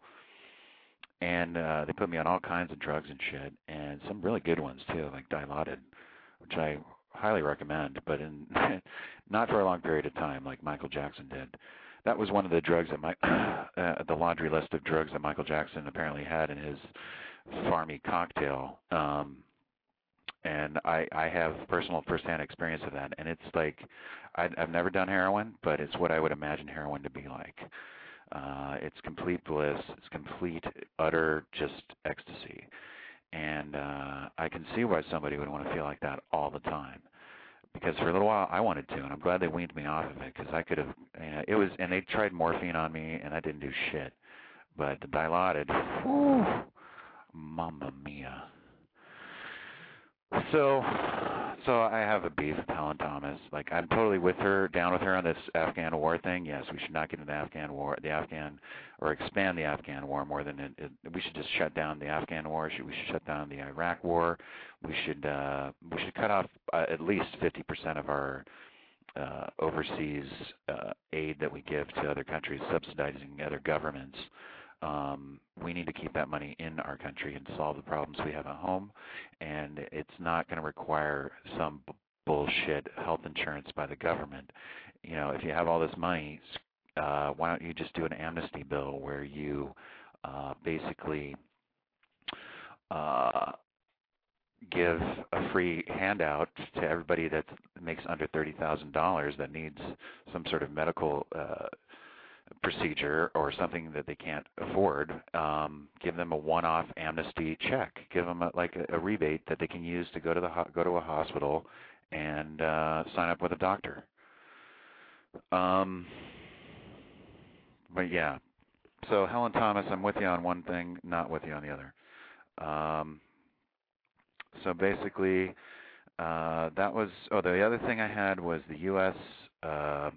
And uh, they put me on all kinds of drugs and shit, and some really good ones too, like Dilaudid, which I highly recommend, but in not for a long period of time, like Michael Jackson did. That was one of the drugs that my uh, the laundry list of drugs that Michael Jackson apparently had in his farmy cocktail. Um, and I, I have personal firsthand experience of that, and it's like I, I've never done heroin, but it's what I would imagine heroin to be like. Uh, it's complete bliss. It's complete, utter, just ecstasy. And uh, I can see why somebody would want to feel like that all the time. Because for a little while I wanted to, and I'm glad they weaned me off of it, because I could have, you know, it was, and they tried morphine on me, and I didn't do shit. But the Dilaudid, whew, Mamma mia. So, so I have a beef with Helen Thomas. Like, I'm totally with her, down with her on this Afghan war thing. Yes, we should not get into the Afghan war, the Afghan, or expand the Afghan war more than it, it, we should just shut down the Afghan war. We should shut down the Iraq war. We should, uh, we should cut off uh, at least fifty percent of our uh, overseas uh, aid that we give to other countries, subsidizing other governments. Um, we need to keep that money in our country and solve the problems we have at home, and it's not going to require some b- bullshit health insurance by the government. You know, if you have all this money, uh, why don't you just do an amnesty bill where you uh, basically uh, give a free handout to everybody that makes under thirty thousand dollars that needs some sort of medical uh procedure or something that they can't afford, um, give them a one-off amnesty check. Give them a, like a, a rebate that they can use to go to the ho- go to a hospital and uh, sign up with a doctor. Um, but yeah, so Helen Thomas, I'm with you on one thing, not with you on the other. Um, so basically, uh, that was. Oh, the other thing I had was the U S. Uh,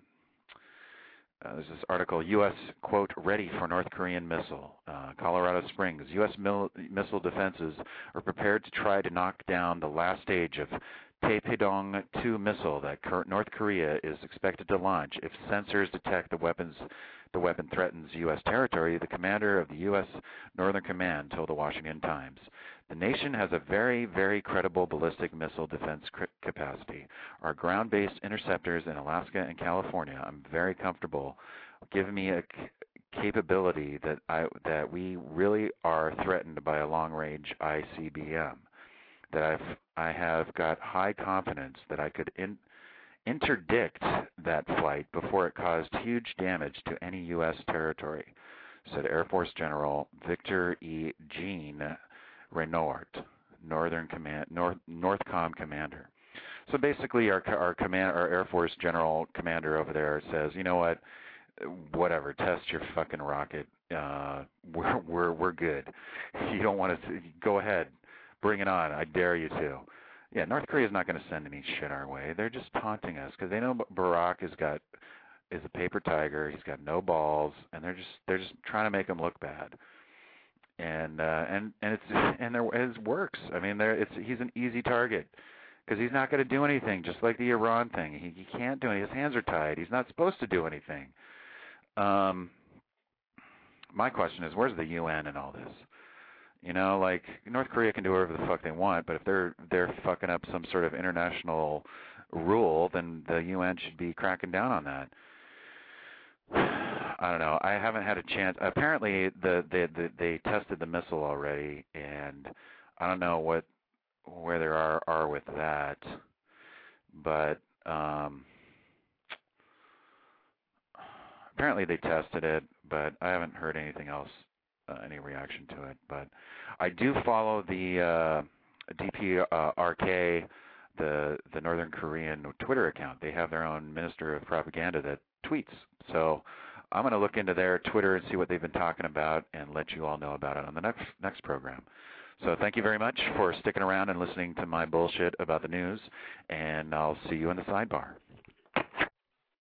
Uh, there's this article, U S, quote, ready for North Korean missile. Uh, Colorado Springs, U S mil- missile defenses are prepared to try to knock down the last stage of Taepyeong two missile that North Korea is expected to launch if sensors detect the weapons the weapon threatens U S territory, the commander of the U S Northern Command told the Washington Times. The nation has a very, very credible ballistic missile defense cr- capacity. Our ground-based interceptors in Alaska and California, I'm very comfortable, give me a c- capability that I that we really are threatened by a long-range I C B M. That I've I have got high confidence that I could in, interdict that flight before it caused huge damage to any U S territory, said Air Force General Victor E. Jean Renoir, Northern Command North Northcom commander. So basically, our our command our Air Force General commander over there says, you know what, whatever, test your fucking rocket. Uh, we're we're we're good. You don't want to go ahead. Bring it on. I dare you to. Yeah, North Korea's not going to send any shit our way. They're just taunting us because they know Barack has got is a paper tiger. He's got no balls, and they're just they're just trying to make him look bad. And uh, and and it's and there it works. I mean, there it's he's an easy target because he's not going to do anything. Just like the Iran thing, he he can't do anything. His hands are tied. He's not supposed to do anything. Um, my question is, where's the U N in all this? You know, like North Korea can do whatever the fuck they want, but if they're they're fucking up some sort of international rule, then the U N should be cracking down on that. I don't know. I haven't had a chance. Apparently, the they the, they tested the missile already, and I don't know what where they are are with that. But um, apparently, they tested it, but I haven't heard anything else. Uh, any reaction to it, but I do follow the uh, D P R K, the the Northern Korean Twitter account. They have their own minister of propaganda that tweets. So I'm going to look into their Twitter and see what they've been talking about and let you all know about it on the next next program. So thank you very much for sticking around and listening to my bullshit about the news, and I'll see you in the sidebar.